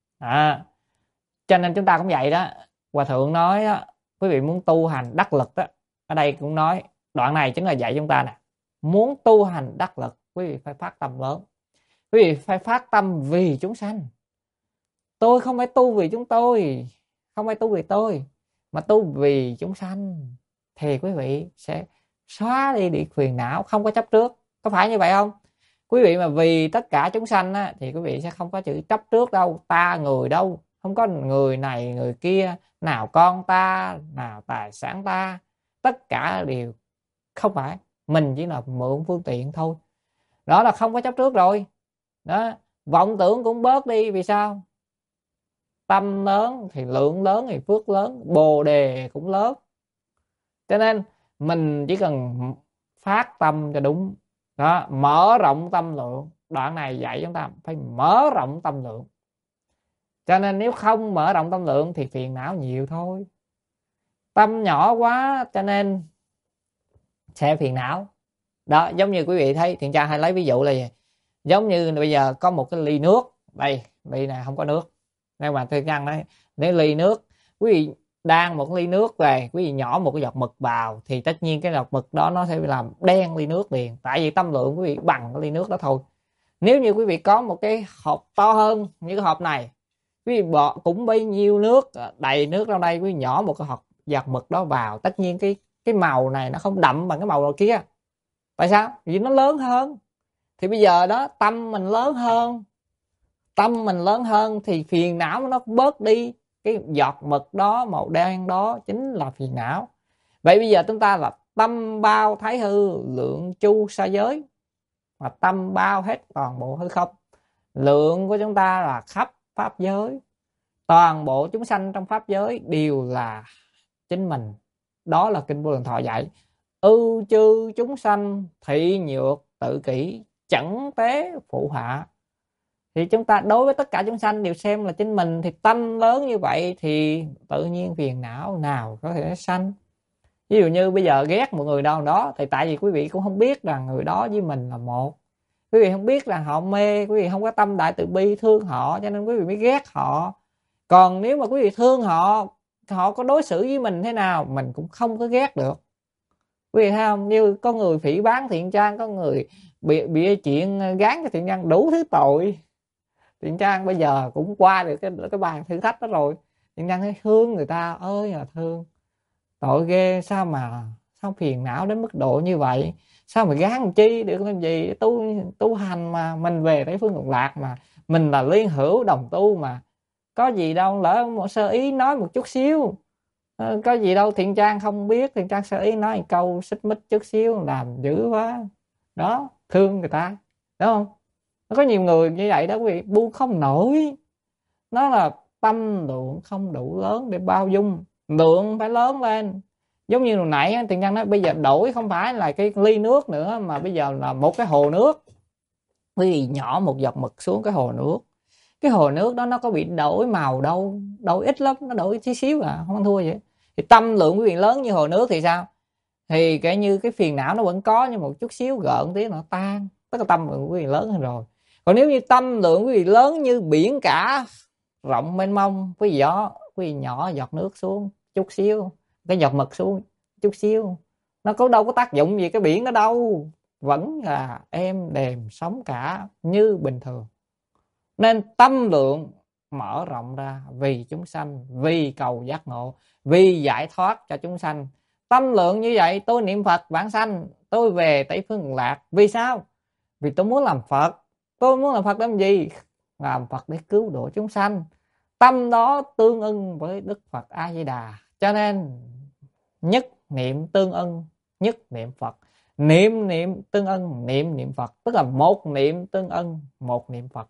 Cho nên chúng ta cũng vậy đó. Hòa Thượng nói đó, quý vị muốn tu hành đắc lực đó, ở đây cũng nói đoạn này chính là dạy chúng ta nè, muốn tu hành đắc lực quý vị phải phát tâm lớn, quý vị phải phát tâm vì chúng sanh. Tôi không phải tu vì chúng tôi, không phải tu vì tôi, mà tu vì chúng sanh, thì quý vị sẽ xóa đi phiền não, không có chấp trước. Có phải như vậy không? Quý vị mà vì tất cả chúng sanh á, thì quý vị sẽ không có chữ chấp trước đâu, ta người đâu, không có người này người kia, nào con ta, nào tài sản ta, tất cả đều không phải, mình chỉ là mượn phương tiện thôi. Đó là không có chấp trước rồi. Đó, vọng tưởng cũng bớt đi. Vì sao? Tâm lớn thì lượng lớn thì phước lớn, bồ đề cũng lớn. Cho nên mình chỉ cần phát tâm cho đúng. Đó, mở rộng tâm lượng. Đoạn này dạy chúng ta phải mở rộng tâm lượng. Cho nên nếu không mở rộng tâm lượng thì phiền não nhiều thôi. Tâm nhỏ quá cho nên sẽ phiền não. Đó, giống như quý vị thấy, Thiện Trang hay lấy ví dụ là gì? Giống như bây giờ có một cái ly nước. Đây, ly này không có nước. Nhưng mà Thiện Trang nói, nếu ly nước, quý vị đang một ly nước về, quý vị nhỏ một cái giọt mực vào, thì tất nhiên cái giọt mực đó nó sẽ làm đen ly nước liền. Tại vì tâm lượng quý vị bằng cái ly nước đó thôi. Nếu như quý vị có một cái hộp to hơn như cái hộp này, quý vị bỏ cũng bấy nhiêu nước, đầy nước trong đây, quý vị nhỏ một cái hộp giọt mực đó vào, tất nhiên cái màu này nó không đậm bằng cái màu kia. Tại sao? Vì nó lớn hơn. Thì bây giờ đó, tâm mình lớn hơn, tâm mình lớn hơn thì phiền não nó bớt đi. Cái giọt mực đó màu đen đó chính là phiền não. Vậy bây giờ chúng ta là tâm bao thái hư, lượng chu sa giới, mà tâm bao hết toàn bộ hư không. Lượng của chúng ta là khắp pháp giới, toàn bộ chúng sanh trong pháp giới đều là chính mình. Đó là Kinh Vô Lượng Thọ dạy: ưu chư chúng sanh thị nhược tự kỷ, chẳng tế phụ hạ. Thì chúng ta đối với tất cả chúng sanh đều xem là chính mình, thì tâm lớn như vậy thì tự nhiên phiền não nào có thể sanh. Ví dụ như bây giờ ghét một người đâu đó, thì tại vì quý vị cũng không biết rằng người đó với mình là một. Quý vị không biết rằng họ mê, quý vị không có tâm đại từ bi thương họ, cho nên quý vị mới ghét họ. Còn nếu mà quý vị thương họ, họ có đối xử với mình thế nào mình cũng không có ghét được. Quý vị thấy không? Như có người phỉ báng Thiện Trang, có người bị chuyện gán cho Thiện Trang đủ thứ tội. Thiện Trang bây giờ cũng qua được cái bàn thử thách đó rồi. Thiện Trang thấy thương người ta ơi là thương. Tội ghê, sao phiền não đến mức độ như vậy? Sao mà gán chi được làm gì? Tu hành mà, mình về Tây Phương Cực Lạc mà, mình là liên hữu đồng tu mà. Có gì đâu, lỡ một sơ ý nói một chút xíu. Có gì đâu, Thiện Trang không biết, Thiện Trang sơ ý nói một câu xích mích chút xíu làm dữ quá. Đó, thương người ta, đúng không? Nó có nhiều người như vậy đó quý vị, buông không nổi. Nó là tâm lượng không đủ lớn để bao dung, lượng phải lớn lên. Giống như hồi nãy Thiện Trang nói, bây giờ đổi không phải là cái ly nước nữa, mà bây giờ là một cái hồ nước. Quý vị nhỏ một giọt mực xuống cái hồ nước, Cái hồ nước đó nó có bị đổi màu đâu, đổi ít lắm, nó đổi tí xíu à, không ăn thua vậy. Thì tâm lượng quý vị lớn như hồ nước thì sao? Thì kể như cái phiền não nó vẫn có, nhưng một chút xíu gợn tí nó tan, tức là tâm lượng quý vị lớn hơn rồi. Còn nếu như tâm lượng quý vị lớn như biển cả rộng mênh mông, với gió quý vị nhỏ giọt nước xuống chút xíu, cái giọt mực xuống chút xíu, nó có đâu có tác dụng gì cái biển đó đâu, vẫn là êm đềm sóng cả như bình thường. Nên tâm lượng mở rộng ra vì chúng sanh, vì cầu giác ngộ, vì giải thoát cho chúng sanh. Tâm lượng như vậy, tôi niệm Phật vãng sanh, tôi về Tây Phương Cực Lạc. Vì sao? Vì tôi muốn làm Phật. Tôi muốn làm Phật làm gì? Làm Phật để cứu độ chúng sanh. Tâm đó tương ưng với Đức Phật A Di Đà, cho nên nhất niệm tương ưng, nhất niệm Phật. Niệm niệm tương ưng, niệm niệm Phật, tức là một niệm tương ưng, một niệm Phật.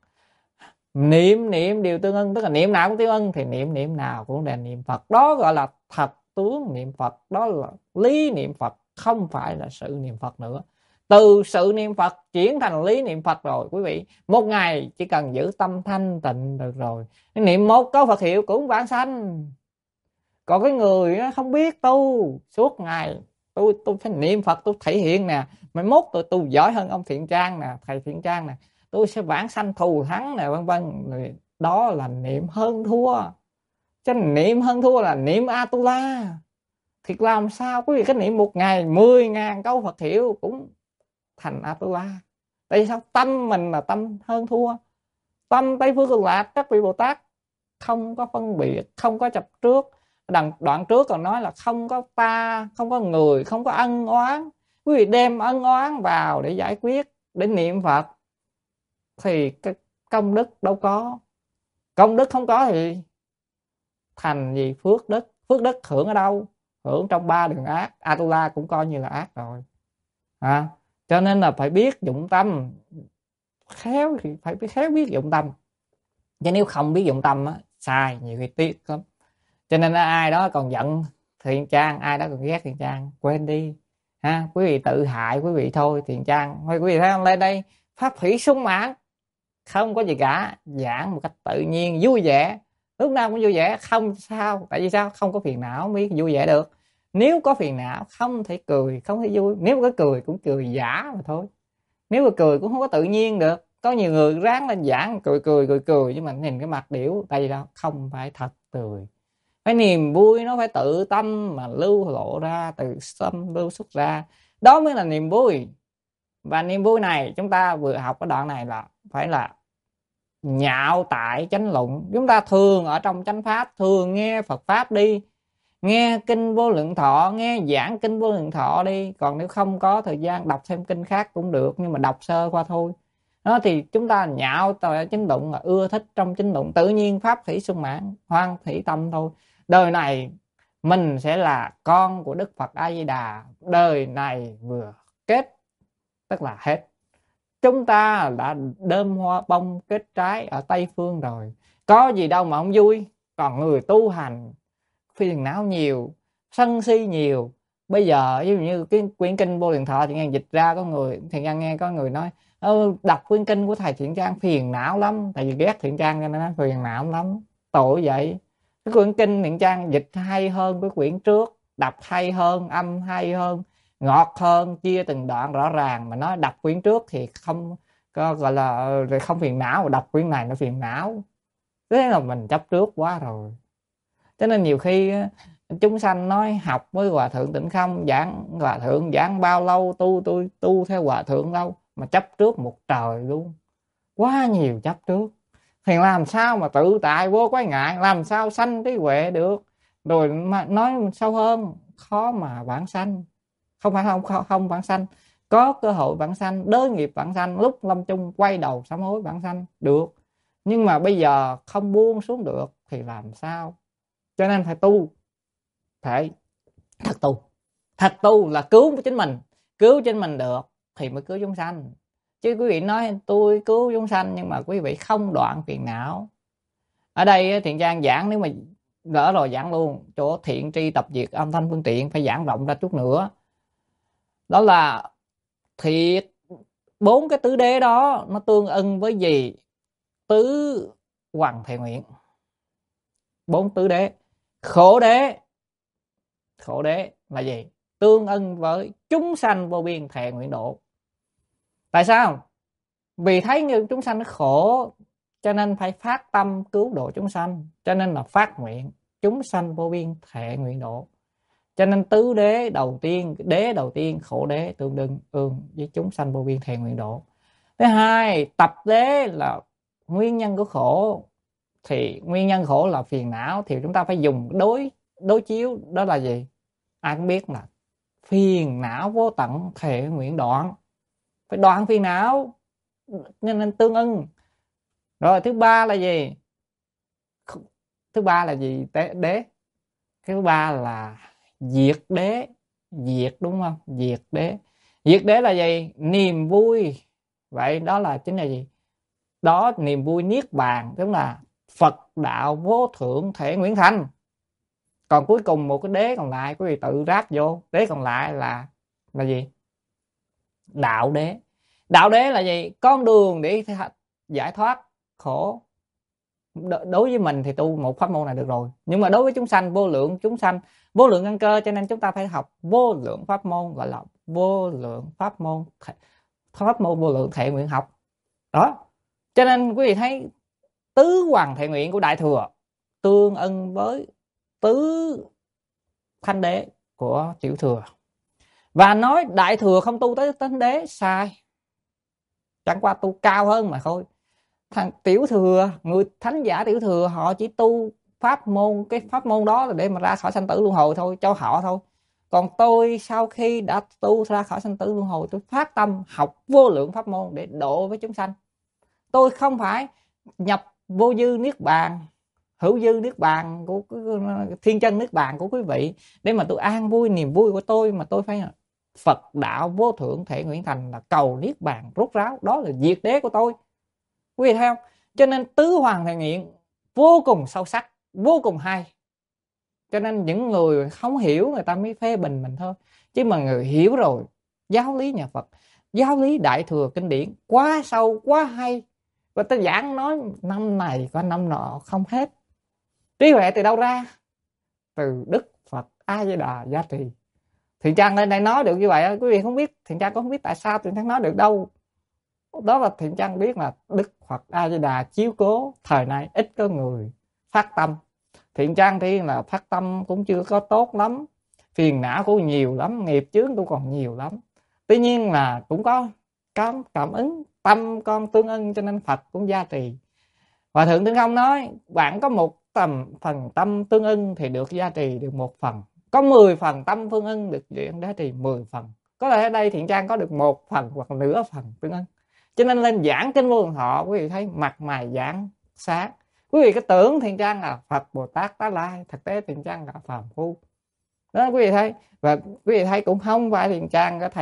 Niệm niệm đều tương ưng, tức là niệm nào cũng tương ưng, thì niệm niệm nào cũng là niệm Phật. Đó gọi là thật tướng niệm Phật, đó là lý niệm Phật, không phải là sự niệm Phật nữa. Từ sự niệm Phật chuyển thành lý niệm Phật rồi quý vị, một ngày chỉ cần giữ tâm thanh tịnh được rồi. Niệm một câu Phật hiệu cũng vãng sanh. Còn cái người không biết tu, suốt ngày tôi phải niệm Phật, tôi thể hiện nè, mai mốt tôi giỏi hơn ông Thiện Trang nè, thầy Thiện Trang nè, tôi sẽ vãng sanh thù thắng nè, vân vân. Đó là niệm hơn thua. Chứ niệm hơn thua là niệm Atula. Thiệt làm sao quý vị cái niệm một ngày 10.000 câu Phật hiệu cũng thành Atula. Tại vì sao? Tâm mình là tâm hơn thua. Tâm Tây Phương Cực Lạc các vị Bồ Tát không có phân biệt, không có chấp trước. Đoạn trước còn nói là không có ta, không có người, không có ân oán. Quý vị đem ân oán vào để giải quyết, để niệm Phật, thì cái công đức đâu có. Công đức không có thì thành gì phước đức. Phước đức hưởng ở đâu? Hưởng trong 3 đường ác. Atula cũng coi như là ác rồi. Cho nên là phải biết dụng tâm. Khéo thì phải khéo biết dụng tâm. Chứ nếu không biết dụng tâm á, sai, nhiều khi tiếc lắm. Cho nên là ai đó còn giận Thiện Trang, ai đó còn ghét Thiện Trang, quên đi ha. Quý vị tự hại quý vị thôi. Thiện Trang thôi, quý vị thấy không, lên đây pháp thủy sung mãn, không có gì cả, giảng một cách tự nhiên vui vẻ, lúc nào cũng vui vẻ, không sao. Tại vì sao? Không có phiền não mới vui vẻ được. Nếu có phiền não không thể cười, không thể vui. Nếu có cười cũng cười giả mà thôi. Nếu mà cười cũng không có tự nhiên được. Có nhiều người ráng lên giảng cười nhưng mà nhìn cái mặt điểu, tại vì đâu không phải thật cười. Cái niềm vui nó phải tự tâm mà lưu lộ ra, từ tâm lưu xuất ra, đó mới là niềm vui. Và niềm vui này chúng ta vừa học cái đoạn này là phải là nhạo tại chánh luận. Chúng ta thường ở trong chánh pháp, thường nghe Phật pháp đi, nghe kinh Vô Lượng Thọ, nghe giảng kinh Vô Lượng Thọ đi. Còn nếu không có thời gian đọc thêm kinh khác cũng được, nhưng mà đọc sơ qua thôi. Đó thì chúng ta nhạo tại chánh luận, là ưa thích trong chánh luận, tự nhiên pháp thủy sung mãn, hoan thủy tâm thôi. Đời này mình sẽ là con của Đức Phật A Di Đà. Đời này vừa kết tức là hết. Chúng ta đã đơm hoa bông kết trái ở Tây Phương rồi, có gì đâu mà không vui. Còn người tu hành phiền não nhiều, sân si nhiều. Bây giờ ví dụ như cái quyển kinh Vô Lượng Thọ Thiện Trang dịch ra, có người Thiện Trang nghe có người nói đọc quyển kinh của thầy Thiện Trang phiền não lắm, tại vì ghét Thiện Trang cho nên nó phiền não lắm. Tội vậy. Cái quyển kinh Thiện Trang dịch hay hơn cái quyển trước, đọc hay hơn, âm hay hơn, ngọt hơn, chia từng đoạn rõ ràng. Mà nói đọc quyển trước thì không có gọi là không phiền não, mà đọc quyển này nó phiền não. Thế là mình chấp trước quá rồi. Cho nên nhiều khi chúng sanh nói học với Hòa Thượng Tịnh Không, Hòa Thượng giảng bao lâu, tôi tu theo Hòa Thượng lâu, mà chấp trước một trời luôn. Quá nhiều chấp trước. Thì làm sao mà tự tại vô quái ngại, làm sao sanh trí huệ được. Rồi mà nói sâu hơn, khó mà vãng sanh. Không phải không vãng sanh, có cơ hội vãng sanh, đới nghiệp vãng sanh, lúc lâm chung quay đầu sám hối vãng sanh được. Nhưng mà bây giờ không buông xuống được thì làm sao? Cho nên phải tu, phải thật tu. Thật tu là cứu chính mình, cứu chính mình được thì mới cứu chúng sanh. Chứ quý vị nói tôi cứu chúng sanh nhưng mà quý vị không đoạn phiền não. Ở đây Thiện Trang giảng, nếu mà lỡ rồi giảng luôn chỗ thiện tri tập diệt âm thanh phương tiện, phải giảng rộng ra chút nữa. Đó là thiệt, 4 cái tứ đế đó nó tương ưng với gì? Tứ hoằng thệ nguyện. 4 tứ đế. Khổ đế. Khổ đế là gì? Tương ưng với chúng sanh vô biên thệ nguyện độ. Tại sao? Vì thấy như chúng sanh nó khổ cho nên phải phát tâm cứu độ chúng sanh, cho nên là phát nguyện chúng sanh vô biên thệ nguyện độ. Cho nên tứ đế đầu tiên khổ đế tương đương với chúng sanh vô biên thệ nguyện độ. Thứ hai, tập đế là nguyên nhân của khổ. Thì nguyên nhân khổ là phiền não, thì chúng ta phải dùng đối chiếu, đó là gì? Ai cũng biết là phiền não vô tận thệ nguyện đoạn. Phải đoạn phiền não nên tương ưng. Rồi thứ ba là gì? Thứ ba là gì? Đế. Thứ ba là diệt đế. Diệt, đúng không? Diệt đế. Diệt đế là gì? Niềm vui. Vậy đó là chính là gì? Đó, niềm vui niết bàn, tức là Phật đạo vô thượng thể nguyện thành. Còn cuối cùng một cái đế còn lại, quý vị tự ráp vô. Đế còn lại là gì? Đạo đế. Đạo đế là gì? Con đường để giải thoát khổ. Đối với mình thì tu một pháp môn này được rồi, nhưng mà đối với chúng sanh, vô lượng chúng sanh, vô lượng căn cơ, cho nên chúng ta phải học vô lượng pháp môn, gọi là vô lượng pháp môn vô lượng thệ nguyện học. Đó, cho nên quý vị thấy tứ hoằng thệ nguyện của Đại Thừa tương ưng với tứ thanh đế của Tiểu Thừa. Và nói Đại Thừa không tu tới thánh đế sai, chẳng qua tu cao hơn mà thôi. Thằng Tiểu Thừa, người thánh giả Tiểu Thừa, họ chỉ tu pháp môn, cái pháp môn đó là để mà ra khỏi sanh tử luân hồi thôi, cho họ thôi. Còn tôi sau khi đã tu ra khỏi sanh tử luân hồi, tôi phát tâm học vô lượng pháp môn để độ với chúng sanh. Tôi không phải nhập vô dư niết bàn, hữu dư niết bàn của thiên chân niết bàn của quý vị để mà tôi an vui niềm vui của tôi, mà tôi phải Phật đạo vô thượng thể nguyện thành, là cầu niết bàn rốt ráo. Đó là diệt đế của tôi, quý vị thấy không? Cho nên tứ hoằng thệ nguyện vô cùng sâu sắc, vô cùng hay. Cho nên những người không hiểu người ta mới phê bình mình thôi, chứ mà người hiểu rồi, giáo lý nhà Phật, giáo lý Đại Thừa kinh điển quá sâu quá hay, và ta giảng nói năm này qua năm nọ không hết. Trí huệ từ đâu ra? Từ Đức Phật A Di Đà gia trì. Thiện Trang lên đây nói được như vậy, quý vị không biết, Thiện Trang cũng không biết tại sao Thiện Trang nói được đâu. Đó là Thiện Trang biết là Đức Phật A Di Đà chiếu cố thời nay ít có người phát tâm. Thiện Trang thì là phát tâm cũng chưa có tốt lắm, phiền não cũng nhiều lắm, nghiệp chướng cũng còn nhiều lắm. Tuy nhiên là cũng có cảm ứng, tâm con tương ưng, cho nên Phật cũng gia trì. Và Thượng Tinh Không nói bạn có một phần tâm tương ưng thì được gia trì được một phần, có 10 phần tâm tương ưng được gia trì 10 phần. Có lẽ ở đây Thiện Trang có được 1 phần hoặc nửa phần tương ưng, cho nên lên giảng kinh Vô Lượng Thọ, quý vị thấy mặt mày giảng sáng. Quý vị cứ tưởng Thiện Trang là Phật Bồ Tát Tá Lai, thực tế Thiện Trang là phàm phu. Đó quý vị thấy. Và quý vị thấy cũng không phải Thiện Trang có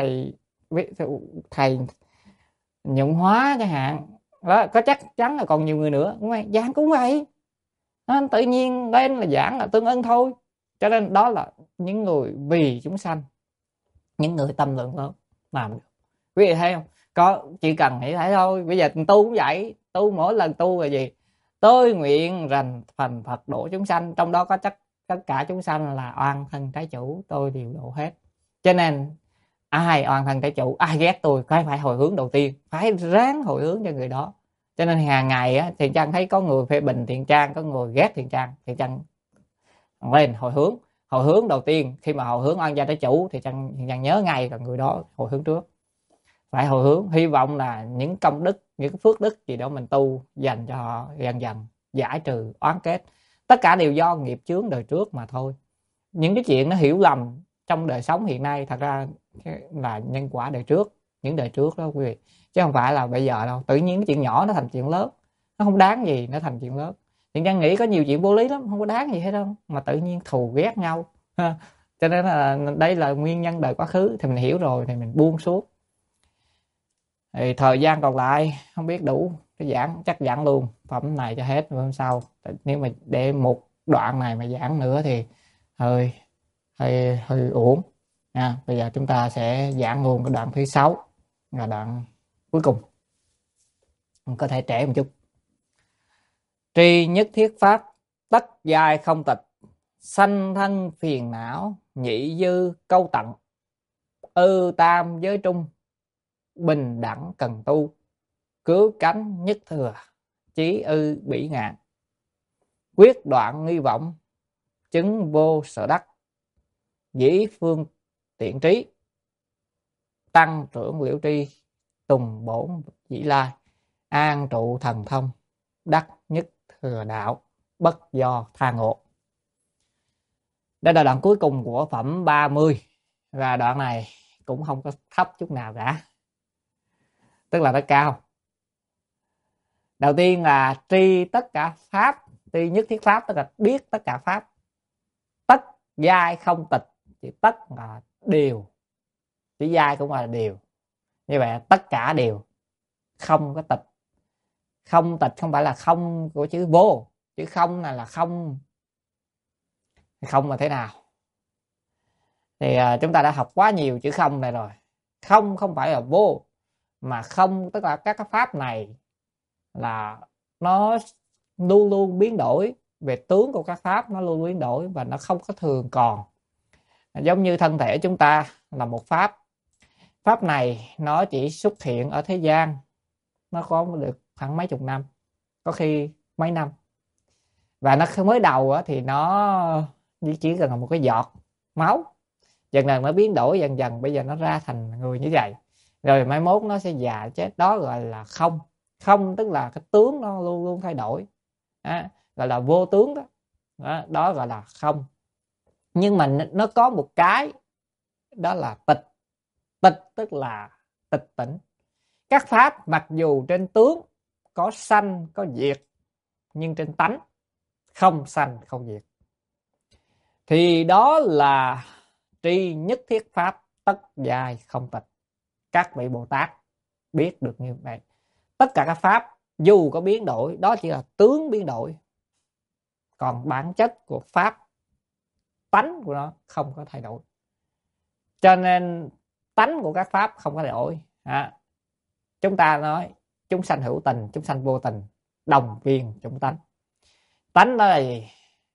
thầy Nhuận Hóa chẳng hạn. Đó, có chắc chắn là còn nhiều người nữa giảng cũng vậy. Nên tự nhiên lên là giảng là tương ưng thôi. Cho nên đó là những người vì chúng sanh, những người tâm lượng lớn làm được. Quý vị thấy không? Chỉ cần nghĩ thấy thôi. Bây giờ tu cũng vậy, tu mỗi lần tu là gì? Tôi nguyện rành phần Phật độ chúng sanh, trong đó có tất cả chúng sanh là oan thân trái chủ, tôi đều độ hết. Cho nên ai oan thân trái chủ, ai ghét tôi phải hồi hướng đầu tiên, phải ráng hồi hướng cho người đó. Cho nên hàng ngày á, Thiện Trang thấy có người phê bình Thiện Trang, có người ghét Thiện Trang lên hồi hướng đầu tiên. Khi mà hồi hướng oan gia trái chủ thì Thiện Trang nhớ ngay là người đó hồi hướng trước. Phải hồi hướng, hy vọng là những công đức, những phước đức gì đó mình tu dành cho họ, dần giải trừ oán kết. Tất cả đều do nghiệp chướng đời trước mà thôi. Những cái chuyện nó hiểu lầm trong đời sống hiện nay thật ra là nhân quả đời trước, những đời trước đó quý vị, chứ không phải là bây giờ đâu. Tự nhiên cái chuyện nhỏ nó thành chuyện lớn, nó không đáng gì nó thành chuyện lớn. Thiện Trang nghĩ có nhiều chuyện vô lý lắm, không có đáng gì hết đâu, mà tự nhiên thù ghét nhau. Cho nên là đây là nguyên nhân đời quá khứ, thì mình hiểu rồi thì mình buông xuống. Thì thời gian còn lại không biết đủ cái giảng, chắc giảng luôn phẩm này cho hết, hôm sau nếu mà để một đoạn này mà giảng nữa thì hơi uổng nha. Bây giờ chúng ta sẽ giảng luôn cái đoạn thứ 6, là đoạn cuối cùng, có thể trễ một chút. Tri nhất thiết pháp, tất giai không tịch. Sanh thân phiền não, nhị dư câu tận. Ư tam giới trung, bình đẳng cần tu. Cứu cánh nhất thừa, chí ư bỉ ngạn. Quyết đoạn nghi vọng, chứng vô sở đắc. Dĩ phương tiện trí, tăng trưởng liễu tri. Tùng bổn dĩ lai, an trụ thần thông. Đắc nhất thừa đạo, bất do tha ngộ. Đây là đoạn cuối cùng của phẩm 30. Và đoạn này cũng không có thấp chút nào cả, tức là nó cao. Đầu tiên là tri tất cả pháp, tri nhất thiết pháp tức là biết tất cả pháp. Tất giai không tịch, chỉ tất là đều, chỉ giai cũng là đều. Như vậy tất cả đều, không có tịch. Không tịch không phải là không của chữ vô, chữ không là không. Không là thế nào? Thì chúng ta đã học quá nhiều chữ không này rồi. Không không phải là vô, mà không tức là các cái pháp này là nó luôn luôn biến đổi. Về tướng của các pháp nó luôn biến đổi và nó không có thường còn. Giống như thân thể chúng ta là một pháp. Pháp này nó chỉ xuất hiện ở thế gian, nó có được khoảng mấy chục năm, có khi mấy năm. Và nó mới đầu thì nó chỉ cần là một cái giọt máu, dần dần nó biến đổi dần dần, bây giờ nó ra thành người như vậy, rồi mai mốt nó sẽ già chết. Đó gọi là không. Không tức là cái tướng nó luôn luôn thay đổi, gọi là vô tướng đó. Đó gọi là không. Nhưng mà nó có một cái đó là tịch. Tịch tức là tịch tỉnh. Các pháp mặc dù trên tướng có sanh có diệt, nhưng trên tánh không sanh không diệt. Thì đó là tri nhất thiết pháp, tất giai không tịch. Các vị Bồ Tát biết được như vậy. Tất cả các pháp dù có biến đổi, đó chỉ là tướng biến đổi, còn bản chất của pháp, tánh của nó không có thay đổi. Cho nên tánh của các pháp không có thay đổi. Chúng ta nói chúng sanh hữu tình, chúng sanh vô tình, đồng viên chúng tánh. Tánh đó là gì?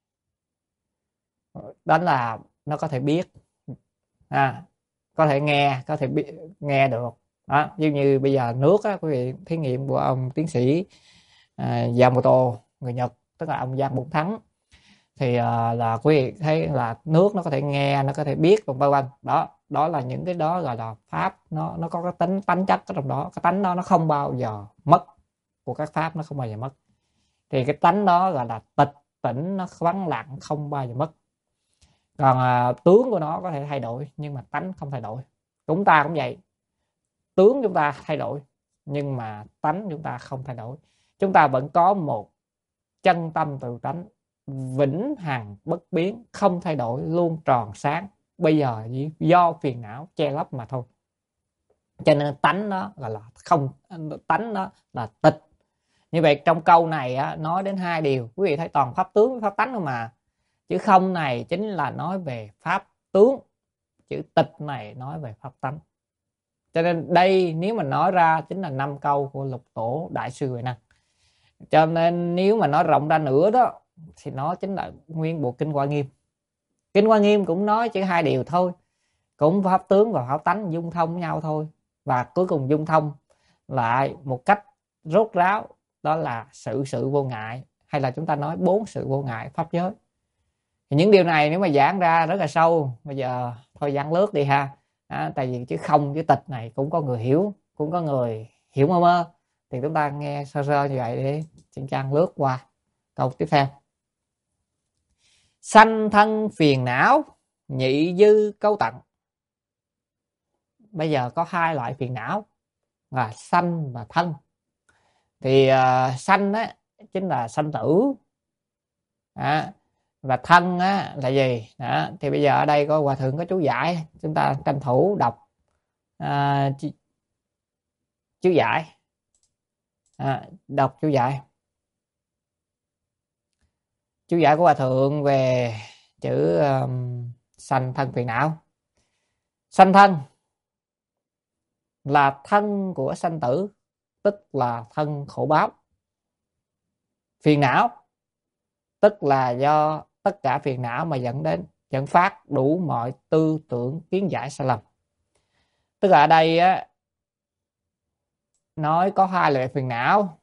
Đó là nó có thể biết, có thể nghe, có thể biết, nghe được. Đó, như bây giờ nước á, quý vị thí nghiệm của ông tiến sĩ Yamamoto người Nhật, tức là ông Giang Bổn Thắng, thì là quý vị thấy là nước nó có thể nghe, nó có thể biết, vân vân. Đó là những cái đó gọi là pháp, nó có cái tính tánh chất ở trong đó. Cái tánh đó nó không bao giờ mất, của các pháp nó không bao giờ mất. Thì cái tánh đó gọi là tịch tỉnh, nó vắng lặng, không bao giờ mất. Còn tướng của nó có thể thay đổi, nhưng mà tánh không thay đổi. Chúng ta cũng vậy, tướng chúng ta thay đổi, nhưng mà tánh chúng ta không thay đổi. Chúng ta vẫn có một chân tâm tự tánh vĩnh hằng bất biến, không thay đổi, luôn tròn sáng. Bây giờ do phiền não che lấp mà thôi. Cho nên tánh đó gọi là không, tánh đó là tịch. Như vậy trong câu này nói đến hai điều. Quý vị thấy toàn pháp tướng với pháp tánh không mà. Chữ không này chính là nói về pháp tướng, chữ tịch này nói về pháp tánh. Cho nên đây nếu mà nói ra chính là 5 câu của Lục Tổ Đại Sư Huệ Năng. Cho nên nếu mà nói rộng ra nữa đó thì nó chính là nguyên bộ Kinh Hoa Nghiêm. Kinh Hoa Nghiêm cũng nói chỉ hai điều thôi, cũng pháp tướng và pháp tánh dung thông với nhau thôi. Và cuối cùng dung thông lại một cách rốt ráo, đó là sự vô ngại, hay là chúng ta nói 4 sự vô ngại pháp giới. Thì những điều này nếu mà giảng ra rất là sâu, bây giờ thôi giảng lướt đi ha. Tại vì chữ không, chữ tịch này cũng có người hiểu, cũng có người hiểu mơ mơ. Thì chúng ta nghe sơ sơ như vậy để xin Trang lướt qua câu tiếp theo. Sanh thân phiền não, nhị dư câu tận. Bây giờ có hai loại phiền não là sanh và thân. Thì sanh á chính là sanh tử, và thân á là gì đó. Thì bây giờ ở đây có hòa thượng có chú giải, chúng ta tranh thủ đọc chú giải. Đọc chú giải. Chú giải của hòa thượng về chữ sanh thân phiền não. Sanh thân là thân của sanh tử, tức là thân khổ báo. Phiền não tức là do tất cả phiền não mà dẫn phát đủ mọi tư tưởng kiến giải sai lầm. Tức là ở đây á, nói có hai loại phiền não,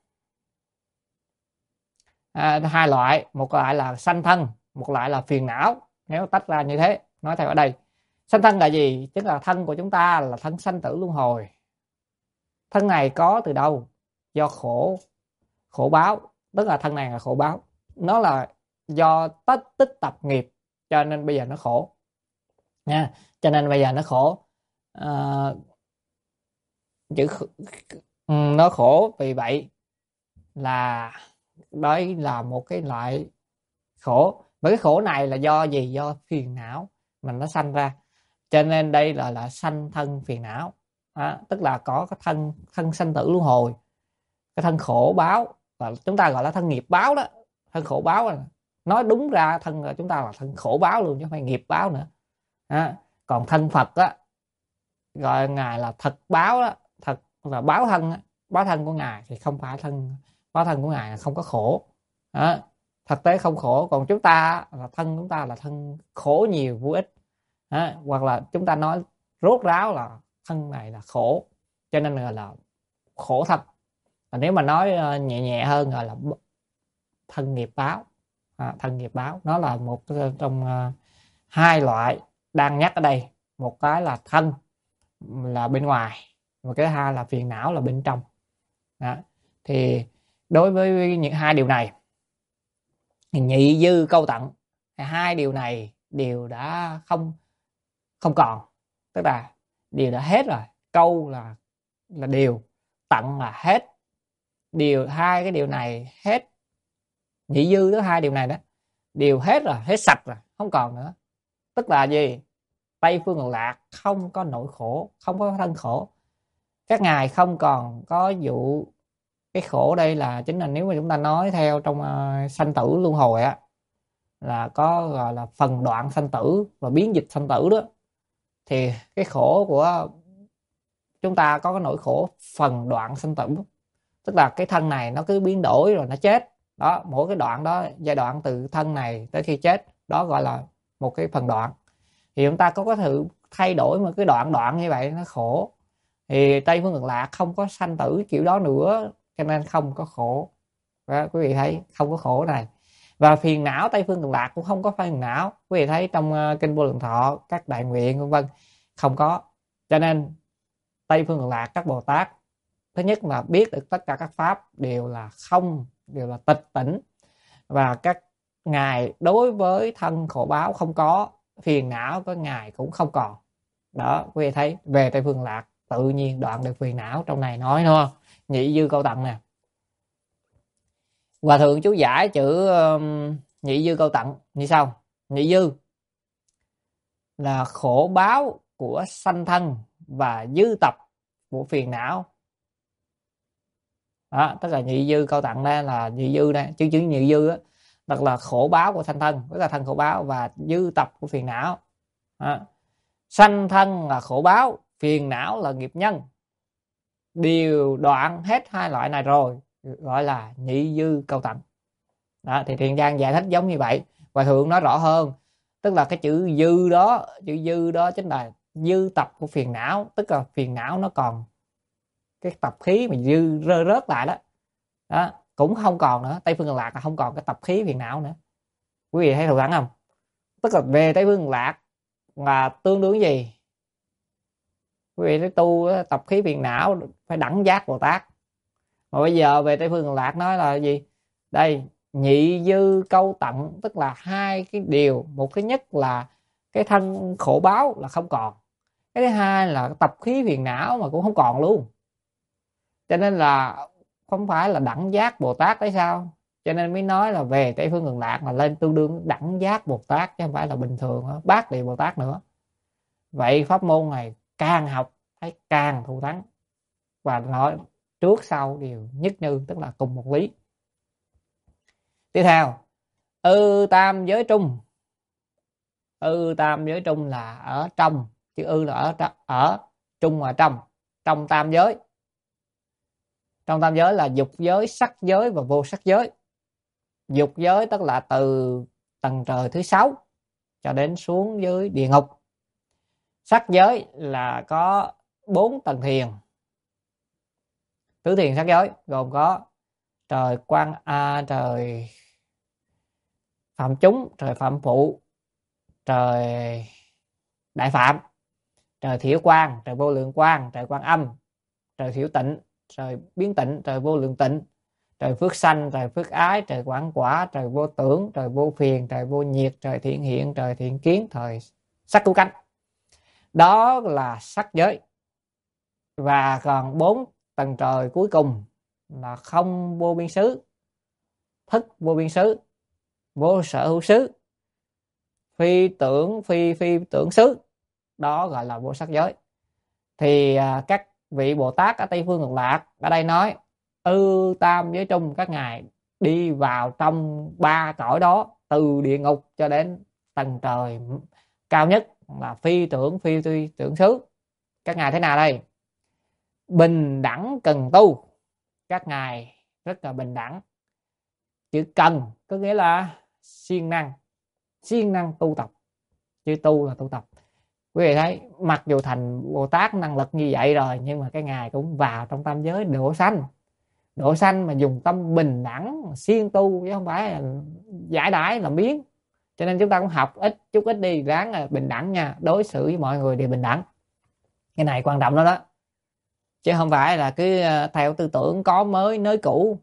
hai loại, một loại là sanh thân, một loại là phiền não. Nếu tách ra như thế, nói theo ở đây, sanh thân là gì? Tức là thân của chúng ta là thân sanh tử luân hồi. Thân này có từ đâu? Do khổ báo, tức là thân này là khổ báo, nó là do tích tập nghiệp, cho nên bây giờ nó khổ nha. Cho nên bây giờ nó khổ, nó khổ. Vì vậy là đấy là một cái loại khổ, và cái khổ này là do gì? Do phiền não mà nó sanh ra, cho nên đây là sanh thân phiền não. Tức là có cái thân sanh tử luân hồi, cái thân khổ báo, và chúng ta gọi là thân nghiệp báo đó. Thân khổ báo là, nói đúng ra thân của chúng ta là thân khổ báo luôn chứ không phải nghiệp báo nữa. Còn thân Phật á, gọi ngài là thật báo đó, thật là báo thân á. Báo thân của ngài thì không phải báo thân của ngài là không có khổ. Thực tế không khổ. Còn chúng ta là thân chúng ta là thân khổ nhiều vô ích. Hoặc là chúng ta nói rốt ráo là thân này là khổ, cho nên là khổ thân. Và nếu mà nói nhẹ nhẹ hơn gọi là thân nghiệp báo. Thân nghiệp báo nó là một trong hai loại đang nhắc ở đây. Một cái là thân là bên ngoài, và cái hai là phiền não là bên trong. Thì đối với những hai điều này, nhị dư câu tận, hai điều này đều đã không còn, tức là điều đã hết rồi. Câu là điều, tận là hết. Hai cái điều này hết, nhị dư đó, hai điều này đó đều hết rồi, hết sạch rồi, không còn nữa. Tức là gì? Tây phương cực lạc không có nỗi khổ, không có thân khổ. Các ngài không còn có vụ cái khổ. Đây là chính là nếu mà chúng ta nói theo trong sanh tử luân hồi á, là có gọi là phần đoạn sanh tử và biến dịch sanh tử đó. Thì cái khổ của chúng ta có cái nỗi khổ phần đoạn sanh tử, tức là cái thân này nó cứ biến đổi rồi nó chết đó. Mỗi cái đoạn đó, giai đoạn từ thân này tới khi chết đó, gọi là một cái phần đoạn. Thì chúng ta có thử thay đổi một cái đoạn như vậy, nó khổ. Thì Tây phương cực lạc không có sanh tử kiểu đó nữa, cho nên không có khổ đó, quý vị thấy không có khổ này. Và phiền não Tây phương cực lạc cũng không có phiền não. Quý vị thấy trong kinh Vô Lượng Thọ, các đại nguyện vân vân, không có. Cho nên Tây phương cực lạc các Bồ Tát, thứ nhất là biết được tất cả các pháp đều là không, đều là tịch tỉnh. Và các ngài đối với thân khổ báo không có, phiền não của ngài cũng không còn đó. Quý vị thấy về Tây phương lạc tự nhiên đoạn được phiền não. Trong này nói đúng không? Nhị dư câu tận nè. Hòa thượng chú giải chữ nhị dư câu tận như sau: nhị dư là khổ báo của sanh thân và dư tập của phiền não đó. Tức là nhị dư câu tận đây là nhị dư đây, chữ nhị dư á, tức là khổ báo của sanh thân, tức là thân khổ báo, và dư tập của phiền não đó. Sanh thân là khổ báo, phiền não là nghiệp nhân, đều đoạn hết hai loại này rồi, gọi là nhị dư câu tận đó. Thì Thiện Giang giải thích giống như vậy. Hòa thượng nói rõ hơn, tức là cái chữ dư đó chính là dư tập của phiền não. Tức là phiền não nó còn cái tập khí mà dư rớt lại đó cũng không còn nữa. Tây phương cực lạc là không còn cái tập khí phiền não nữa. Quý vị thấy thù thắng không? Tức là về Tây phương cực lạc là tương đương gì? Quý vị thấy tu tập khí phiền não phải đẳng giác Bồ Tát. Mà bây giờ về Tây phương cực lạc nói là gì? Đây, nhị dư câu tận, tức là hai cái điều. Một cái nhất là cái thân khổ báo là không còn, cái thứ hai là tập khí phiền não mà cũng không còn luôn. Cho nên là không phải là đẳng giác Bồ Tát đấy sao? Cho nên mới nói là về Tây phương cực lạc là lên tương đương đẳng giác Bồ Tát, chứ không phải là bình thường Bát Địa Bồ Tát nữa. Vậy pháp môn này càng học thấy càng thù thắng, và nói trước sau đều nhất như, tức là cùng một lý. Tiếp theo, tam giới trung. Tam giới trung là ở trong, chữ là ở trung và trong tam giới. Trong tam giới là dục giới, sắc giới và vô sắc giới. Dục giới tức là từ tầng trời thứ 6 cho đến xuống dưới địa ngục. Sắc giới là có 4 tầng thiền. Tứ thiền sắc giới gồm có trời trời phạm chúng, trời phạm phụ, trời đại phạm, trời thiểu quang, trời vô lượng quang, trời quan âm, trời thiểu tịnh, trời biến tịnh, trời vô lượng tịnh, trời phước sanh, trời phước ái, trời quảng quả, trời vô tưởng, trời vô phiền, trời vô nhiệt, trời thiện hiện, trời thiện kiến, trời sắc cứu cánh. Đó là sắc giới. Và còn 4 tầng trời cuối cùng là không vô biên xứ, thức vô biên xứ, vô sở hữu xứ, phi tưởng xứ. Đó gọi là vô sắc giới. Thì các vị Bồ Tát ở Tây Phương Cực Lạc ở đây nói tam giới trung, các ngài đi vào trong 3 cõi đó, từ địa ngục cho đến tầng trời cao nhất là phi tưởng xứ. Các ngài thế nào đây? Bình đẳng cần tu. Các ngài rất là bình đẳng. Chữ cần có nghĩa là siêng năng tu tập. Chữ tu là tu tập. Quý vị thấy mặc dù thành Bồ Tát năng lực như vậy rồi, nhưng mà cái ngài cũng vào trong tam giới độ sanh mà dùng tâm bình đẳng siêng tu, chứ không phải là giải đãi làm biếng. Cho nên chúng ta cũng học chút ít đi, ráng là bình đẳng nha, đối xử với mọi người đều bình đẳng. Cái này quan trọng đó, chứ không phải là cứ theo tư tưởng có mới nới cũ.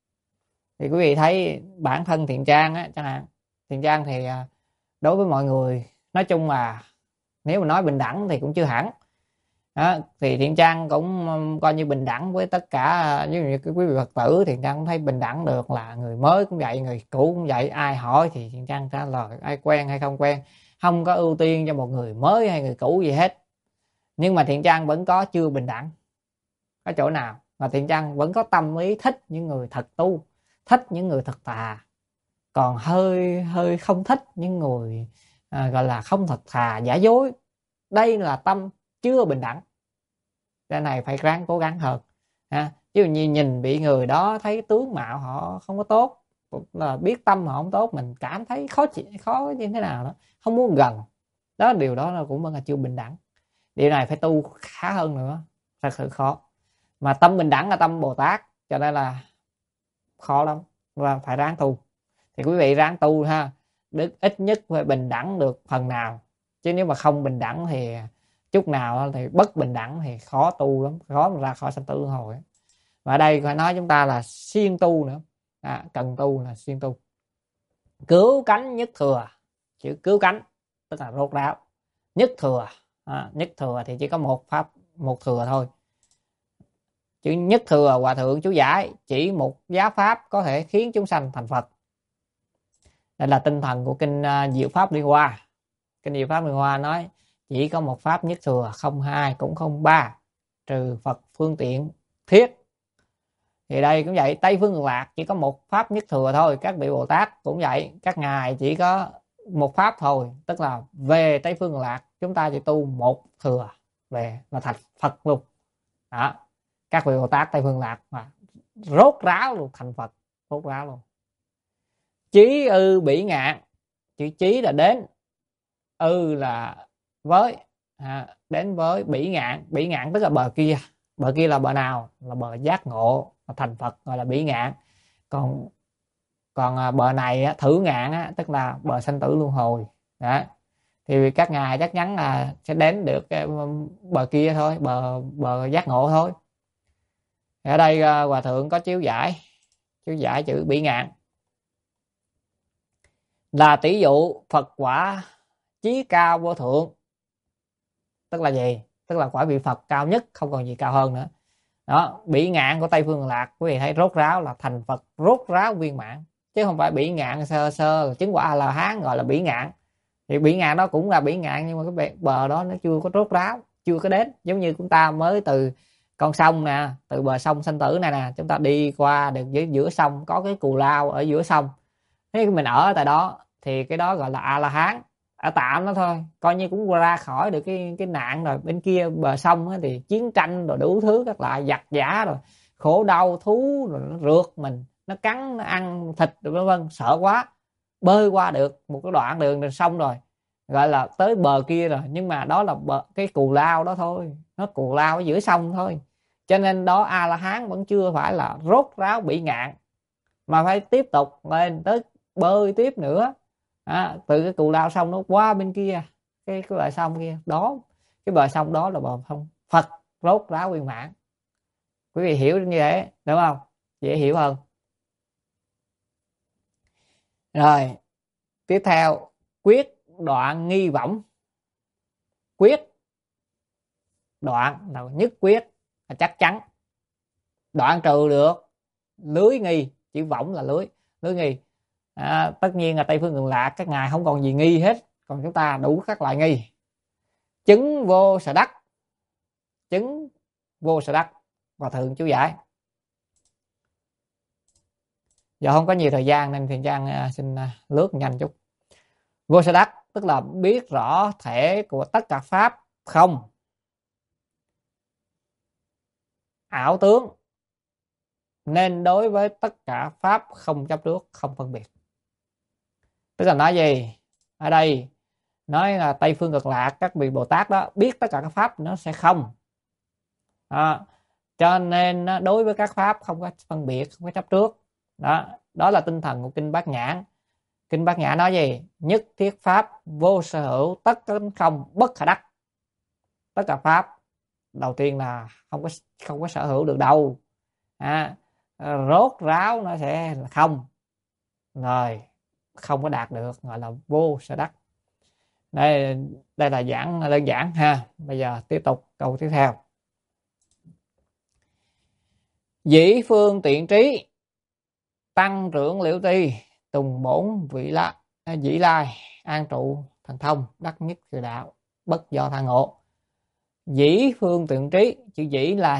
Thì quý vị thấy bản thân Thiện Trang á, chẳng hạn, Thiện Trang thì đối với mọi người nói chung là nếu mà nói bình đẳng thì cũng chưa hẳn đó, thì Thiện Trang cũng coi như bình đẳng với tất cả. Như quý vị Phật tử, Thiện Trang cũng thấy bình đẳng được, là người mới cũng vậy, người cũ cũng vậy. Ai hỏi thì Thiện Trang trả lời, ai quen hay không quen, không có ưu tiên cho một người mới hay người cũ gì hết. Nhưng mà Thiện Trang vẫn có chưa bình đẳng ở chỗ nào, mà Thiện Trang vẫn có tâm ý thích những người thật tu, thích những người thật thà, còn hơi không thích những người gọi là không thật thà, giả dối. Đây là tâm chưa bình đẳng. Cái này phải ráng cố gắng hơn chứ như nhìn bị người đó thấy tướng mạo họ không có tốt, là biết tâm họ không tốt, mình cảm thấy khó như thế nào đó, không muốn gần đó. Điều đó là cũng vẫn là chưa bình đẳng. Điều này phải tu khá hơn nữa, thật sự khó. Mà tâm bình đẳng là tâm Bồ Tát, cho nên là khó lắm và phải ráng tu. Thì quý vị ráng tu ha, ít nhất phải bình đẳng được phần nào, chứ nếu mà không bình đẳng thì chút nào thì bất bình đẳng thì khó tu lắm, khó mà ra khỏi sanh tử luân hồi. Và ở đây phải nói chúng ta là siêng tu nữa, cần tu là siêng tu. Cứu cánh nhất thừa. Chữ cứu cánh tức là rốt ráo. Nhất thừa, nhất thừa thì chỉ có một pháp, một thừa thôi. Chữ nhất thừa Hòa Thượng chú giải chỉ một giá pháp có thể khiến chúng sanh thành Phật. Đây là tinh thần của kinh Diệu Pháp Liên Hoa. Kinh Diệu Pháp Liên Hoa nói chỉ có một pháp nhất thừa, không hai cũng không ba, trừ Phật phương tiện thiết. Thì đây cũng vậy, Tây Phương Cực Lạc chỉ có một pháp nhất thừa thôi. Các vị Bồ Tát cũng vậy, các ngài chỉ có một pháp thôi, tức là về Tây Phương Cực Lạc chúng ta chỉ tu một thừa về là thành Phật luôn đó. Các vị Bồ Tát Tây Phương Lạc mà rốt ráo luôn, thành Phật rốt ráo luôn. Chí ư bỉ ngạn. Chữ chí là đến, là với, đến với. Bỉ ngạn tức là bờ kia. Bờ kia là bờ nào? Là bờ giác ngộ, là thành Phật, gọi là bỉ ngạn. Còn bờ này thử ngạn tức là bờ sanh tử luân hồi đó. Thì các ngài chắc chắn là sẽ đến được cái bờ kia thôi, bờ giác ngộ thôi. Ở đây Hòa Thượng có chiếu giải chữ bỉ ngạn là tỷ dụ Phật quả chí cao vô thượng. Tức là gì? Tức là quả vị Phật cao nhất, không còn gì cao hơn nữa đó. Bỉ ngạn của Tây Phương Cực Lạc quý vị thấy rốt ráo là thành Phật rốt ráo viên mãn, chứ không phải bỉ ngạn sơ là chứng quả A-la-hán gọi là bỉ ngạn. Thì bỉ ngạn đó cũng là bỉ ngạn, nhưng mà cái bờ đó nó chưa có rốt ráo, chưa có đến. Giống như chúng ta mới từ con sông nè, từ bờ sông sanh tử này nè, chúng ta đi qua được giữa sông có cái cù lao ở giữa sông, thế mình ở tại đó thì cái đó gọi là A-la-hán, ở tạm đó thôi, coi như cũng ra khỏi được cái nạn rồi. Bên kia bờ sông thì chiến tranh rồi đủ thứ các loại giặc giả rồi khổ đau thú rồi nó rượt mình, nó cắn, nó ăn thịt vân vân, sợ quá, bơi qua được một cái đoạn đường rồi xong rồi, gọi là tới bờ kia rồi, nhưng mà đó là cái cù lao đó thôi, nó cù lao ở giữa sông thôi, cho nên đó A La Hán vẫn chưa phải là rốt ráo bị ngạn, mà phải tiếp tục lên tới bơi tiếp nữa. Từ cái cù lao xong nó qua bên kia, cái bờ sông kia đó, cái bờ sông đó là bờ sông Phật rốt ráo viên mãn. Quý vị hiểu như vậy đúng không, dễ hiểu hơn. Rồi tiếp theo, quyết đoạn nghi võng. Quyết đoạn là nhất quyết là chắc chắn, đoạn trừ được lưới nghi, chữ võng là lưới, lưới nghi. Tất nhiên là Tây Phương Cực Lạc các ngài không còn gì nghi hết, còn chúng ta đủ các loại nghi. Chứng vô sở đắc, chứng vô sở đắc và thượng chú giải. Giờ không có nhiều thời gian nên Thiện Trang xin lướt nhanh chút. Vô sở đắc tức là biết rõ thể của tất cả pháp không ảo tướng, nên đối với tất cả pháp không chấp trước, không phân biệt. Tức là nói gì? Ở đây nói là Tây Phương Cực Lạc các vị Bồ Tát đó biết tất cả các pháp nó sẽ không, cho nên đối với các pháp không có phân biệt, không có chấp trước. Đó là tinh thần của kinh Bát Nhã. Kinh Bát Nhã nói gì? Nhất thiết pháp vô sở hữu, tất cánh không bất khả đắc. Tất cả pháp đầu tiên là không có sở hữu được đâu, rốt ráo nó sẽ là không, rồi không có đạt được, gọi là vô sở đắc. Đây là giảng đơn giản ha. Bây giờ tiếp tục câu tiếp theo. Dĩ phương tiện trí, tăng trưởng liễu tri, tùng bổn dĩ lai, an trụ thần thông, đắc nhấtคือđạo, bất do tha ngộ. Dĩ phương tiện trí, chữ dĩ là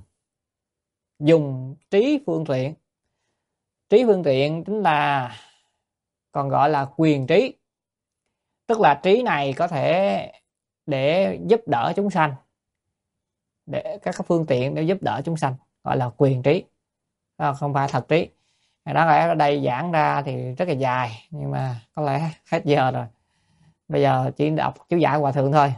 dùng trí phương tiện. Trí phương tiện chính là còn gọi là quyền trí, tức là trí này có thể để giúp đỡ chúng sanh, để các phương tiện để giúp đỡ chúng sanh, gọi là quyền trí, không phải thật trí. Đáng lẽ ở đây giảng ra thì rất là dài, nhưng mà có lẽ hết giờ rồi, bây giờ chỉ đọc chú giải Hòa Thượng thôi.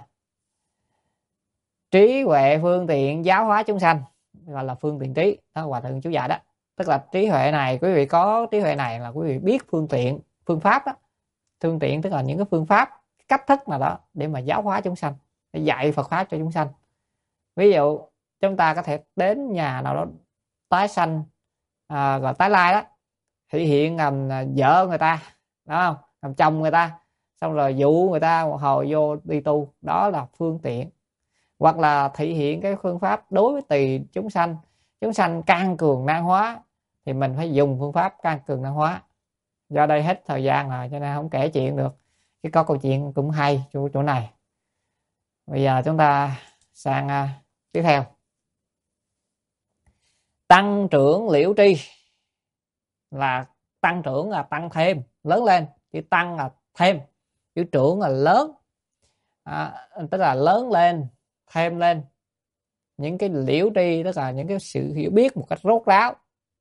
Trí huệ phương tiện giáo hóa chúng sanh, gọi là phương tiện trí, đó Hòa Thượng chú giải đó. Tức là trí huệ này, quý vị có trí huệ này là quý vị biết phương tiện, phương pháp đó. Phương tiện tức là những cái phương pháp, cách thức nào đó để mà giáo hóa chúng sanh, để dạy Phật pháp cho chúng sanh. Ví dụ chúng ta có thể đến nhà nào đó tái sanh, gọi tái lai đó, thể hiện làm vợ người ta, đúng không, làm chồng người ta, xong rồi dụ người ta một hồi vô đi tu, đó là phương tiện. Hoặc là thể hiện cái phương pháp đối với tùy chúng sanh can cường nan hóa, thì mình phải dùng phương pháp can cường nan hóa. Do đây hết thời gian rồi cho nên không kể chuyện được, chứ có câu chuyện cũng hay chỗ này. Bây giờ chúng ta sang tiếp theo. Tăng trưởng liễu tri là tăng trưởng là tăng thêm, lớn lên. Chữ tăng là thêm, chữ trưởng là lớn, tức là lớn lên, thêm lên. Những cái liễu tri tức là những cái sự hiểu biết một cách rốt ráo.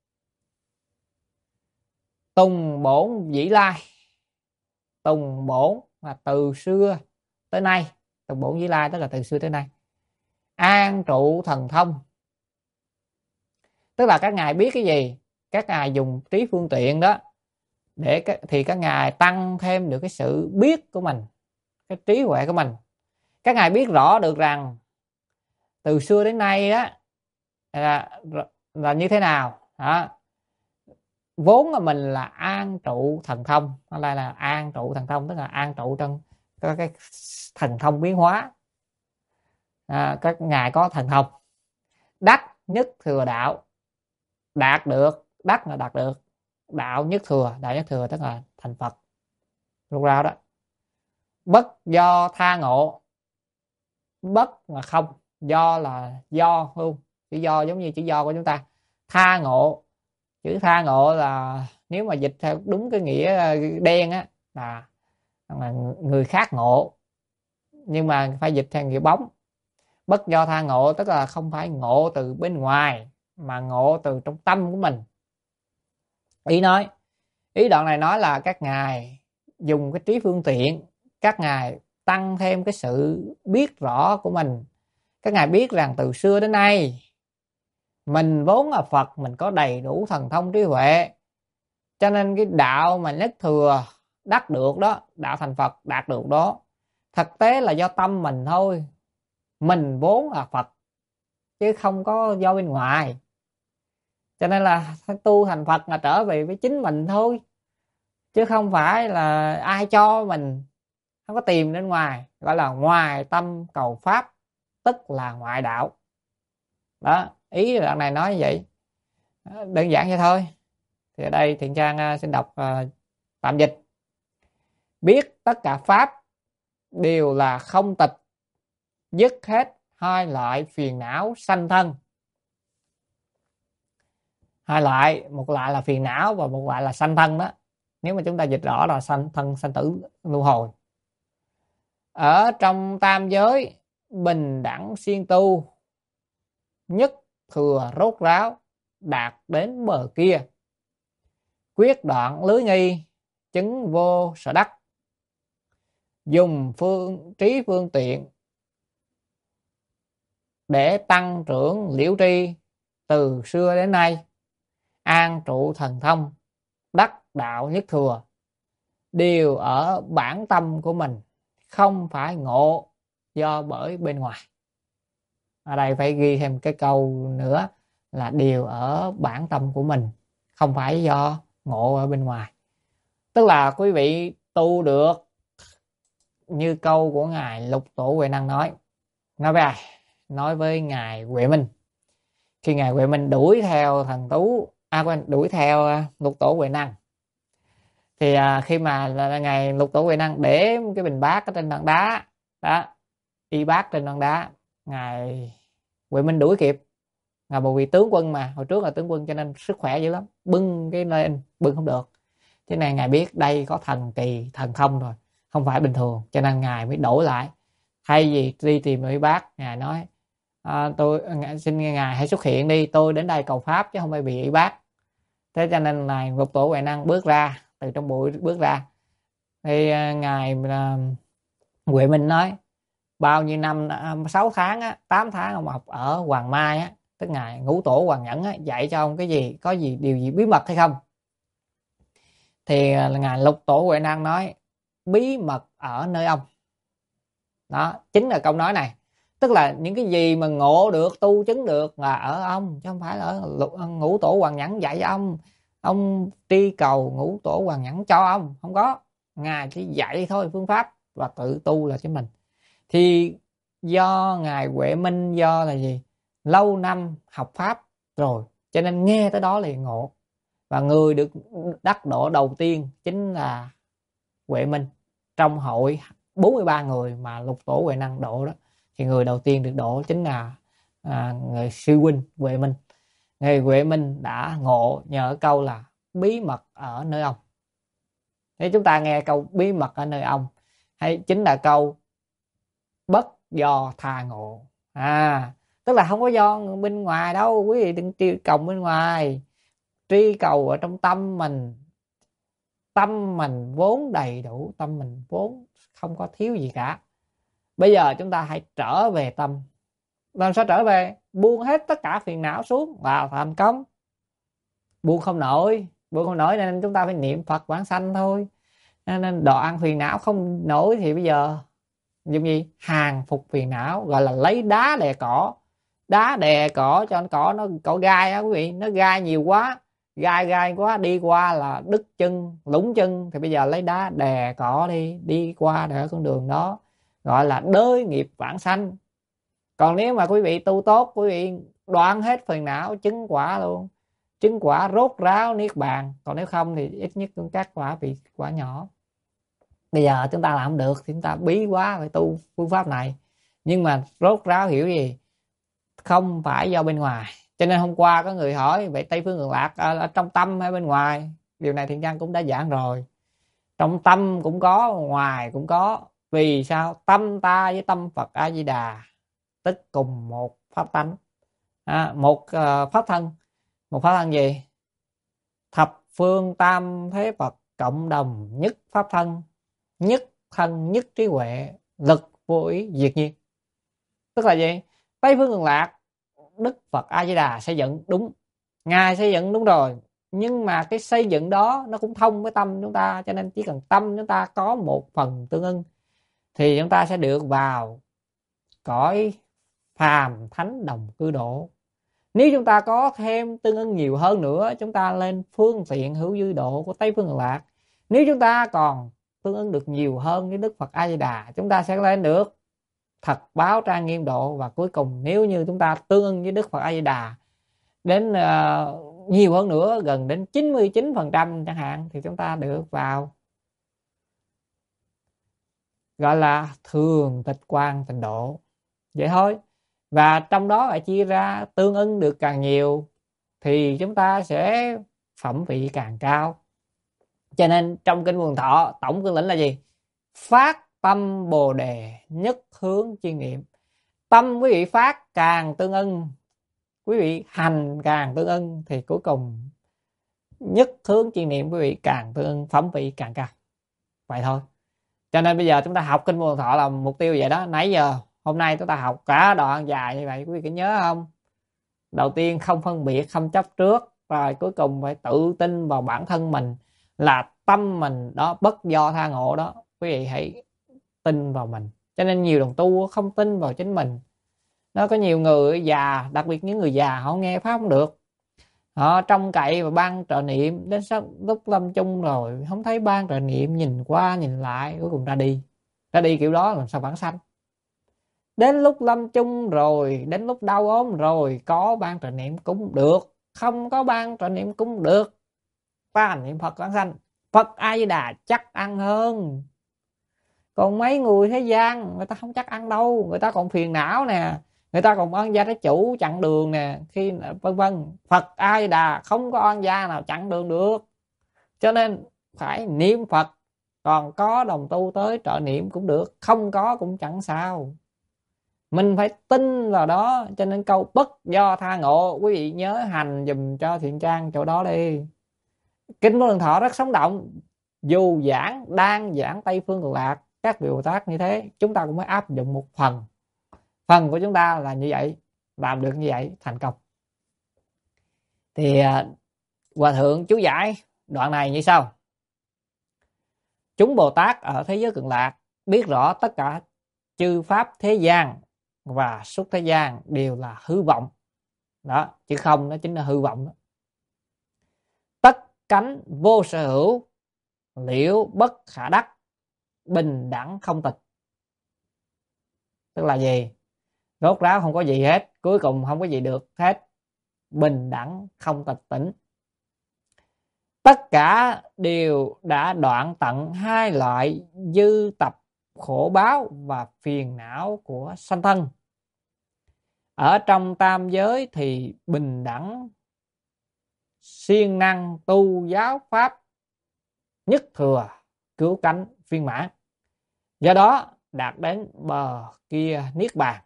Tùng bổn dĩ lai, tùng bổn là từ xưa tới nay, tùng bổn dĩ lai tức là từ xưa tới nay. An trụ thần thông, tức là các ngài biết cái gì, các ngài dùng trí phương tiện đó để thì các ngài tăng thêm được cái sự biết của mình, cái trí huệ của mình. Các ngài biết rõ được rằng từ xưa đến nay đó là như thế nào đó. Vốn là mình là an trụ thần thông, ở đây là an trụ thần thông tức là an trụ trong cái thần thông biến hóa. Các ngài có thần thông. Đắc nhất thừa đạo, đạt được, đắc là đạt được, đạo nhất thừa, đạo nhất thừa tức là thành Phật lúc rao đó. Bất do tha ngộ, bất là không, do là do luôn, chữ do giống như chữ do của chúng ta. Tha ngộ, chữ tha ngộ là nếu mà dịch theo đúng cái nghĩa đen á là người khác ngộ, nhưng mà phải dịch theo nghĩa bóng. Bất do tha ngộ tức là không phải ngộ từ bên ngoài, mà ngộ từ trong tâm của mình. Ý đoạn này nói là các ngài dùng cái trí phương tiện, các ngài tăng thêm cái sự biết rõ của mình. Các ngài biết rằng từ xưa đến nay mình vốn là Phật, mình có đầy đủ thần thông trí huệ, cho nên cái đạo mà nhất thừa đắc được đó, đạo thành Phật đạt được đó, thực tế là do tâm mình thôi. Mình vốn là Phật chứ không có do bên ngoài, cho nên là tu thành Phật là trở về với chính mình thôi, chứ không phải là ai cho mình, không có tìm bên ngoài. Gọi là ngoài tâm cầu pháp, tức là ngoại đạo. Đó, ý đoạn này nói như vậy, đơn giản vậy thôi. Thì ở đây Thiện Trang xin đọc tạm dịch. Biết tất cả pháp đều là không tịch, dứt hết hai loại phiền não sanh thân. Hai loại, một loại là phiền não và một loại là sanh thân đó. Nếu mà chúng ta dịch rõ là sanh thân, sanh tử luân hồi. Ở trong tam giới bình đẳng siêng tu, nhất thừa rốt ráo, đạt đến bờ kia, quyết đoạn lưới nghi, chứng vô sở đắc. Dùng trí phương tiện để tăng trưởng liễu tri, từ xưa đến nay an trụ thần thông, đắc đạo nhất thừa, đều ở bản tâm của mình, không phải ngộ do bởi bên ngoài. Ở đây phải ghi thêm cái câu nữa là đều ở bản tâm của mình, không phải do ngộ ở bên ngoài. Tức là quý vị tu được như câu của ngài Lục Tổ Huệ Năng nói với ai? Nói với ngài Huệ Minh. Khi ngài Huệ Minh đuổi theo thần tú, đuổi theo Lục Tổ Huệ Năng, thì khi mà ngài Lục Tổ Huệ Năng để cái bình bát ở trên tảng đá đó, y bát trên tảng đá, ngài Huệ Minh đuổi kịp. Ngài bởi vì tướng quân mà, hồi trước là tướng quân cho nên sức khỏe dữ lắm, bưng cái lên bưng không được. Thế này ngài biết đây có thần kỳ, thần thông rồi, không phải bình thường, cho nên ngài mới đổi lại. Thay vì đi tìm y bát, ngài nói tôi xin ngài hãy xuất hiện đi, tôi đến đây cầu pháp chứ không phải bị y bát. Thế cho nên là Lục Tổ Huệ Năng bước ra từ trong bụi, bước ra thì ngài Huệ Minh nói bao nhiêu năm, 6 tháng 8 tháng ông học ở Hoàng Mai tức ngài Ngũ Tổ Hoàng Nhẫn dạy cho ông cái gì, có gì điều gì bí mật hay không? Thì ngài Lục Tổ Huệ Năng nói bí mật ở nơi ông. Đó chính là câu nói này, tức là những cái gì mà ngộ được, tu chứng được là ở ông, chứ không phải là ở Ngũ Tổ Hoàng Nhẫn dạy cho ông tri cầu Ngũ Tổ Hoàng Nhẫn cho ông, không có. Ngài chỉ dạy thôi phương pháp, và tự tu là chính mình. Thì do ngài Huệ Minh do là gì, lâu năm học pháp rồi, cho nên nghe tới đó liền ngộ. Và người được đắc độ đầu tiên chính là Huệ Minh. Trong hội 43 người mà Lục Tổ Huệ Năng độ đó, thì người đầu tiên được độ chính là người sư huynh Huệ Minh. Người Huệ Minh đã ngộ nhờ câu là bí mật ở nơi ông. Thế chúng ta nghe câu bí mật ở nơi ông, hay chính là câu bất do tha ngộ. Tức là không có do bên ngoài đâu, quý vị đừng tri cầu bên ngoài, tri cầu ở trong tâm mình. Tâm mình vốn đầy đủ, tâm mình vốn không có thiếu gì cả. Bây giờ chúng ta hãy trở về tâm. Làm sao trở về? Buông hết tất cả phiền não xuống và thành công. Buông không nổi nên chúng ta phải niệm Phật vãng sanh thôi. Nên đoạn phiền não không nổi thì bây giờ dùng gì? Hàng phục phiền não, gọi là lấy đá đè cỏ. Đá đè cỏ cho cỏ nó cỏ gai á quý vị, nó gai nhiều quá, gai quá, đi qua là đứt chân, lủng chân. Thì bây giờ lấy đá đè cỏ đi qua để con đường đó, gọi là đới nghiệp vãng sanh. Còn nếu mà quý vị tu tốt, quý vị đoạn hết phiền não, chứng quả luôn, chứng quả rốt ráo niết bàn. Còn nếu không thì ít nhất cũng các quả bị quả nhỏ. Bây giờ chúng ta làm không được thì chúng ta bí quá phải tu phương pháp này. Nhưng mà rốt ráo hiểu gì? Không phải do bên ngoài. Cho nên hôm qua có người hỏi vậy Tây Phương Cực Lạc ở trong tâm hay bên ngoài? Điều này Thiện Trang cũng đã giảng rồi. Trong tâm cũng có, ngoài cũng có. Vì sao? Tâm ta với tâm Phật A Di Đà tức cùng một pháp tánh, một pháp thân. Một pháp thân gì? Thập phương tam thế Phật, cộng đồng nhất pháp thân, nhất thân nhất trí huệ, lực vô ý diệt nhiên. Tức là gì? Tây phương cực lạc, Đức Phật A Di Đà xây dựng đúng, ngài xây dựng đúng rồi, nhưng mà cái xây dựng đó nó cũng thông với tâm chúng ta, cho nên chỉ cần tâm chúng ta có một phần tương ưng thì chúng ta sẽ được vào cõi phàm thánh đồng cư độ. Nếu chúng ta có thêm tương ưng nhiều hơn nữa, chúng ta lên phương tiện hữu dư độ của Tây phương cực lạc. Nếu chúng ta còn tương ưng được nhiều hơn với Đức Phật A Di Đà, chúng ta sẽ lên được thật báo trang nghiêm độ. Và cuối cùng nếu như chúng ta tương ưng với Đức Phật A Di Đà đến nhiều hơn nữa, gần đến 99% chẳng hạn, thì chúng ta được vào gọi là thường tịch quan tịnh độ. Vậy thôi. Và trong đó lại chia ra tương ưng được càng nhiều thì chúng ta sẽ phẩm vị càng cao. Cho nên trong kinh Quần Thọ tổng cương lĩnh là gì? Phát tâm Bồ Đề, nhất hướng chuyên niệm. Tâm quý vị phát càng tương ưng, quý vị hành càng tương ưng, thì cuối cùng nhất hướng chuyên niệm quý vị càng tương ưng, phẩm vị càng cao. Vậy thôi. Cho nên bây giờ chúng ta học kinh Quần Thọ là mục tiêu vậy đó. Nãy giờ hôm nay chúng ta học cả đoạn dài như vậy, quý vị có nhớ không? Đầu tiên không phân biệt, không chấp trước, rồi cuối cùng phải tự tin vào bản thân mình, là tâm mình đó bất do tha ngộ đó. Quý vị hãy tin vào mình. Cho nên nhiều đồng tu không tin vào chính mình. Nó có nhiều người già, đặc biệt những người già, họ nghe pháp không được, họ trông cậy và ban trợ niệm, đến lúc lâm chung rồi không thấy ban trợ niệm, nhìn qua nhìn lại, cuối cùng ra đi kiểu đó làm sao vãng sanh. Đến lúc lâm chung rồi, đến lúc đau ốm rồi, có ban trợ niệm cũng được, không có ban trợ niệm cũng được, ta niệm Phật vãng sanh. Phật A Di Đà chắc ăn hơn. Còn mấy người thế gian người ta không chắc ăn đâu, người ta còn phiền não nè, người ta còn oan gia trái chủ chặn đường nè, khi vân vân. Phật A Di Đà không có oan gia nào chặn đường được, cho nên phải niệm Phật. Còn có đồng tu tới trợ niệm cũng được, không có cũng chẳng sao, mình phải tin vào đó. Cho nên câu bất do tha ngộ, quý vị nhớ hành dùm cho Thiện Trang chỗ đó đi. Kinh Vô Lượng Thọ rất sống động. Dù đang giảng Tây phương cực lạc, các vị Bồ Tát như thế, chúng ta cũng phải áp dụng một phần của chúng ta là như vậy, làm được như vậy thành công. Thì Hòa Thượng chú giải đoạn này như sau: chúng Bồ Tát ở thế giới cực lạc biết rõ tất cả chư pháp thế gian và xuất thế gian đều là hư vọng đó, chứ không nó chính là hư vọng đó. Tất cánh vô sở hữu, liễu bất khả đắc, bình đẳng không tịch. Tức là gì? Rốt ráo không có gì hết, cuối cùng không có gì được hết, bình đẳng không tịch tỉnh. Tất cả đều đã đoạn tận hai loại dư tập khổ báo và phiền não của sanh thân. Ở trong tam giới thì bình đẳng siêng năng tu giáo pháp nhất thừa cứu cánh viên mãn, do đó đạt đến bờ kia niết bàn,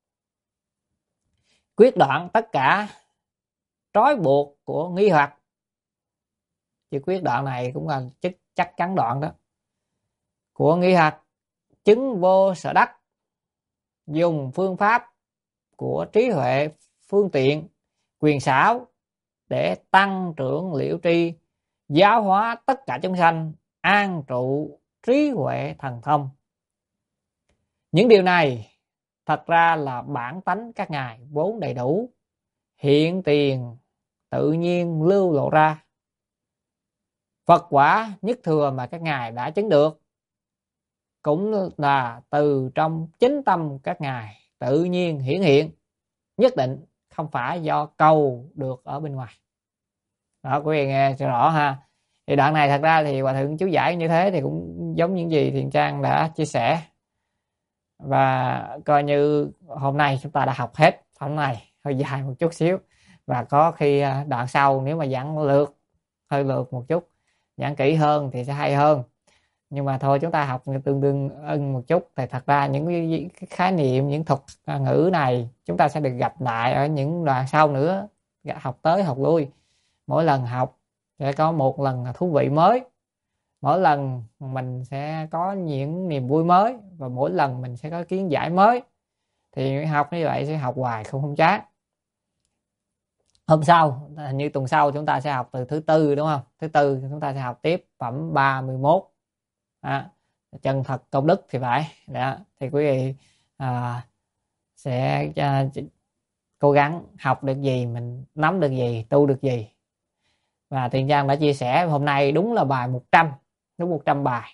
quyết đoạn tất cả trói buộc của nghi hoặc. Chứ quyết đoạn này cũng là chắc chắn đoạn đó của nghi hoặc, chứng vô sở đắc, dùng phương pháp của trí huệ phương tiện quyền xảo để tăng trưởng liễu tri, giáo hóa tất cả chúng sanh, an trụ trí huệ thần thông. Những điều này thật ra là bản tánh các ngài vốn đầy đủ, hiện tiền tự nhiên lưu lộ ra. Phật quả nhất thừa mà các ngài đã chứng được cũng là từ trong chính tâm các ngài tự nhiên hiển hiện, nhất định không phải do cầu được ở bên ngoài. Đó, quý vị nghe cho rõ ha. Thì đoạn này thật ra thì Hòa Thượng chú giải như thế thì cũng giống những gì Thiện Trang đã chia sẻ. Và coi như hôm nay chúng ta đã học hết phần này, hơi dài một chút xíu. Và có khi đoạn sau nếu mà giảng hơi lượt một chút, giảng kỹ hơn thì sẽ hay hơn. Nhưng mà thôi chúng ta học tương đương một chút. Thì thật ra những cái khái niệm, những thuật ngữ này chúng ta sẽ được gặp lại ở những đoạn sau nữa, học tới học lui. Mỗi lần học sẽ có một lần thú vị mới. Mỗi lần mình sẽ có những niềm vui mới, và mỗi lần mình sẽ có kiến giải mới. Thì học như vậy sẽ học hoài không chán. Hôm sau, hình như tuần sau chúng ta sẽ học từ thứ tư đúng không? Thứ tư chúng ta sẽ học tiếp phẩm 31. Chân thật công đức thì phải. Đó. Thì quý vị sẽ cố gắng học được gì, mình nắm được gì, tu được gì. Và Tiền Giang đã chia sẻ hôm nay đúng là bài 100, đúng 100 bài.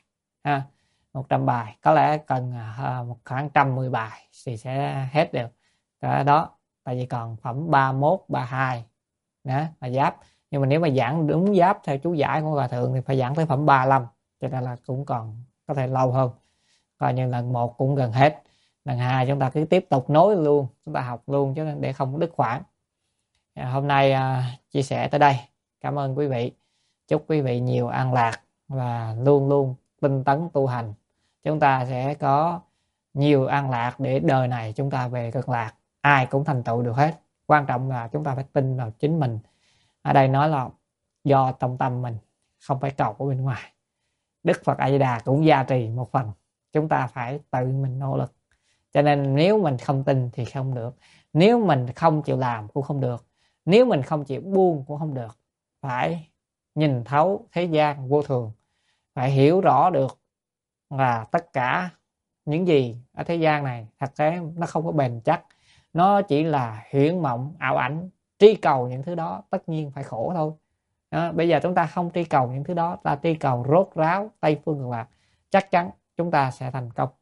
100 bài, có lẽ cần khoảng 110 bài thì sẽ hết được cái đó. Tại vì còn phẩm 31, 32 đó là giáp. Nhưng mà nếu mà giảng đúng giáp theo chú giải của Hòa Thượng thì phải giảng tới phẩm 35, cho nên là cũng còn có thể lâu hơn. Coi như lần 1 cũng gần hết, lần 2 chúng ta cứ tiếp tục nối luôn, chúng ta học luôn chứ để không đứt quãng. Hôm nay chia sẻ tới đây. Cảm ơn quý vị. Chúc quý vị nhiều an lạc và luôn luôn tinh tấn tu hành. Chúng ta sẽ có nhiều an lạc để đời này chúng ta về cực lạc. Ai cũng thành tựu được hết. Quan trọng là chúng ta phải tin vào chính mình. Ở đây nói là do trong tâm mình, không phải cầu của bên ngoài. Đức Phật A Di Đà cũng gia trì một phần. Chúng ta phải tự mình nỗ lực. Cho nên nếu mình không tin thì không được. Nếu mình không chịu làm cũng không được. Nếu mình không chịu buông cũng không được. Phải nhìn thấu thế gian vô thường. Phải hiểu rõ được là tất cả những gì ở thế gian này thật ra nó không có bền chắc. Nó chỉ là huyễn mộng, ảo ảnh. Tri cầu những thứ đó tất nhiên phải khổ thôi. Bây giờ chúng ta không tri cầu những thứ đó, ta tri cầu rốt ráo Tây phương cực lạc, chắc chắn chúng ta sẽ thành công.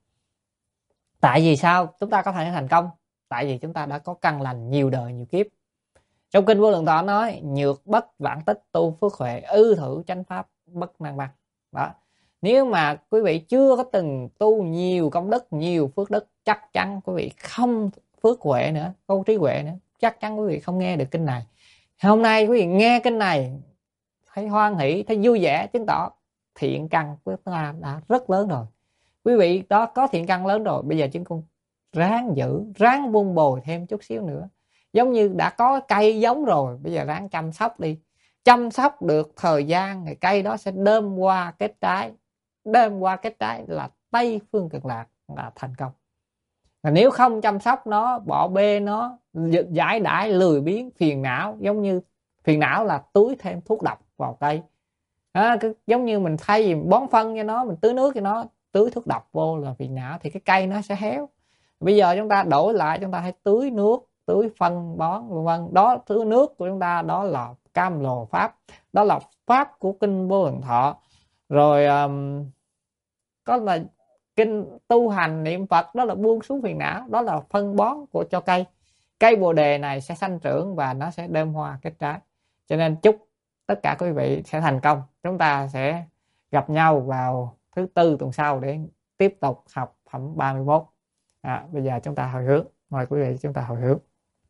Tại vì sao chúng ta có thể thành công? Tại vì chúng ta đã có căn lành nhiều đời nhiều kiếp. Trong kinh Vô Lượng Thọ nói nhược bất vãng tích tu phước huệ, ư thử chánh pháp bất năng băng. Đó. Nếu mà quý vị chưa có từng tu nhiều công đức, nhiều phước đức, chắc chắn quý vị không phước huệ nữa, không trí huệ nữa. Chắc chắn quý vị không nghe được kinh này. Hôm nay quý vị nghe kinh này thấy hoan hỷ, thấy vui vẻ, chứng tỏ thiện căn của chúng ta đã rất lớn rồi. Quý vị đó có thiện căn lớn rồi, bây giờ chúng con ráng giữ, ráng vun bồi thêm chút xíu nữa. Giống như đã có cây giống rồi, bây giờ ráng chăm sóc đi. Chăm sóc được thời gian thì cây đó sẽ đơm hoa kết trái. Đơm hoa kết trái là Tây phương cực lạc, là thành công. Và nếu không chăm sóc nó, bỏ bê nó, giải đãi, lười biếng, phiền não, giống như phiền não là tưới thêm thuốc độc vào cây. Giống như mình thay vì bón phân cho nó, mình tưới nước cho nó, tưới thuốc độc vô là phiền não, thì cái cây nó sẽ héo. Bây giờ chúng ta đổi lại, chúng ta hãy tưới nước, tưới phân bón vân vân. Đó, tưới nước của chúng ta đó là cam lồ pháp, đó là pháp của kinh Vô Lượng Thọ. Rồi có là kinh tu hành niệm Phật, đó là buông xuống phiền não, đó là phân bón của cho cây. Cây bồ đề này sẽ sanh trưởng và nó sẽ đơm hoa kết trái. Cho nên chúc tất cả quý vị sẽ thành công. Chúng ta sẽ gặp nhau vào thứ tư tuần sau để tiếp tục học phẩm 31. Bây giờ chúng ta hồi hướng. Mời quý vị chúng ta hồi hướng.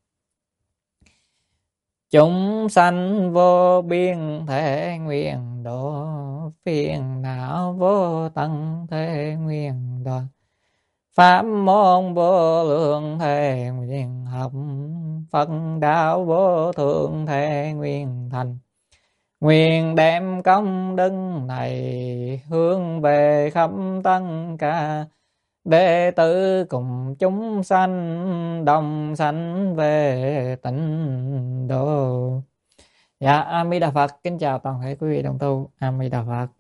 Chúng sanh vô biên thể nguyện độ, phiền não vô tận thể nguyện đoạn, pháp môn vô lượng thể nguyện học, Phật đạo vô thượng thể nguyện thành. Nguyện đem công đức này hướng về khắp tất cả đệ tử cùng chúng sanh đồng sanh về tịnh độ. Dạ, A Di Đà Phật. Kính chào toàn thể quý vị đồng tu. A Di Đà Phật.